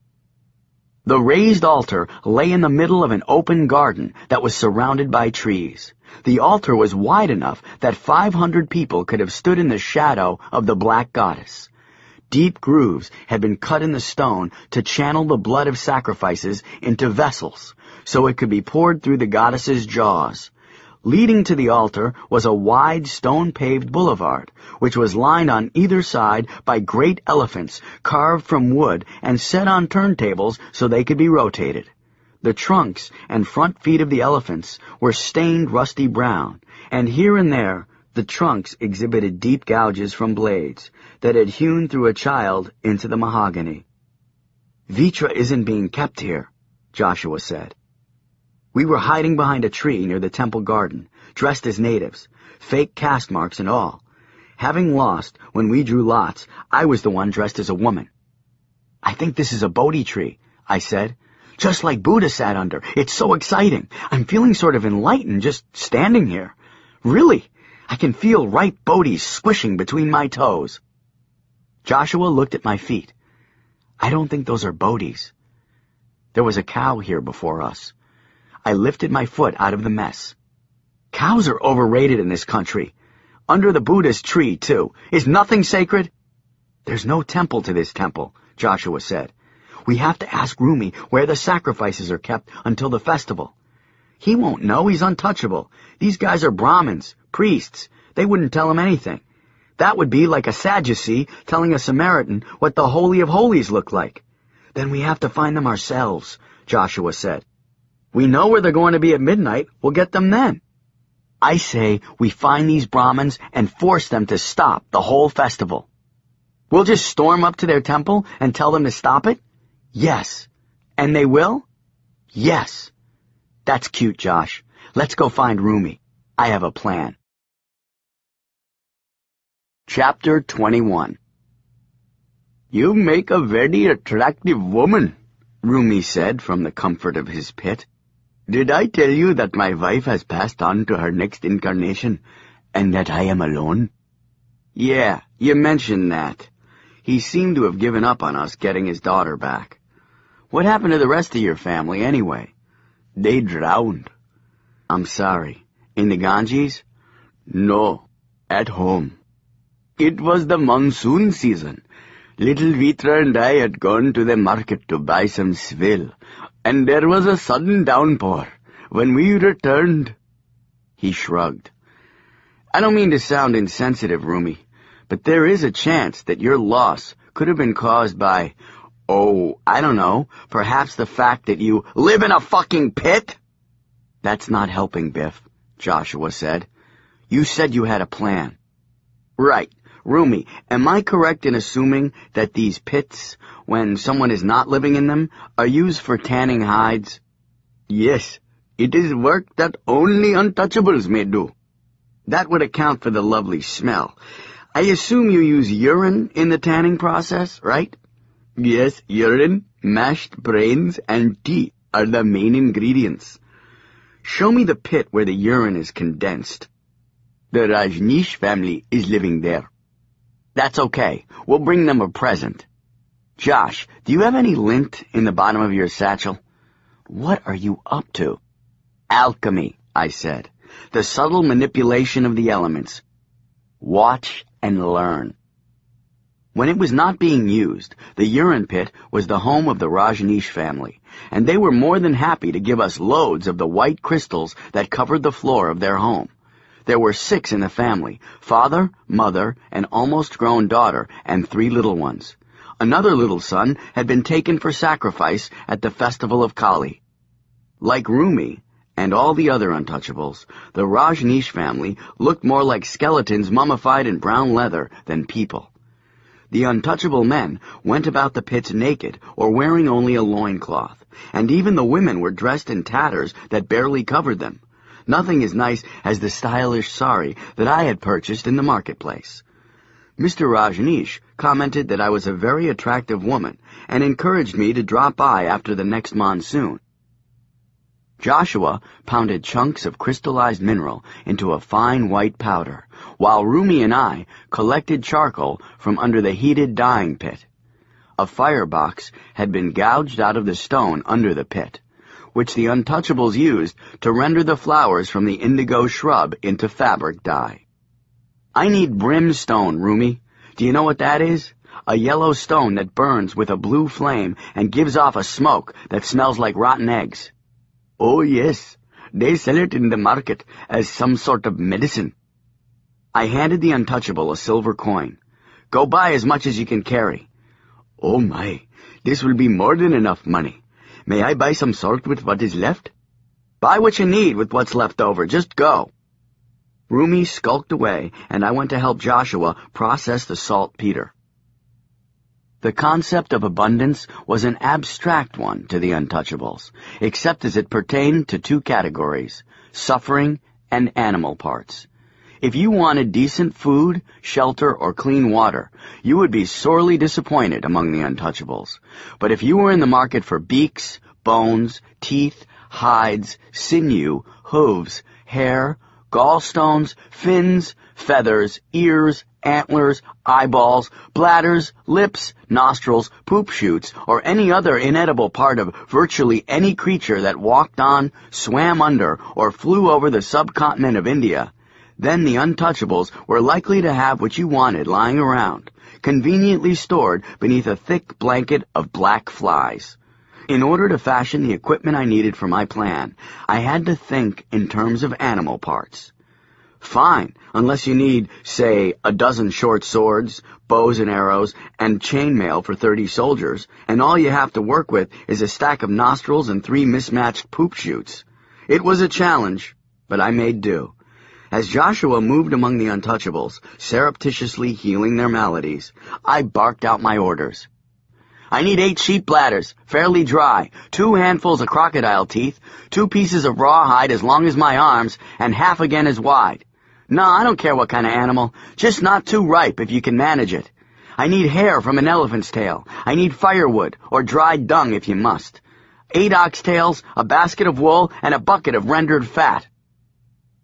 The raised altar lay in the middle of an open garden that was surrounded by trees. The altar was wide enough that five hundred people could have stood in the shadow of the black goddess. Deep grooves had been cut in the stone to channel the blood of sacrifices into vessels, so it could be poured through the goddess's jaws. Leading to the altar was a wide stone-paved boulevard, which was lined on either side by great elephants carved from wood and set on turntables so they could be rotated. The trunks and front feet of the elephants were stained rusty brown, and here and there the trunks exhibited deep gouges from blades that had hewn through a child into the mahogany. Vitra isn't being kept here, Joshua said. We were hiding behind a tree near the temple garden, dressed as natives, fake caste marks and all. Having lost, when we drew lots, I was the one dressed as a woman. I think this is a Bodhi tree, I said. Just like Buddha sat under. It's so exciting. I'm feeling sort of enlightened just standing here. Really, I can feel ripe Bodhis squishing between my toes. Joshua looked at my feet. I don't think those are Bodhis. There was a cow here before us. I lifted my foot out of the mess. Cows are overrated in this country. Under the Buddha's tree, too. Is nothing sacred? There's no temple to this temple, Joshua said. We have to ask Rumi where the sacrifices are kept until the festival. He won't know. He's untouchable. These guys are Brahmins, priests. They wouldn't tell him anything. That would be like a Sadducee telling a Samaritan what the Holy of Holies looked like. Then we have to find them ourselves, Joshua said. We know where they're going to be at midnight. We'll get them then. I say we find these Brahmins and force them to stop the whole festival. We'll just storm up to their temple and tell them to stop it? Yes. And they will? Yes. That's cute, Josh. Let's go find Rumi. I have a plan. Chapter twenty-one. You make a very attractive woman, Rumi said from the comfort of his pit. Did I tell you that my wife has passed on to her next incarnation, and that I am alone? Yeah, you mentioned that. He seemed to have given up on us getting his daughter back. What happened to the rest of your family, anyway? They drowned. I'm sorry. In the Ganges? No, at home. It was the monsoon season. Little Vitra and I had gone to the market to buy some swill, and there was a sudden downpour. When we returned... He shrugged. I don't mean to sound insensitive, Rumi, but there is a chance that your loss could have been caused by, oh, I don't know, perhaps the fact that you live in a fucking pit? That's not helping, Biff, Joshua said. You said you had a plan. Right. Rumi, am I correct in assuming that these pits, when someone is not living in them, are used for tanning hides? Yes, it is work that only untouchables may do. That would account for the lovely smell. I assume you use urine in the tanning process, right? Yes, urine, mashed brains, and tea are the main ingredients. Show me the pit where the urine is condensed. The Rajneesh family is living there. That's okay. We'll bring them a present. Josh, do you have any lint in the bottom of your satchel? What are you up to? Alchemy, I said. The subtle manipulation of the elements. Watch and learn. When it was not being used, the urine pit was the home of the Rajneesh family, and they were more than happy to give us loads of the white crystals that covered the floor of their home. There were six in the family, father, mother, an almost-grown daughter, and three little ones. Another little son had been taken for sacrifice at the festival of Kali. Like Rumi, and all the other untouchables, the Rajneesh family looked more like skeletons mummified in brown leather than people. The untouchable men went about the pits naked or wearing only a loincloth, and even the women were dressed in tatters that barely covered them. Nothing as nice as the stylish sari that I had purchased in the marketplace. Mister Rajneesh commented that I was a very attractive woman and encouraged me to drop by after the next monsoon. Joshua pounded chunks of crystallized mineral into a fine white powder, while Rumi and I collected charcoal from under the heated dyeing pit. A firebox had been gouged out of the stone under the pit, which the untouchables used to render the flowers from the indigo shrub into fabric dye. I need brimstone, Rumi. Do you know what that is? A yellow stone that burns with a blue flame and gives off a smoke that smells like rotten eggs. Oh, yes. They sell it in the market as some sort of medicine. I handed the untouchable a silver coin. Go buy as much as you can carry. Oh, my. This will be more than enough money. May I buy some salt with what is left? Buy what you need with what's left over. Just go. Rumi skulked away, and I went to help Joshua process the saltpeter. The concept of abundance was an abstract one to the untouchables, except as it pertained to two categories, suffering and animal parts. If you wanted decent food, shelter, or clean water, you would be sorely disappointed among the untouchables. But if you were in the market for beaks, bones, teeth, hides, sinew, hooves, hair, gallstones, fins, feathers, ears, antlers, eyeballs, bladders, lips, nostrils, poop chutes, or any other inedible part of virtually any creature that walked on, swam under, or flew over the subcontinent of India, then the untouchables were likely to have what you wanted lying around, conveniently stored beneath a thick blanket of black flies. In order to fashion the equipment I needed for my plan, I had to think in terms of animal parts. Fine, unless you need, say, a dozen short swords, bows and arrows, and chainmail for thirty soldiers, and all you have to work with is a stack of nostrils and three mismatched poop chutes. It was a challenge, but I made do. As Joshua moved among the untouchables, surreptitiously healing their maladies, I barked out my orders. I need eight sheep bladders, fairly dry, two handfuls of crocodile teeth, two pieces of rawhide as long as my arms, and half again as wide. No, I don't care what kind of animal, just not too ripe if you can manage it. I need hair from an elephant's tail. I need firewood, or dried dung if you must. Eight oxtails, a basket of wool, and a bucket of rendered fat.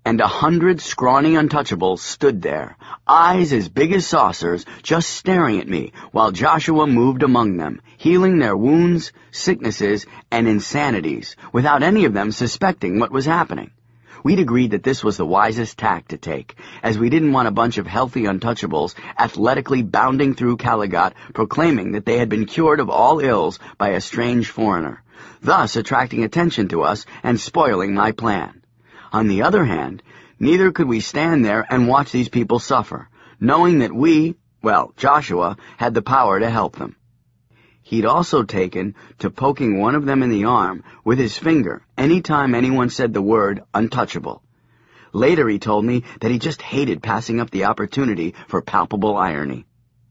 and a hundred scrawny untouchables stood there, eyes as big as saucers, just staring at me, while Joshua moved among them, healing their wounds, sicknesses, and insanities, without any of them suspecting what was happening. We'd agreed that this was the wisest tack to take, as we didn't want a bunch of healthy untouchables athletically bounding through Caligot, proclaiming that they had been cured of all ills by a strange foreigner, thus attracting attention to us and spoiling my plan. On the other hand, neither could we stand there and watch these people suffer, knowing that we, well, Joshua, had the power to help them. He'd also taken to poking one of them in the arm with his finger any time anyone said the word untouchable. Later he told me that he just hated passing up the opportunity for palpable irony.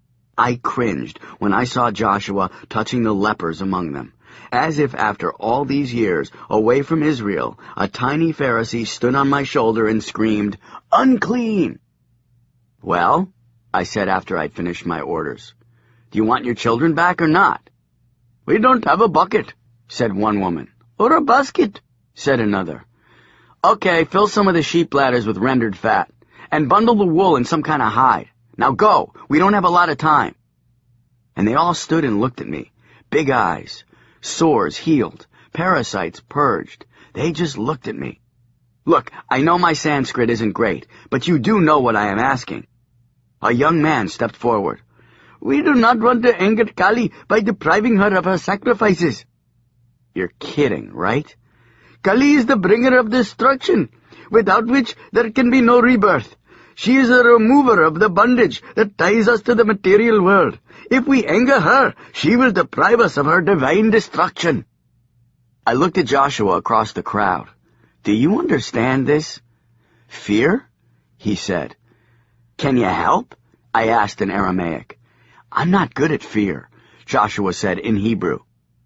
I cringed when I saw Joshua touching the lepers among them, as if after all these years away from Israel, a tiny Pharisee stood on my shoulder and screamed, "Unclean!" "Well," I said after I'd finished my orders, "do you want your children back or not?" "We don't have a bucket," said one woman. "Or a basket," said another. "Okay, fill some of the sheep bladders with rendered fat, and bundle the wool in some kind of hide. Now go, we don't have a lot of time." And they all stood and looked at me, big eyes, sores healed, parasites purged. They just looked at me. "Look, I know my Sanskrit isn't great, but you do know what I am asking." A young man stepped forward. "We do not want to anger Kali by depriving her of her sacrifices." "You're kidding, right?" "Kali is the bringer of destruction, without which there can be no rebirth. She is a remover of the bondage that ties us to the material world. If we anger her, she will deprive us of her divine destruction." I looked at Joshua across the crowd. "Do you understand this?" "Fear?" he said. "Can you help?" I asked in Aramaic. "I'm not good at fear," Joshua said in Hebrew.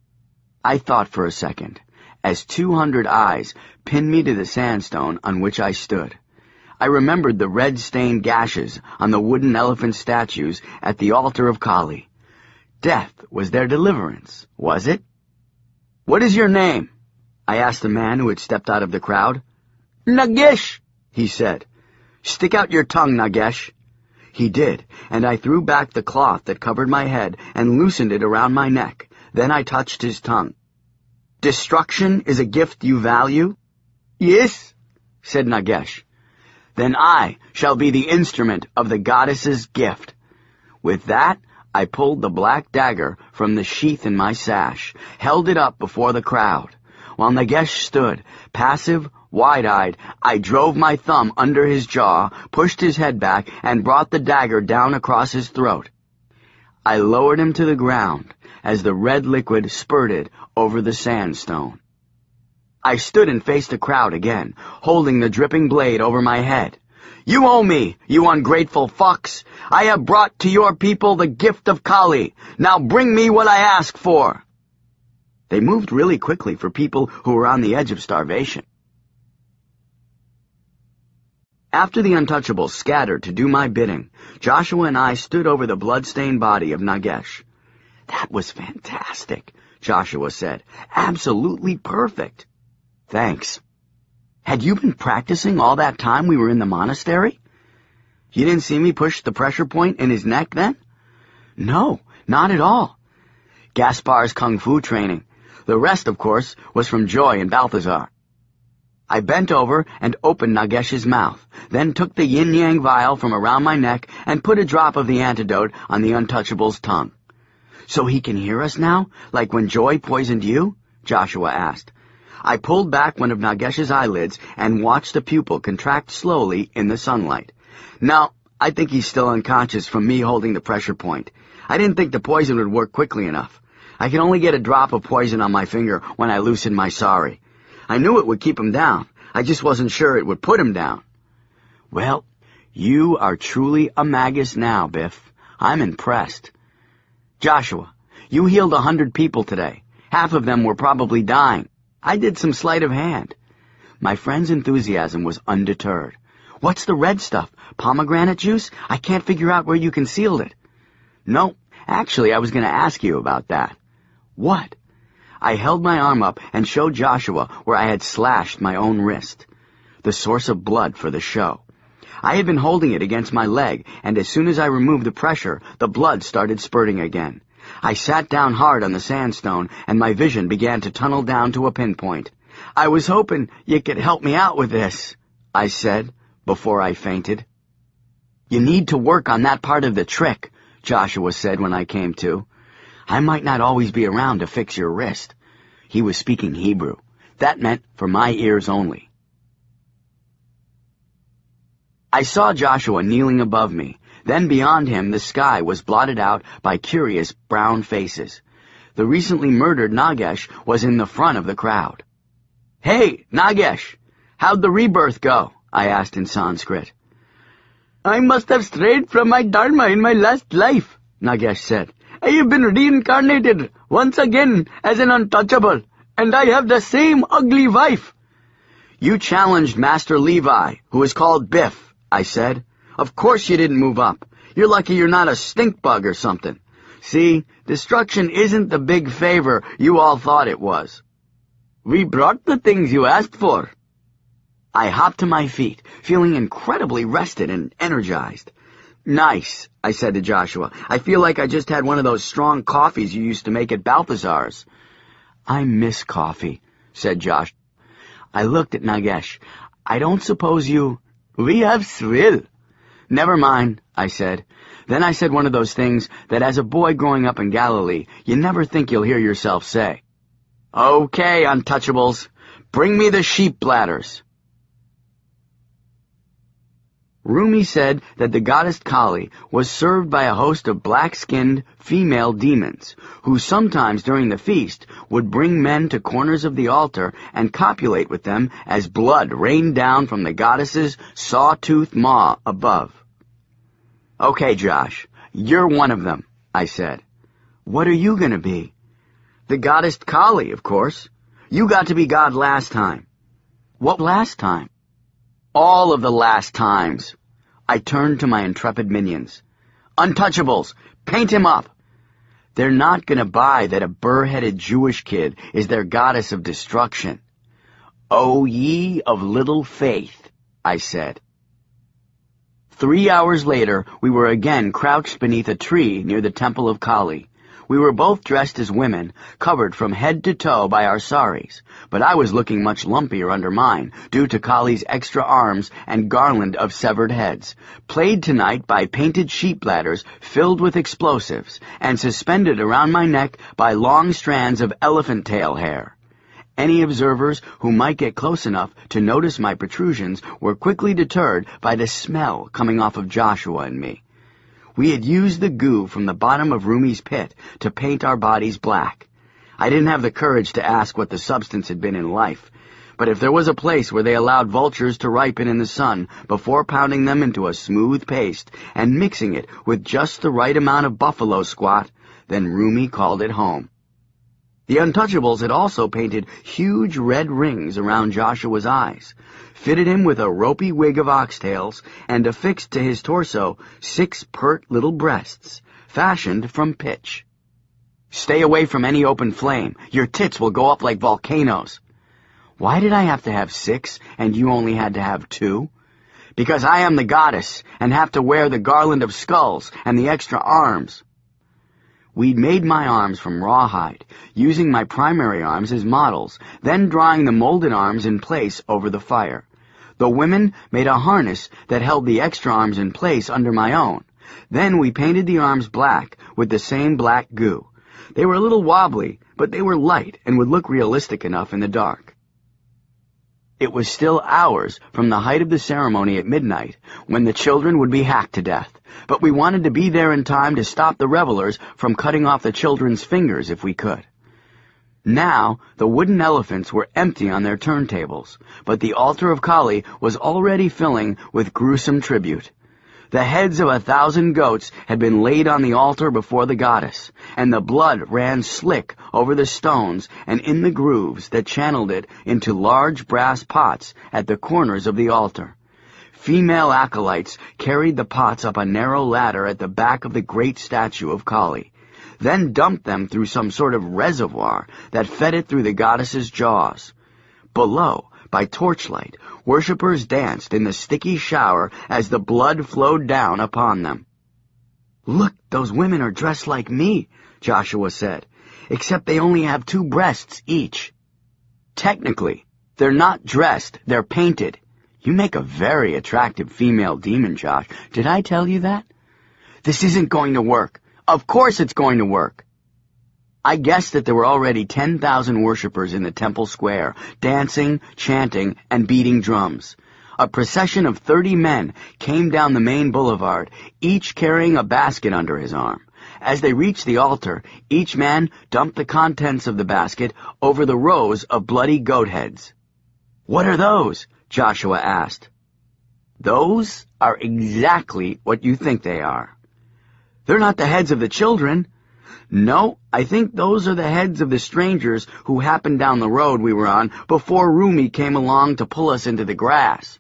I thought for a second, as two hundred eyes pinned me to the sandstone on which I stood. I remembered the red-stained gashes on the wooden elephant statues at the altar of Kali. Death was their deliverance, was it? "What is your name?" I asked the man who had stepped out of the crowd. "Nagesh," he said. "Stick out your tongue, Nagesh." He did, and I threw back the cloth that covered my head and loosened it around my neck. Then I touched his tongue. "Destruction is a gift you value?" "Yes," said Nagesh. "Then I shall be the instrument of the goddess's gift." With that, I pulled the black dagger from the sheath in my sash, held it up before the crowd. While Nagesh stood, passive, wide-eyed, I drove my thumb under his jaw, pushed his head back, and brought the dagger down across his throat. I lowered him to the ground as the red liquid spurted over the sandstone. I stood and faced the crowd again, holding the dripping blade over my head. "You owe me, you ungrateful fucks! I have brought to your people the gift of Kali. Now bring me what I ask for!" They moved really quickly for people who were on the edge of starvation. After the untouchables scattered to do my bidding, Joshua and I stood over the blood-stained body of Nagesh. "That was fantastic," Joshua said. "Absolutely perfect." "Thanks." "Had you been practicing all that time we were in the monastery?" "You didn't see me push the pressure point in his neck then?" "No, not at all." "Gaspar's kung fu training. The rest, of course, was from Joy and Balthazar." I bent over and opened Nagesh's mouth, then took the yin-yang vial from around my neck and put a drop of the antidote on the untouchable's tongue. "So he can hear us now, like when Joy poisoned you?" Joshua asked. I pulled back one of Nagesh's eyelids and watched the pupil contract slowly in the sunlight. "No, I think he's still unconscious from me holding the pressure point. I didn't think the poison would work quickly enough. I could only get a drop of poison on my finger when I loosened my sari. I knew it would keep him down. I just wasn't sure it would put him down." "Well, you are truly a magus now, Biff. I'm impressed." "Joshua, you healed a hundred people today. Half of them were probably dying. I did some sleight of hand." My friend's enthusiasm was undeterred. "What's the red stuff? Pomegranate juice? I can't figure out where you concealed it." "No, actually, I was going to ask you about that." "What?" I held my arm up and showed Joshua where I had slashed my own wrist. the source of blood for the show. I had been holding it against my leg, and as soon as I removed the pressure, the blood started spurting again. I sat down hard on the sandstone, and my vision began to tunnel down to a pinpoint. "I was hoping you could help me out with this," I said, before I fainted. "You need to work on that part of the trick," Joshua said when I came to. "I might not always be around to fix your wrist." He was speaking Hebrew. That meant for my ears only. I saw Joshua kneeling above me. Then beyond him the sky was blotted out by curious brown faces. The recently murdered Nagesh was in the front of the crowd. "Hey, Nagesh, how'd the rebirth go?" I asked in Sanskrit. "I must have strayed from my dharma in my last life," Nagesh said. "I have been reincarnated once again as an untouchable, and I have the same ugly wife." "You challenged Master Levi, who is called Biff," I said. "Of course you didn't move up. You're lucky you're not a stink bug or something. See, destruction isn't the big favor you all thought it was." "We brought the things you asked for." I hopped to my feet, feeling incredibly rested and energized. "Nice," I said to Joshua. "I feel like I just had one of those strong coffees you used to make at Balthazar's." "I miss coffee," said Josh. I looked at Nagesh. "I don't suppose you—" "We have swill." "Never mind," I said. Then I said one of those things that as a boy growing up in Galilee, you never think you'll hear yourself say. "Okay, untouchables, bring me the sheep bladders." Rumi said that the goddess Kali was served by a host of black-skinned female demons, who sometimes during the feast would bring men to corners of the altar and copulate with them as blood rained down from the goddess's saw-toothed maw above. "Okay, Josh, you're one of them," I said. "What are you going to be?" "The goddess Kali, of course. You got to be God last time." "What last time?" "All of the last times." I turned to my intrepid minions. "Untouchables, paint him up." They're not going to buy that a burr-headed Jewish kid is their goddess of destruction. "O ye of little faith," I said. Three hours later, we were again crouched beneath a tree near the temple of Kali. We were both dressed as women, covered from head to toe by our saris, but I was looking much lumpier under mine, due to Kali's extra arms and garland of severed heads, played tonight by painted sheep bladders filled with explosives, and suspended around my neck by long strands of elephant tail hair. Any observers who might get close enough to notice my protrusions were quickly deterred by the smell coming off of Joshua and me. We had used the goo from the bottom of Rumi's pit to paint our bodies black. I didn't have the courage to ask what the substance had been in life, but if there was a place where they allowed vultures to ripen in the sun before pounding them into a smooth paste and mixing it with just the right amount of buffalo squat, then Rumi called it home. The Untouchables had also painted huge red rings around Joshua's eyes, fitted him with a ropey wig of oxtails, and affixed to his torso six pert little breasts, fashioned from pitch. "Stay away from any open flame. Your tits will go up like volcanoes." Why did I have to have six, and you only had to have two? Because I am the goddess, and have to wear the garland of skulls and the extra arms. We'd made my arms from rawhide, using my primary arms as models, then drawing the molded arms in place over the fire. The women made a harness that held the extra arms in place under my own. Then we painted the arms black with the same black goo. They were a little wobbly, but they were light and would look realistic enough in the dark. It was still hours from the height of the ceremony at midnight, when the children would be hacked to death, but we wanted to be there in time to stop the revelers from cutting off the children's fingers if we could. Now, the wooden elephants were empty on their turntables, but the altar of Kali was already filling with gruesome tribute. The heads of a thousand goats had been laid on the altar before the goddess, and the blood ran slick over the stones and in the grooves that channeled it into large brass pots at the corners of the altar. Female acolytes carried the pots up a narrow ladder at the back of the great statue of Kali, then dumped them through some sort of reservoir that fed it through the goddess's jaws. Below, By torchlight, worshippers danced in the sticky shower as the blood flowed down upon them. "Look, those women are dressed like me," Joshua said, "except they only have two breasts each." "Technically, they're not dressed, they're painted. You make a very attractive female demon, Josh. Did I tell you that?" "This isn't going to work. Of course it's going to work." I guessed that there were already ten thousand worshippers in the temple square, dancing, chanting, and beating drums. A procession of thirty men came down the main boulevard, each carrying a basket under his arm. As they reached the altar, each man dumped the contents of the basket over the rows of bloody goat heads. "What are those?" Joshua asked. "Those are exactly what you think they are." "They're not the heads of the children." "No, I think those are the heads of the strangers who happened down the road we were on before Rumi came along to pull us into the grass."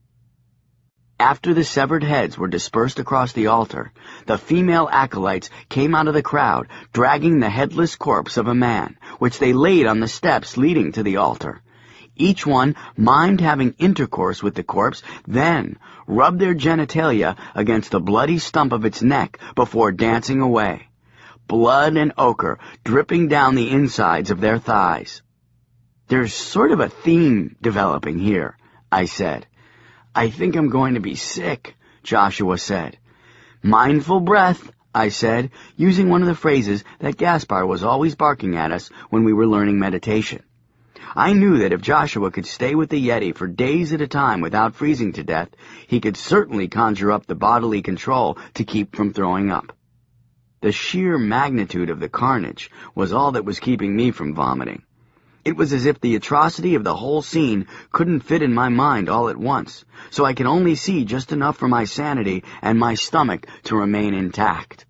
After the severed heads were dispersed across the altar, the female acolytes came out of the crowd, dragging the headless corpse of a man, which they laid on the steps leading to the altar. Each one mimed having intercourse with the corpse, then rubbed their genitalia against the bloody stump of its neck before dancing away. Blood and ochre dripping down the insides of their thighs. "There's sort of a theme developing here," I said. "I think I'm going to be sick," Joshua said. "Mindful breath," I said, using one of the phrases that Gaspar was always barking at us when we were learning meditation. I knew that if Joshua could stay with the Yeti for days at a time without freezing to death, he could certainly conjure up the bodily control to keep from throwing up. The sheer magnitude of the carnage was all that was keeping me from vomiting. It was as if the atrocity of the whole scene couldn't fit in my mind all at once, so I could only see just enough for my sanity and my stomach to remain intact.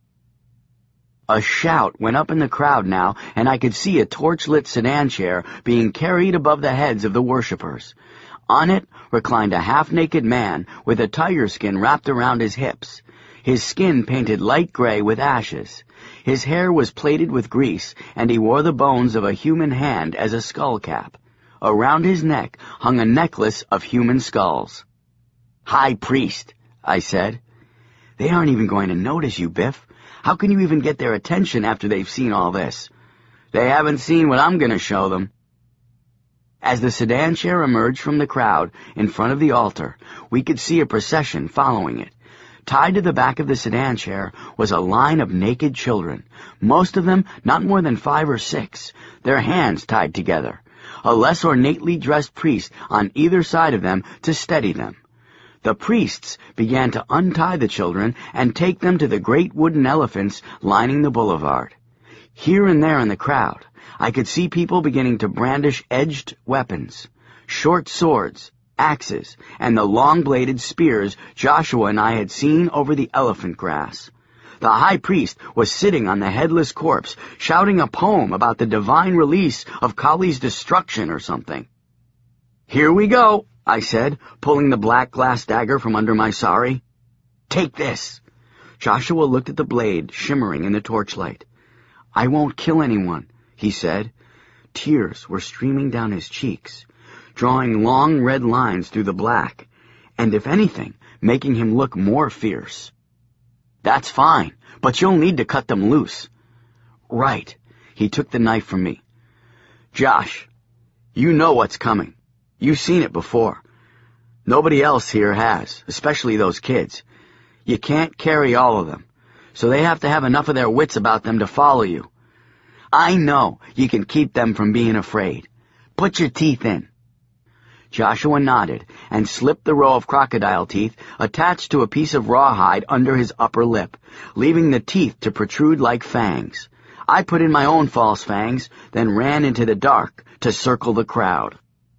A shout went up in the crowd now, and I could see a torch-lit sedan chair being carried above the heads of the worshippers. On it reclined a half-naked man with a tiger skin wrapped around his hips. His skin painted light gray with ashes. His hair was plaited with grease, and he wore the bones of a human hand as a skull cap. Around his neck hung a necklace of human skulls. "High Priest," I said. "They aren't even going to notice you, Biff. How can you even get their attention after they've seen all this?" "They haven't seen what I'm going to show them." As the sedan chair emerged from the crowd in front of the altar, we could see a procession following it. Tied to the back of the sedan chair was a line of naked children, most of them not more than five or six, their hands tied together, a less ornately dressed priest on either side of them to steady them. The priests began to untie the children and take them to the great wooden elephants lining the boulevard. Here and there in the crowd, I could see people beginning to brandish edged weapons, short swords, axes, and the long-bladed spears Joshua and I had seen over the elephant grass. The high priest was sitting on the headless corpse, shouting a poem about the divine release of Kali's destruction or something. "Here we go," I said, pulling the black glass dagger from under my sari. "Take this." Joshua looked at the blade shimmering in the torchlight. "I won't kill anyone," he said. Tears were streaming down his cheeks, drawing long red lines through the black, and if anything, making him look more fierce. "That's fine, but you'll need to cut them loose." "Right." He took the knife from me. "Josh, you know what's coming. You've seen it before. Nobody else here has, especially those kids. You can't carry all of them, so they have to have enough of their wits about them to follow you. I know you can keep them from being afraid. Put your teeth in." Joshua nodded and slipped the row of crocodile teeth attached to a piece of rawhide under his upper lip, leaving the teeth to protrude like fangs. I put in my own false fangs, then ran into the dark to circle the crowd.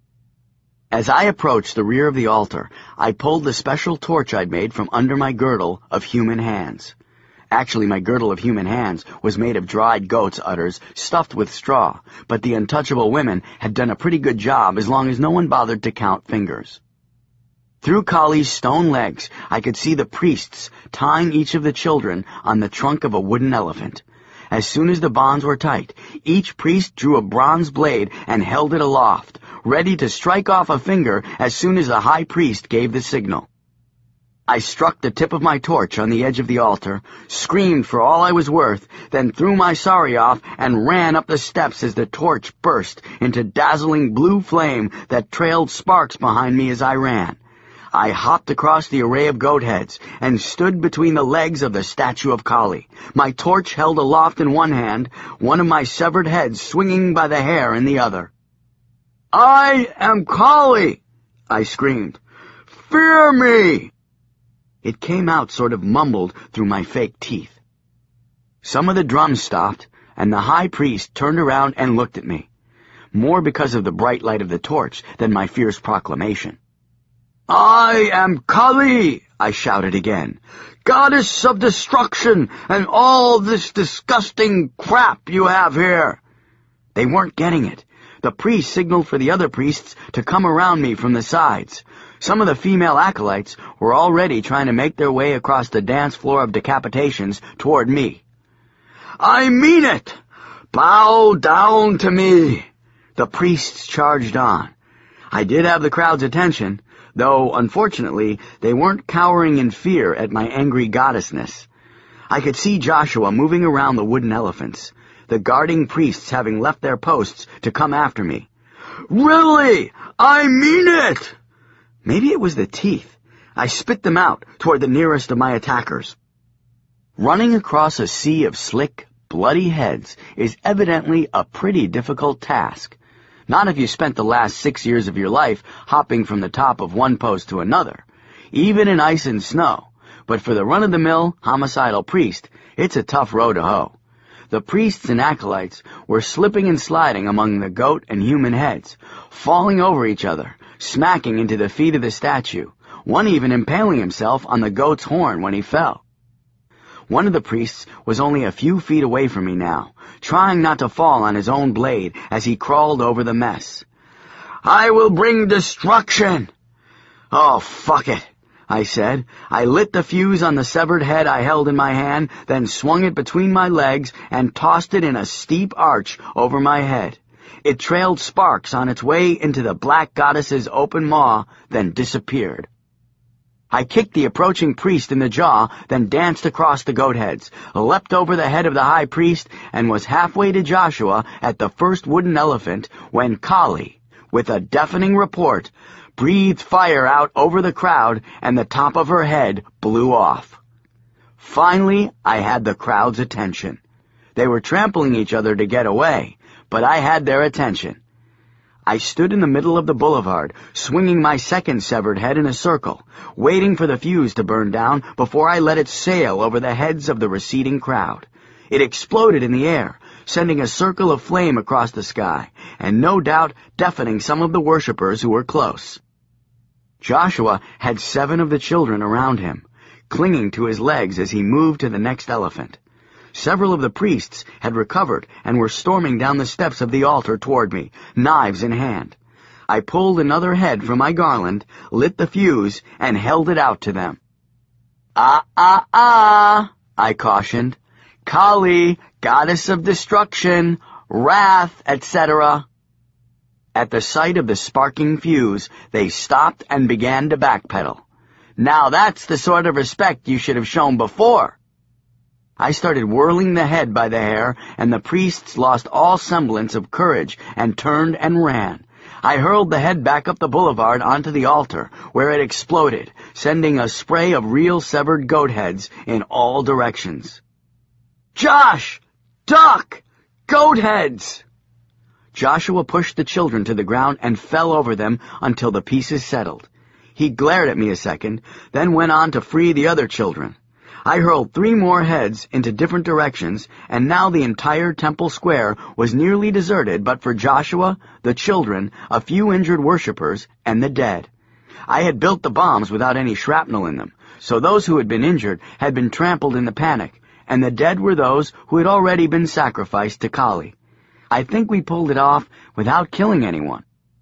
As I approached the rear of the altar, I pulled the special torch I'd made from under my girdle of human hands. Actually, my girdle of human hands was made of dried goat's udders stuffed with straw, but the untouchable women had done a pretty good job as long as no one bothered to count fingers. Through Kali's stone legs, I could see the priests tying each of the children on the trunk of a wooden elephant. As soon as the bonds were tight, each priest drew a bronze blade and held it aloft, ready to strike off a finger as soon as the high priest gave the signal. I struck the tip of my torch on the edge of the altar, screamed for all I was worth, then threw my sari off and ran up the steps as the torch burst into dazzling blue flame that trailed sparks behind me as I ran. I hopped across the array of goat heads and stood between the legs of the statue of Kali, my torch held aloft in one hand, one of my severed heads swinging by the hair in the other. "I am Kali!" I screamed. "Fear me!" It came out sort of mumbled through my fake teeth. Some of the drums stopped, and the high priest turned around and looked at me, more because of the bright light of the torch than my fierce proclamation. "I am Kali!" I shouted again. "Goddess of destruction and all this disgusting crap you have here!" They weren't getting it. The priest signaled for the other priests to come around me from the sides. Some of the female acolytes were already trying to make their way across the dance floor of decapitations toward me. "I mean it! Bow down to me!" The priests charged on. I did have the crowd's attention, though, unfortunately, they weren't cowering in fear at my angry goddessness. I could see Joshua moving around the wooden elephants, the guarding priests having left their posts to come after me. "Really? I mean it!" Maybe it was the teeth. I spit them out toward the nearest of my attackers. Running across a sea of slick, bloody heads is evidently a pretty difficult task. Not if you spent the last six years of your life hopping from the top of one post to another, even in ice and snow. But for the run-of-the-mill, homicidal priest, it's a tough row to hoe. The priests and acolytes were slipping and sliding among the goat and human heads, falling over each other, smacking into the feet of the statue, one even impaling himself on the goat's horn when he fell. One of the priests was only a few feet away from me now, trying not to fall on his own blade as he crawled over the mess. "I will bring destruction!" "Oh, fuck it," I said. I lit the fuse on the severed head I held in my hand, then swung it between my legs and tossed it in a steep arch over my head. It trailed sparks on its way into the black goddess's open maw, then disappeared. I kicked the approaching priest in the jaw, then danced across the goat heads, leapt over the head of the high priest, and was halfway to Joshua at the first wooden elephant when Kali, with a deafening report, breathed fire out over the crowd and the top of her head blew off. Finally, I had the crowd's attention. They were trampling each other to get away, but I had their attention. I stood in the middle of the boulevard, swinging my second severed head in a circle, waiting for the fuse to burn down before I let it sail over the heads of the receding crowd. It exploded in the air, sending a circle of flame across the sky, and no doubt deafening some of the worshippers who were close. Joshua had seven of the children around him, clinging to his legs as he moved to the next elephant. Several of the priests had recovered and were storming down the steps of the altar toward me, knives in hand. I pulled another head from my garland, lit the fuse, and held it out to them. "Ah, ah, ah," I cautioned. "Kali, goddess of destruction, wrath, et cetera" At the sight of the sparking fuse, they stopped and began to backpedal. "Now that's the sort of respect you should have shown before." I started whirling the head by the hair, and the priests lost all semblance of courage and turned and ran. I hurled the head back up the boulevard onto the altar, where it exploded, sending a spray of real severed goat heads in all directions. "Josh! Duck! Goat heads!" Joshua pushed the children to the ground and fell over them until the pieces settled. He glared at me a second, then went on to free the other children. I hurled three more heads into different directions, and now the entire temple square was nearly deserted but for Joshua, the children, a few injured worshippers, and the dead. I had built the bombs without any shrapnel in them, so those who had been injured had been trampled in the panic, and the dead were those who had already been sacrificed to Kali. I think we pulled it off without killing anyone.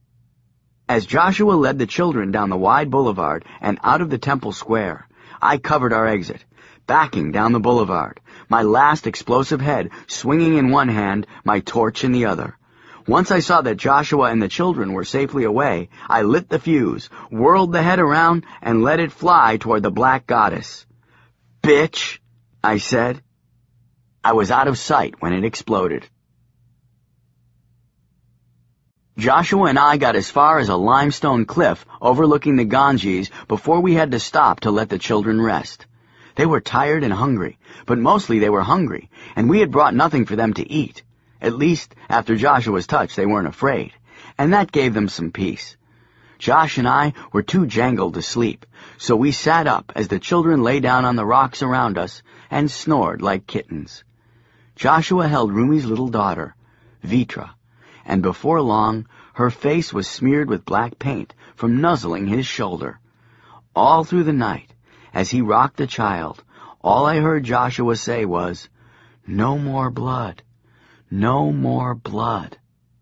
As Joshua led the children down the wide boulevard and out of the temple square, I covered our exit, backing down the boulevard, my last explosive head swinging in one hand, my torch in the other. Once I saw that Joshua and the children were safely away, I lit the fuse, whirled the head around, and let it fly toward the black goddess. "Bitch," I said. I was out of sight when it exploded. Joshua and I got as far as a limestone cliff overlooking the Ganges before we had to stop to let the children rest. They were tired and hungry, but mostly they were hungry, and we had brought nothing for them to eat. At least, after Joshua's touch, they weren't afraid, and that gave them some peace. Josh and I were too jangled to sleep, so we sat up as the children lay down on the rocks around us and snored like kittens. Joshua held Rumi's little daughter, Vitra, and before long her face was smeared with black paint from nuzzling his shoulder. All through the night, as he rocked the child, all I heard Joshua say was, "No more blood, no more blood."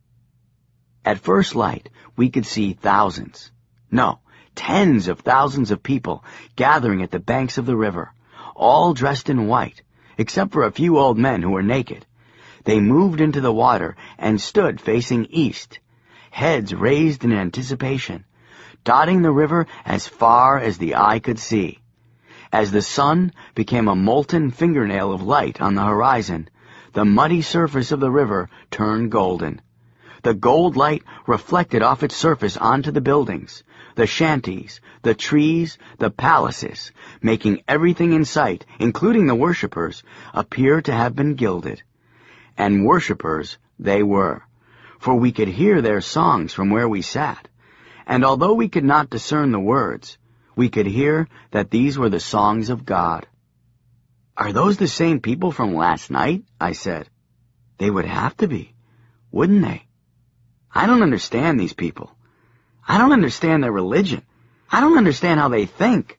At first light, we could see thousands, no, tens of thousands of people gathering at the banks of the river, all dressed in white, except for a few old men who were naked. They moved into the water and stood facing east, heads raised in anticipation, dotting the river as far as the eye could see. As the sun became a molten fingernail of light on the horizon, the muddy surface of the river turned golden. The gold light reflected off its surface onto the buildings, the shanties, the trees, the palaces, making everything in sight, including the worshippers, appear to have been gilded. And worshippers they were, for we could hear their songs from where we sat, and although we could not discern the words, we could hear that these were the songs of God. "Are those the same people from last night?" I said. "They would have to be, wouldn't they? I don't understand these people. I don't understand their religion. I don't understand how they think."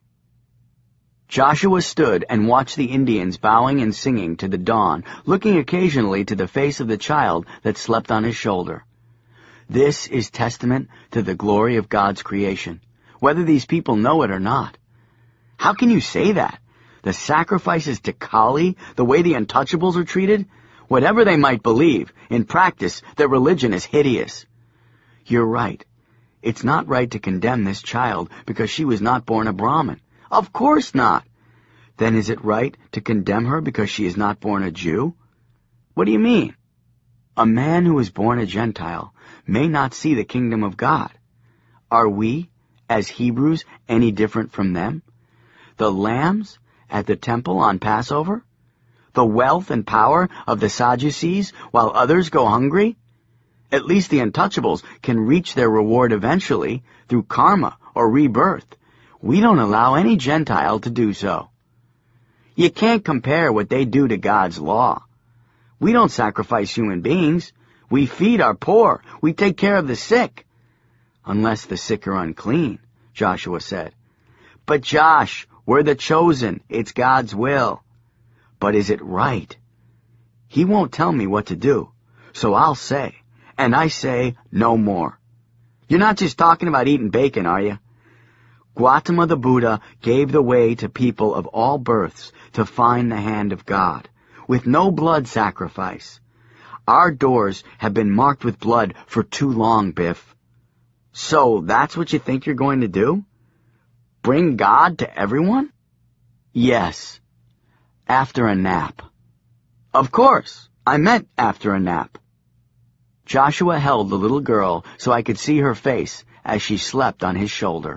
Joshua stood and watched the Indians bowing and singing to the dawn, looking occasionally to the face of the child that slept on his shoulder. This is testament to the glory of God's creation, whether these people know it or not. How can you say that? The sacrifices to Kali, the way the untouchables are treated? Whatever they might believe, in practice, their religion is hideous. You're right. It's not right to condemn this child because she was not born a Brahmin. Of course not. Then is it right to condemn her because she is not born a Jew? What do you mean? A man who is born a Gentile may not see the kingdom of God. Are we, as Hebrews, any different from them? The lambs at the temple on Passover? The wealth and power of the Sadducees while others go hungry? At least the untouchables can reach their reward eventually through karma or rebirth. We don't allow any Gentile to do so. You can't compare what they do to God's law. We don't sacrifice human beings. We feed our poor. We take care of the sick. Unless the sick are unclean, Joshua said. But Josh, we're the chosen. It's God's will. But is it right? He won't tell me what to do, so I'll say, and I say no more. You're not just talking about eating bacon, are you? Gautama the Buddha gave the way to people of all births to find the hand of God, with no blood sacrifice. Our doors have been marked with blood for too long, Biff. So that's what you think you're going to do? Bring God to everyone? Yes. After a nap. Of course, I meant after a nap. Joshua held the little girl so I could see her face as she slept on his shoulder.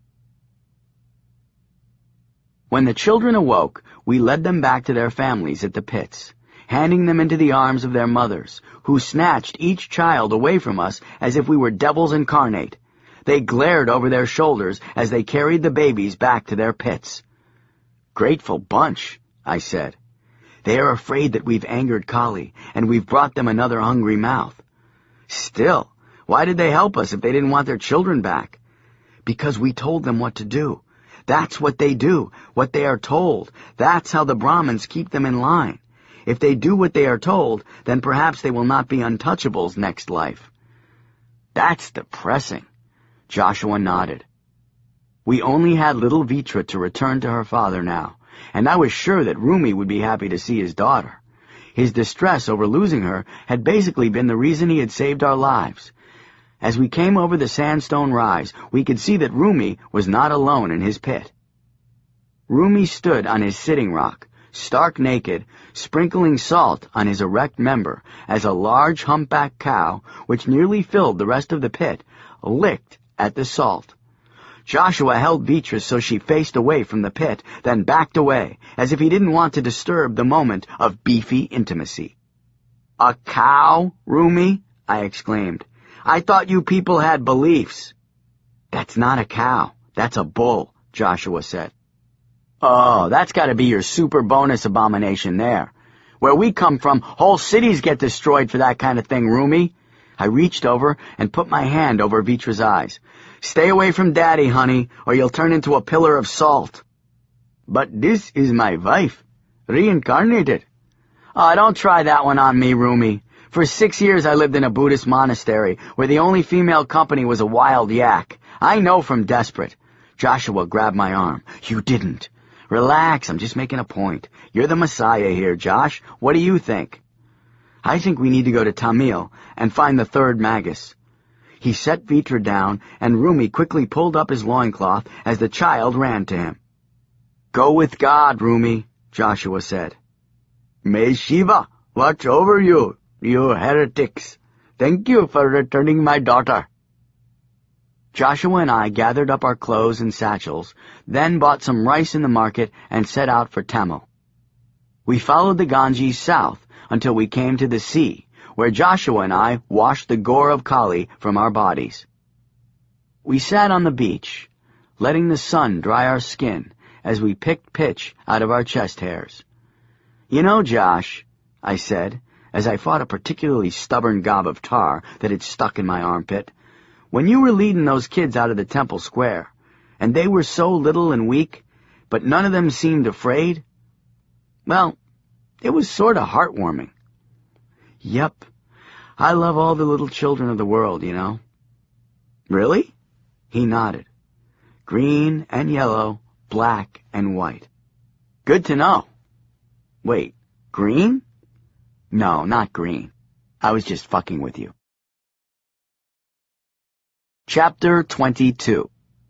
When the children awoke, we led them back to their families at the pits, handing them into the arms of their mothers, who snatched each child away from us as if we were devils incarnate. They glared over their shoulders as they carried the babies back to their pits. Grateful bunch, I said. They are afraid that we've angered Kali, and we've brought them another hungry mouth. Still, why did they help us if they didn't want their children back? Because we told them what to do. That's what they do, what they are told. That's how the Brahmins keep them in line. If they do what they are told, then perhaps they will not be untouchables next life. That's depressing. Joshua nodded. We only had little Vitra to return to her father now, and I was sure that Rumi would be happy to see his daughter. His distress over losing her had basically been the reason he had saved our lives. As we came over the sandstone rise, we could see that Rumi was not alone in his pit. Rumi stood on his sitting rock, stark naked, sprinkling salt on his erect member as a large humpback cow, which nearly filled the rest of the pit, licked at the salt. Joshua held Beatrice so she faced away from the pit, then backed away, as if he didn't want to disturb the moment of beefy intimacy. "A cow, Rumi?" I exclaimed. "I thought you people had beliefs." "That's not a cow. That's a bull," Joshua said. "Oh, that's got to be your super bonus abomination there. Where we come from, whole cities get destroyed for that kind of thing, Rumi." I reached over and put my hand over Vitra's eyes. "Stay away from Daddy, honey, or you'll turn into a pillar of salt." "But this is my wife, reincarnated." "Oh, don't try that one on me, Rumi. For six years I lived in a Buddhist monastery where the only female company was a wild yak. I know from desperate." Joshua grabbed my arm. "You didn't. Relax, I'm just making a point. You're the Messiah here, Josh. What do you think?" "I think we need to go to Tamil and find the third Magus." He set Vitra down, and Rumi quickly pulled up his loincloth as the child ran to him. "Go with God, Rumi," Joshua said. "May Shiva watch over you, you heretics. Thank you for returning my daughter." Joshua and I gathered up our clothes and satchels, then bought some rice in the market and set out for Tamil. We followed the Ganges south until we came to the sea, where Joshua and I washed the gore of Kali from our bodies. We sat on the beach, letting the sun dry our skin as we picked pitch out of our chest hairs. "You know, Josh," I said, as I fought a particularly stubborn gob of tar that had stuck in my armpit, "when you were leading those kids out of the Temple Square, and they were so little and weak, but none of them seemed afraid, well, it was sort of heartwarming." "Yep. I love all the little children of the world, you know." "Really?" He nodded. "Green and yellow, black and white." "Good to know." "Wait, green?" "No, not green. I was just fucking with you." Chapter twenty-two.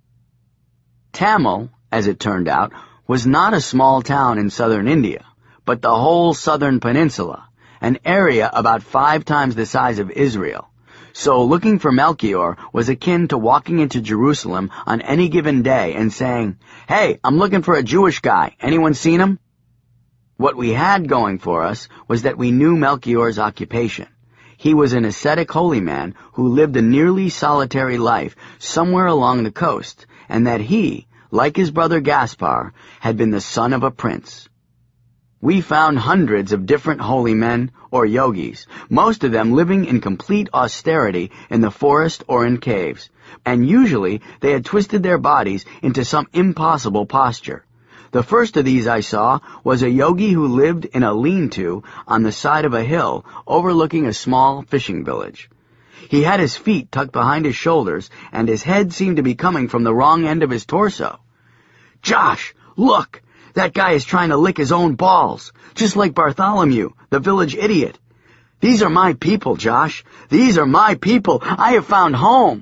Tamil, as it turned out, was not a small town in southern India, but the whole southern peninsula, an area about five times the size of Israel. So looking for Melchior was akin to walking into Jerusalem on any given day and saying, "Hey, I'm looking for a Jewish guy. Anyone seen him?" What we had going for us was that we knew Melchior's occupation. He was an ascetic holy man who lived a nearly solitary life somewhere along the coast, and that he, like his brother Gaspar, had been the son of a prince. We found hundreds of different holy men, or yogis, most of them living in complete austerity in the forest or in caves, and usually they had twisted their bodies into some impossible posture. The first of these I saw was a yogi who lived in a lean-to on the side of a hill overlooking a small fishing village. He had his feet tucked behind his shoulders, and his head seemed to be coming from the wrong end of his torso. "Josh, look! That guy is trying to lick his own balls, just like Bartholomew, the village idiot. These are my people, Josh. These are my people. I have found home."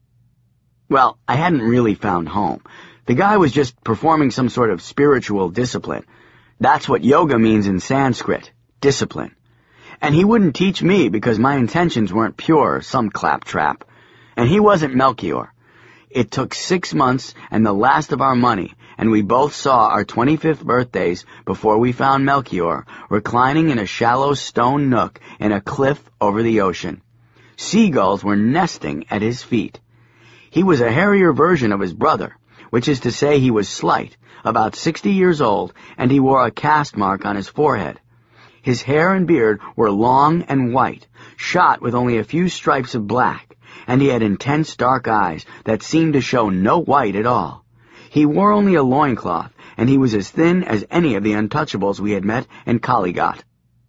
Well, I hadn't really found home. The guy was just performing some sort of spiritual discipline. That's what yoga means in Sanskrit, discipline. And he wouldn't teach me because my intentions weren't pure, some claptrap. And he wasn't Melchior. It took six months and the last of our money, and we both saw our twenty-fifth birthdays before we found Melchior reclining in a shallow stone nook in a cliff over the ocean. Seagulls were nesting at his feet. He was a hairier version of his brother, which is to say he was slight, about sixty years old, and he wore a caste mark on his forehead. His hair and beard were long and white, shot with only a few stripes of black, and he had intense dark eyes that seemed to show no white at all. He wore only a loincloth, and he was as thin as any of the untouchables we had met in Kalighat.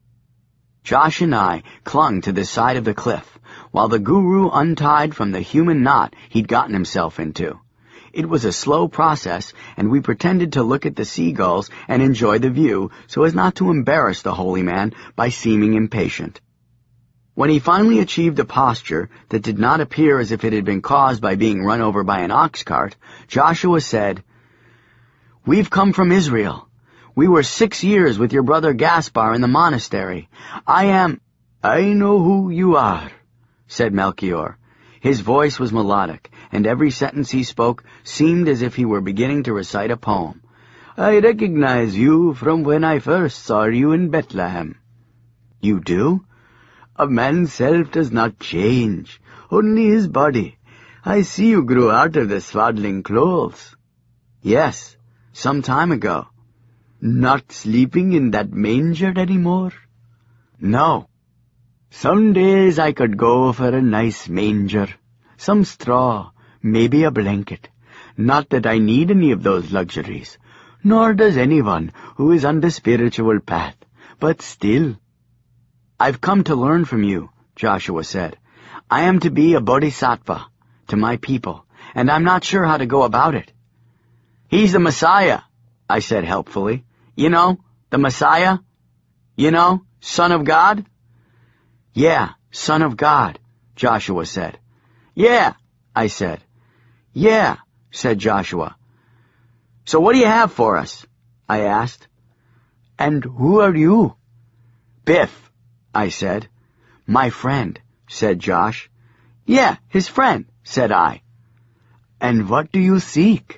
Josh and I clung to the side of the cliff, while the guru untied from the human knot he'd gotten himself into. It was a slow process, and we pretended to look at the seagulls and enjoy the view so as not to embarrass the holy man by seeming impatient. When he finally achieved a posture that did not appear as if it had been caused by being run over by an ox cart, Joshua said, "We've come from Israel. We were six years with your brother Gaspar in the monastery. I am—" "I know who you are," said Melchior. His voice was melodic, and every sentence he spoke seemed as if he were beginning to recite a poem. "I recognize you from when I first saw you in Bethlehem." "You do?" "A man's self does not change, only his body. I see you grew out of the swaddling clothes." "Yes, some time ago." "Not sleeping in that manger anymore?" "No." "Some days I could go for a nice manger, some straw, maybe a blanket. Not that I need any of those luxuries, nor does anyone who is on the spiritual path, but still—" "I've come to learn from you," Joshua said. "I am to be a bodhisattva to my people, and I'm not sure how to go about it." "He's the Messiah," I said helpfully. "You know, the Messiah? You know, Son of God?" "Yeah, Son of God," Joshua said. "Yeah," I said. "Yeah," said Joshua. "So what do you have for us?" I asked. "And who are you?" "Biff," I said. "My friend," said Josh. "Yeah, his friend," said I. "And what do you seek?"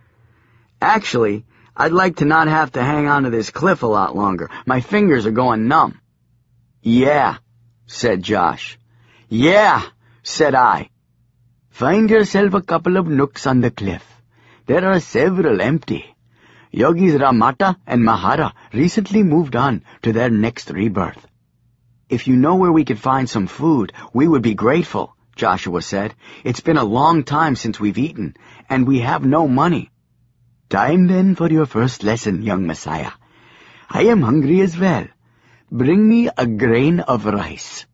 "Actually, I'd like to not have to hang on to this cliff a lot longer. My fingers are going numb." "Yeah," said Josh. "Yeah," said I. "Find yourself a couple of nooks on the cliff. There are several empty. Yogis Ramata and Mahara recently moved on to their next rebirth." "If you know where we could find some food, we would be grateful," Joshua said. "It's been a long time since we've eaten, and we have no money." "Time then for your first lesson, young Messiah. I am hungry as well. Bring me a grain of rice."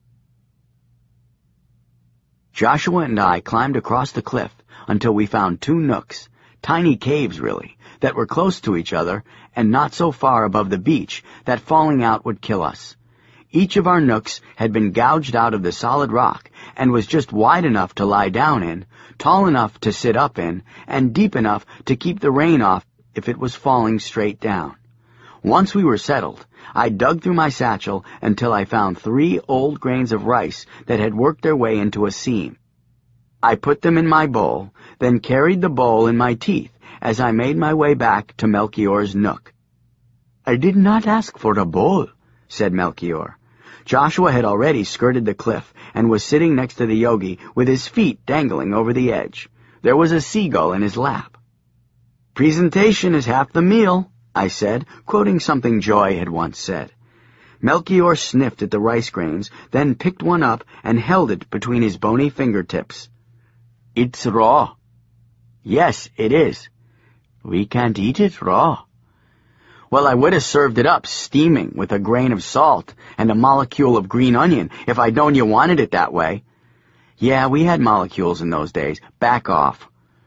Joshua and I climbed across the cliff until we found two nooks, tiny caves really, that were close to each other and not so far above the beach that falling out would kill us. Each of our nooks had been gouged out of the solid rock and was just wide enough to lie down in, tall enough to sit up in, and deep enough to keep the rain off if it was falling straight down. Once we were settled, I dug through my satchel until I found three old grains of rice that had worked their way into a seam. I put them in my bowl, then carried the bowl in my teeth as I made my way back to Melchior's nook. "I did not ask for a bowl," said Melchior. Joshua had already skirted the cliff and was sitting next to the yogi with his feet dangling over the edge. There was a seagull in his lap. "Presentation is half the meal," I said, quoting something Joy had once said. Melchior sniffed at the rice grains, then picked one up and held it between his bony fingertips. "It's raw." "Yes, it is." "We can't eat it raw." "Well, I would have served it up steaming with a grain of salt and a molecule of green onion if I'd known you wanted it that way." "Yeah, we had molecules in those days. Back off."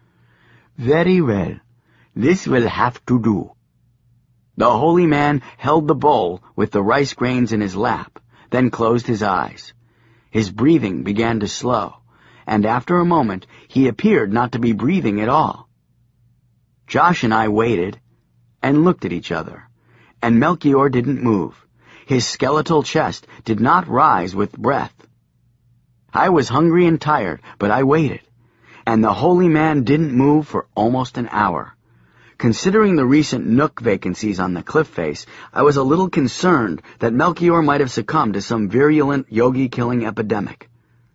"Very well. This will have to do." The holy man held the bowl with the rice grains in his lap, then closed his eyes. His breathing began to slow, and after a moment he appeared not to be breathing at all. Josh and I waited and looked at each other, and Melchior didn't move. His skeletal chest did not rise with breath. I was hungry and tired, but I waited, and the holy man didn't move for almost an hour. Considering the recent nook vacancies on the cliff face, I was a little concerned that Melchior might have succumbed to some virulent yogi-killing epidemic.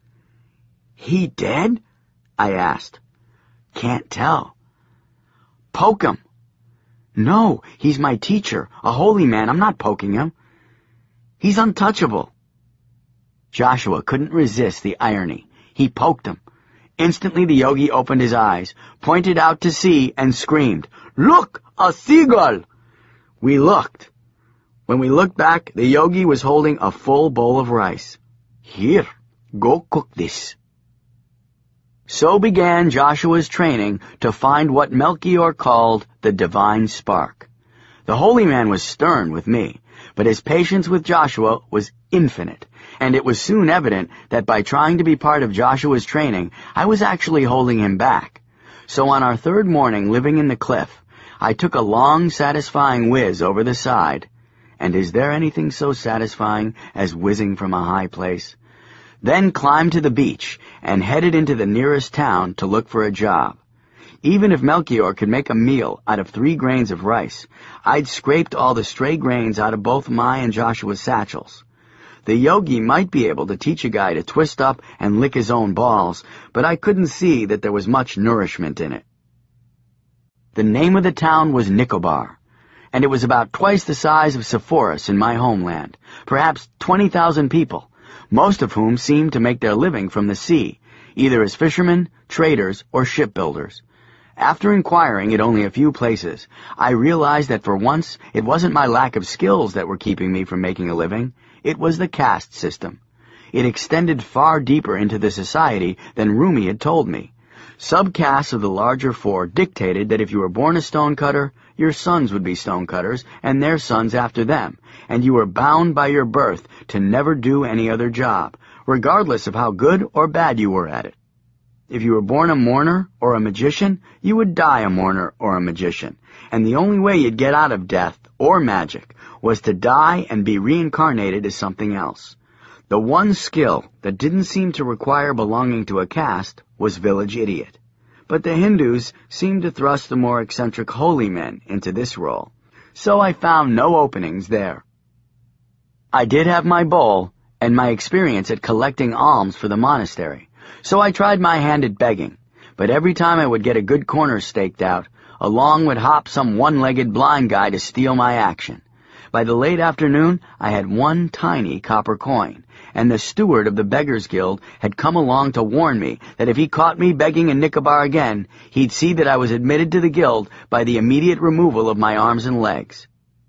"He dead?" I asked. "Can't tell." "Poke him." "No, he's my teacher, a holy man. I'm not poking him. He's untouchable." Joshua couldn't resist the irony. He poked him. Instantly the yogi opened his eyes, pointed out to sea, and screamed, "Look, a seagull!" We looked. When we looked back, the yogi was holding a full bowl of rice. "Here, go cook this." So began Joshua's training to find what Melchior called the divine spark. The holy man was stern with me, but his patience with Joshua was infinite, and it was soon evident that by trying to be part of Joshua's training, I was actually holding him back. So on our third morning living in the cliff, I took a long, satisfying whiz over the side. And is there anything so satisfying as whizzing from a high place? Then climbed to the beach and headed into the nearest town to look for a job. Even if Melchior could make a meal out of three grains of rice, I'd scraped all the stray grains out of both my and Joshua's satchels. The yogi might be able to teach a guy to twist up and lick his own balls, but I couldn't see that there was much nourishment in it. The name of the town was Nicobar, and it was about twice the size of Sepphoris in my homeland, perhaps twenty thousand people, most of whom seemed to make their living from the sea, either as fishermen, traders, or shipbuilders. After inquiring at only a few places, I realized that for once it wasn't my lack of skills that were keeping me from making a living. It was the caste system. It extended far deeper into the society than Rumi had told me. Subcastes of the larger four dictated that if you were born a stonecutter, your sons would be stonecutters, and their sons after them, and you were bound by your birth to never do any other job, regardless of how good or bad you were at it. If you were born a mourner or a magician, you would die a mourner or a magician, and the only way you'd get out of death or magic was to die and be reincarnated as something else. The one skill that didn't seem to require belonging to a caste was village idiot. But the Hindus seemed to thrust the more eccentric holy men into this role, so I found no openings there. I did have my bowl and my experience at collecting alms for the monastery, so I tried my hand at begging, but every time I would get a good corner staked out, along would hop some one-legged blind guy to steal my action. By the late afternoon, I had one tiny copper coin, and the steward of the Beggars' Guild had come along to warn me that if he caught me begging in Nicobar again, he'd see that I was admitted to the guild by the immediate removal of my arms and legs.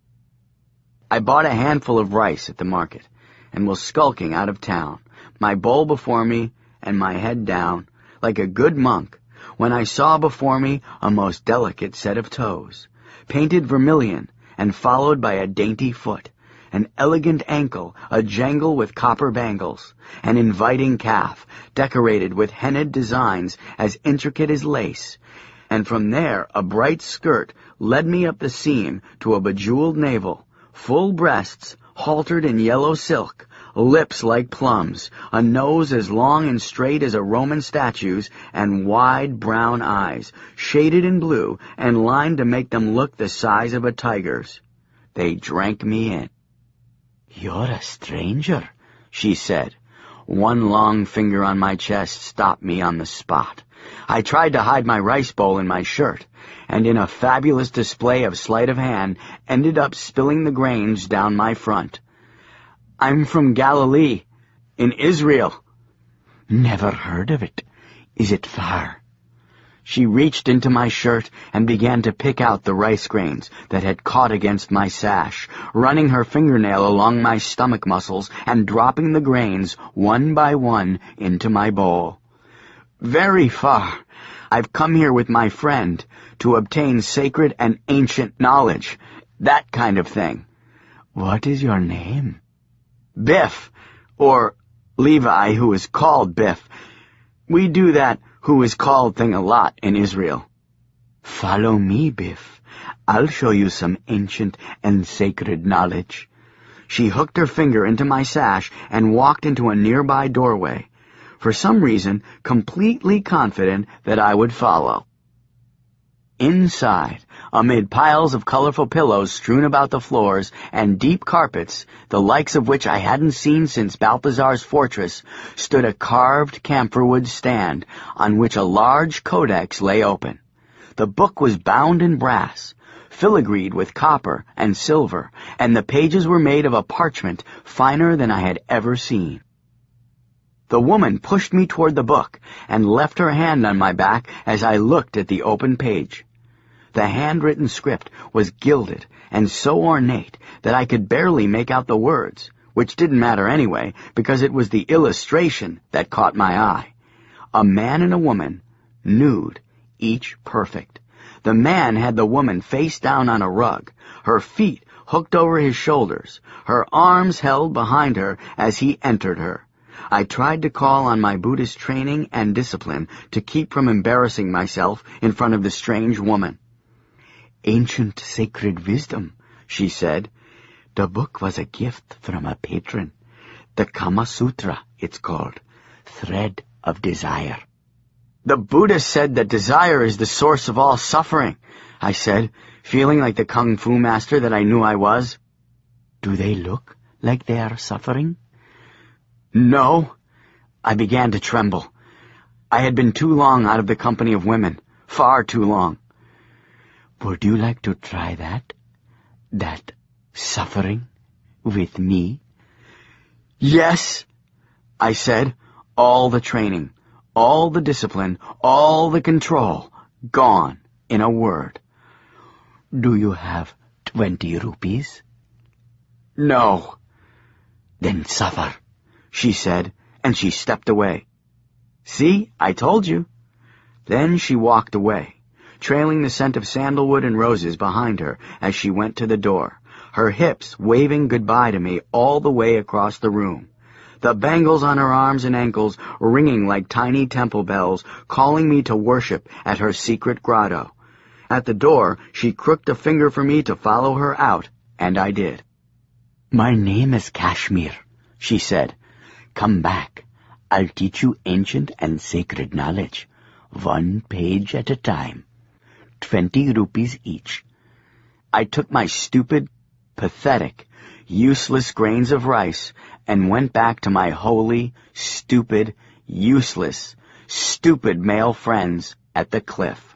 I bought a handful of rice at the market, and was skulking out of town, my bowl before me and my head down, like a good monk, when I saw before me a most delicate set of toes, painted vermilion, and followed by a dainty foot, an elegant ankle, a jangle with copper bangles, an inviting calf, decorated with henna'd designs as intricate as lace, and from there a bright skirt led me up the seam to a bejeweled navel, full breasts, haltered in yellow silk, lips like plums, a nose as long and straight as a Roman statue's, and wide brown eyes, shaded in blue and lined to make them look the size of a tiger's. They drank me in. "You're a stranger," she said. One long finger on my chest stopped me on the spot. I tried to hide my rice bowl in my shirt, and in a fabulous display of sleight of hand, ended up spilling the grains down my front. "I'm from Galilee, in Israel." "Never heard of it. Is it far?" She reached into my shirt and began to pick out the rice grains that had caught against my sash, running her fingernail along my stomach muscles and dropping the grains one by one into my bowl. "Very far. I've come here with my friend to obtain sacred and ancient knowledge, that kind of thing." "What is your name?" "Biff, or Levi, who is called Biff. We do that who is called thing a lot in Israel." "Follow me, Biff. I'll show you some ancient and sacred knowledge." She hooked her finger into my sash and walked into a nearby doorway, for some reason completely confident that I would follow. Inside, amid piles of colorful pillows strewn about the floors and deep carpets, the likes of which I hadn't seen since Balthazar's fortress, stood a carved camphorwood stand on which a large codex lay open. The book was bound in brass, filigreed with copper and silver, and the pages were made of a parchment finer than I had ever seen. The woman pushed me toward the book and left her hand on my back as I looked at the open page. The handwritten script was gilded and so ornate that I could barely make out the words, which didn't matter anyway, because it was the illustration that caught my eye. A man and a woman, nude, each perfect. The man had the woman face down on a rug, her feet hooked over his shoulders, her arms held behind her as he entered her. I tried to call on my Buddhist training and discipline to keep from embarrassing myself in front of the strange woman. "Ancient sacred wisdom," she said. "The book was a gift from a patron. The Kama Sutra, it's called. Thread of Desire." "The Buddha said that desire is the source of all suffering," I said, feeling like the kung fu master that I knew I was. "Do they look like they are suffering?" "No." I began to tremble. I had been too long out of the company of women, far too long. "Would you like to try that? That suffering with me?" "Yes," I said, all the training, all the discipline, all the control, gone in a word. "Do you have twenty rupees?" "No." "Then suffer," she said, and she stepped away. "See, I told you." Then she walked away, trailing the scent of sandalwood and roses behind her as she went to the door, her hips waving goodbye to me all the way across the room, the bangles on her arms and ankles ringing like tiny temple bells, calling me to worship at her secret grotto. At the door, she crooked a finger for me to follow her out, and I did. "My name is Kashmir," she said. "Come back. I'll teach you ancient and sacred knowledge, one page at a time. Twenty rupees each." I took my stupid, pathetic, useless grains of rice and went back to my holy, stupid, useless, stupid male friends at the cliff.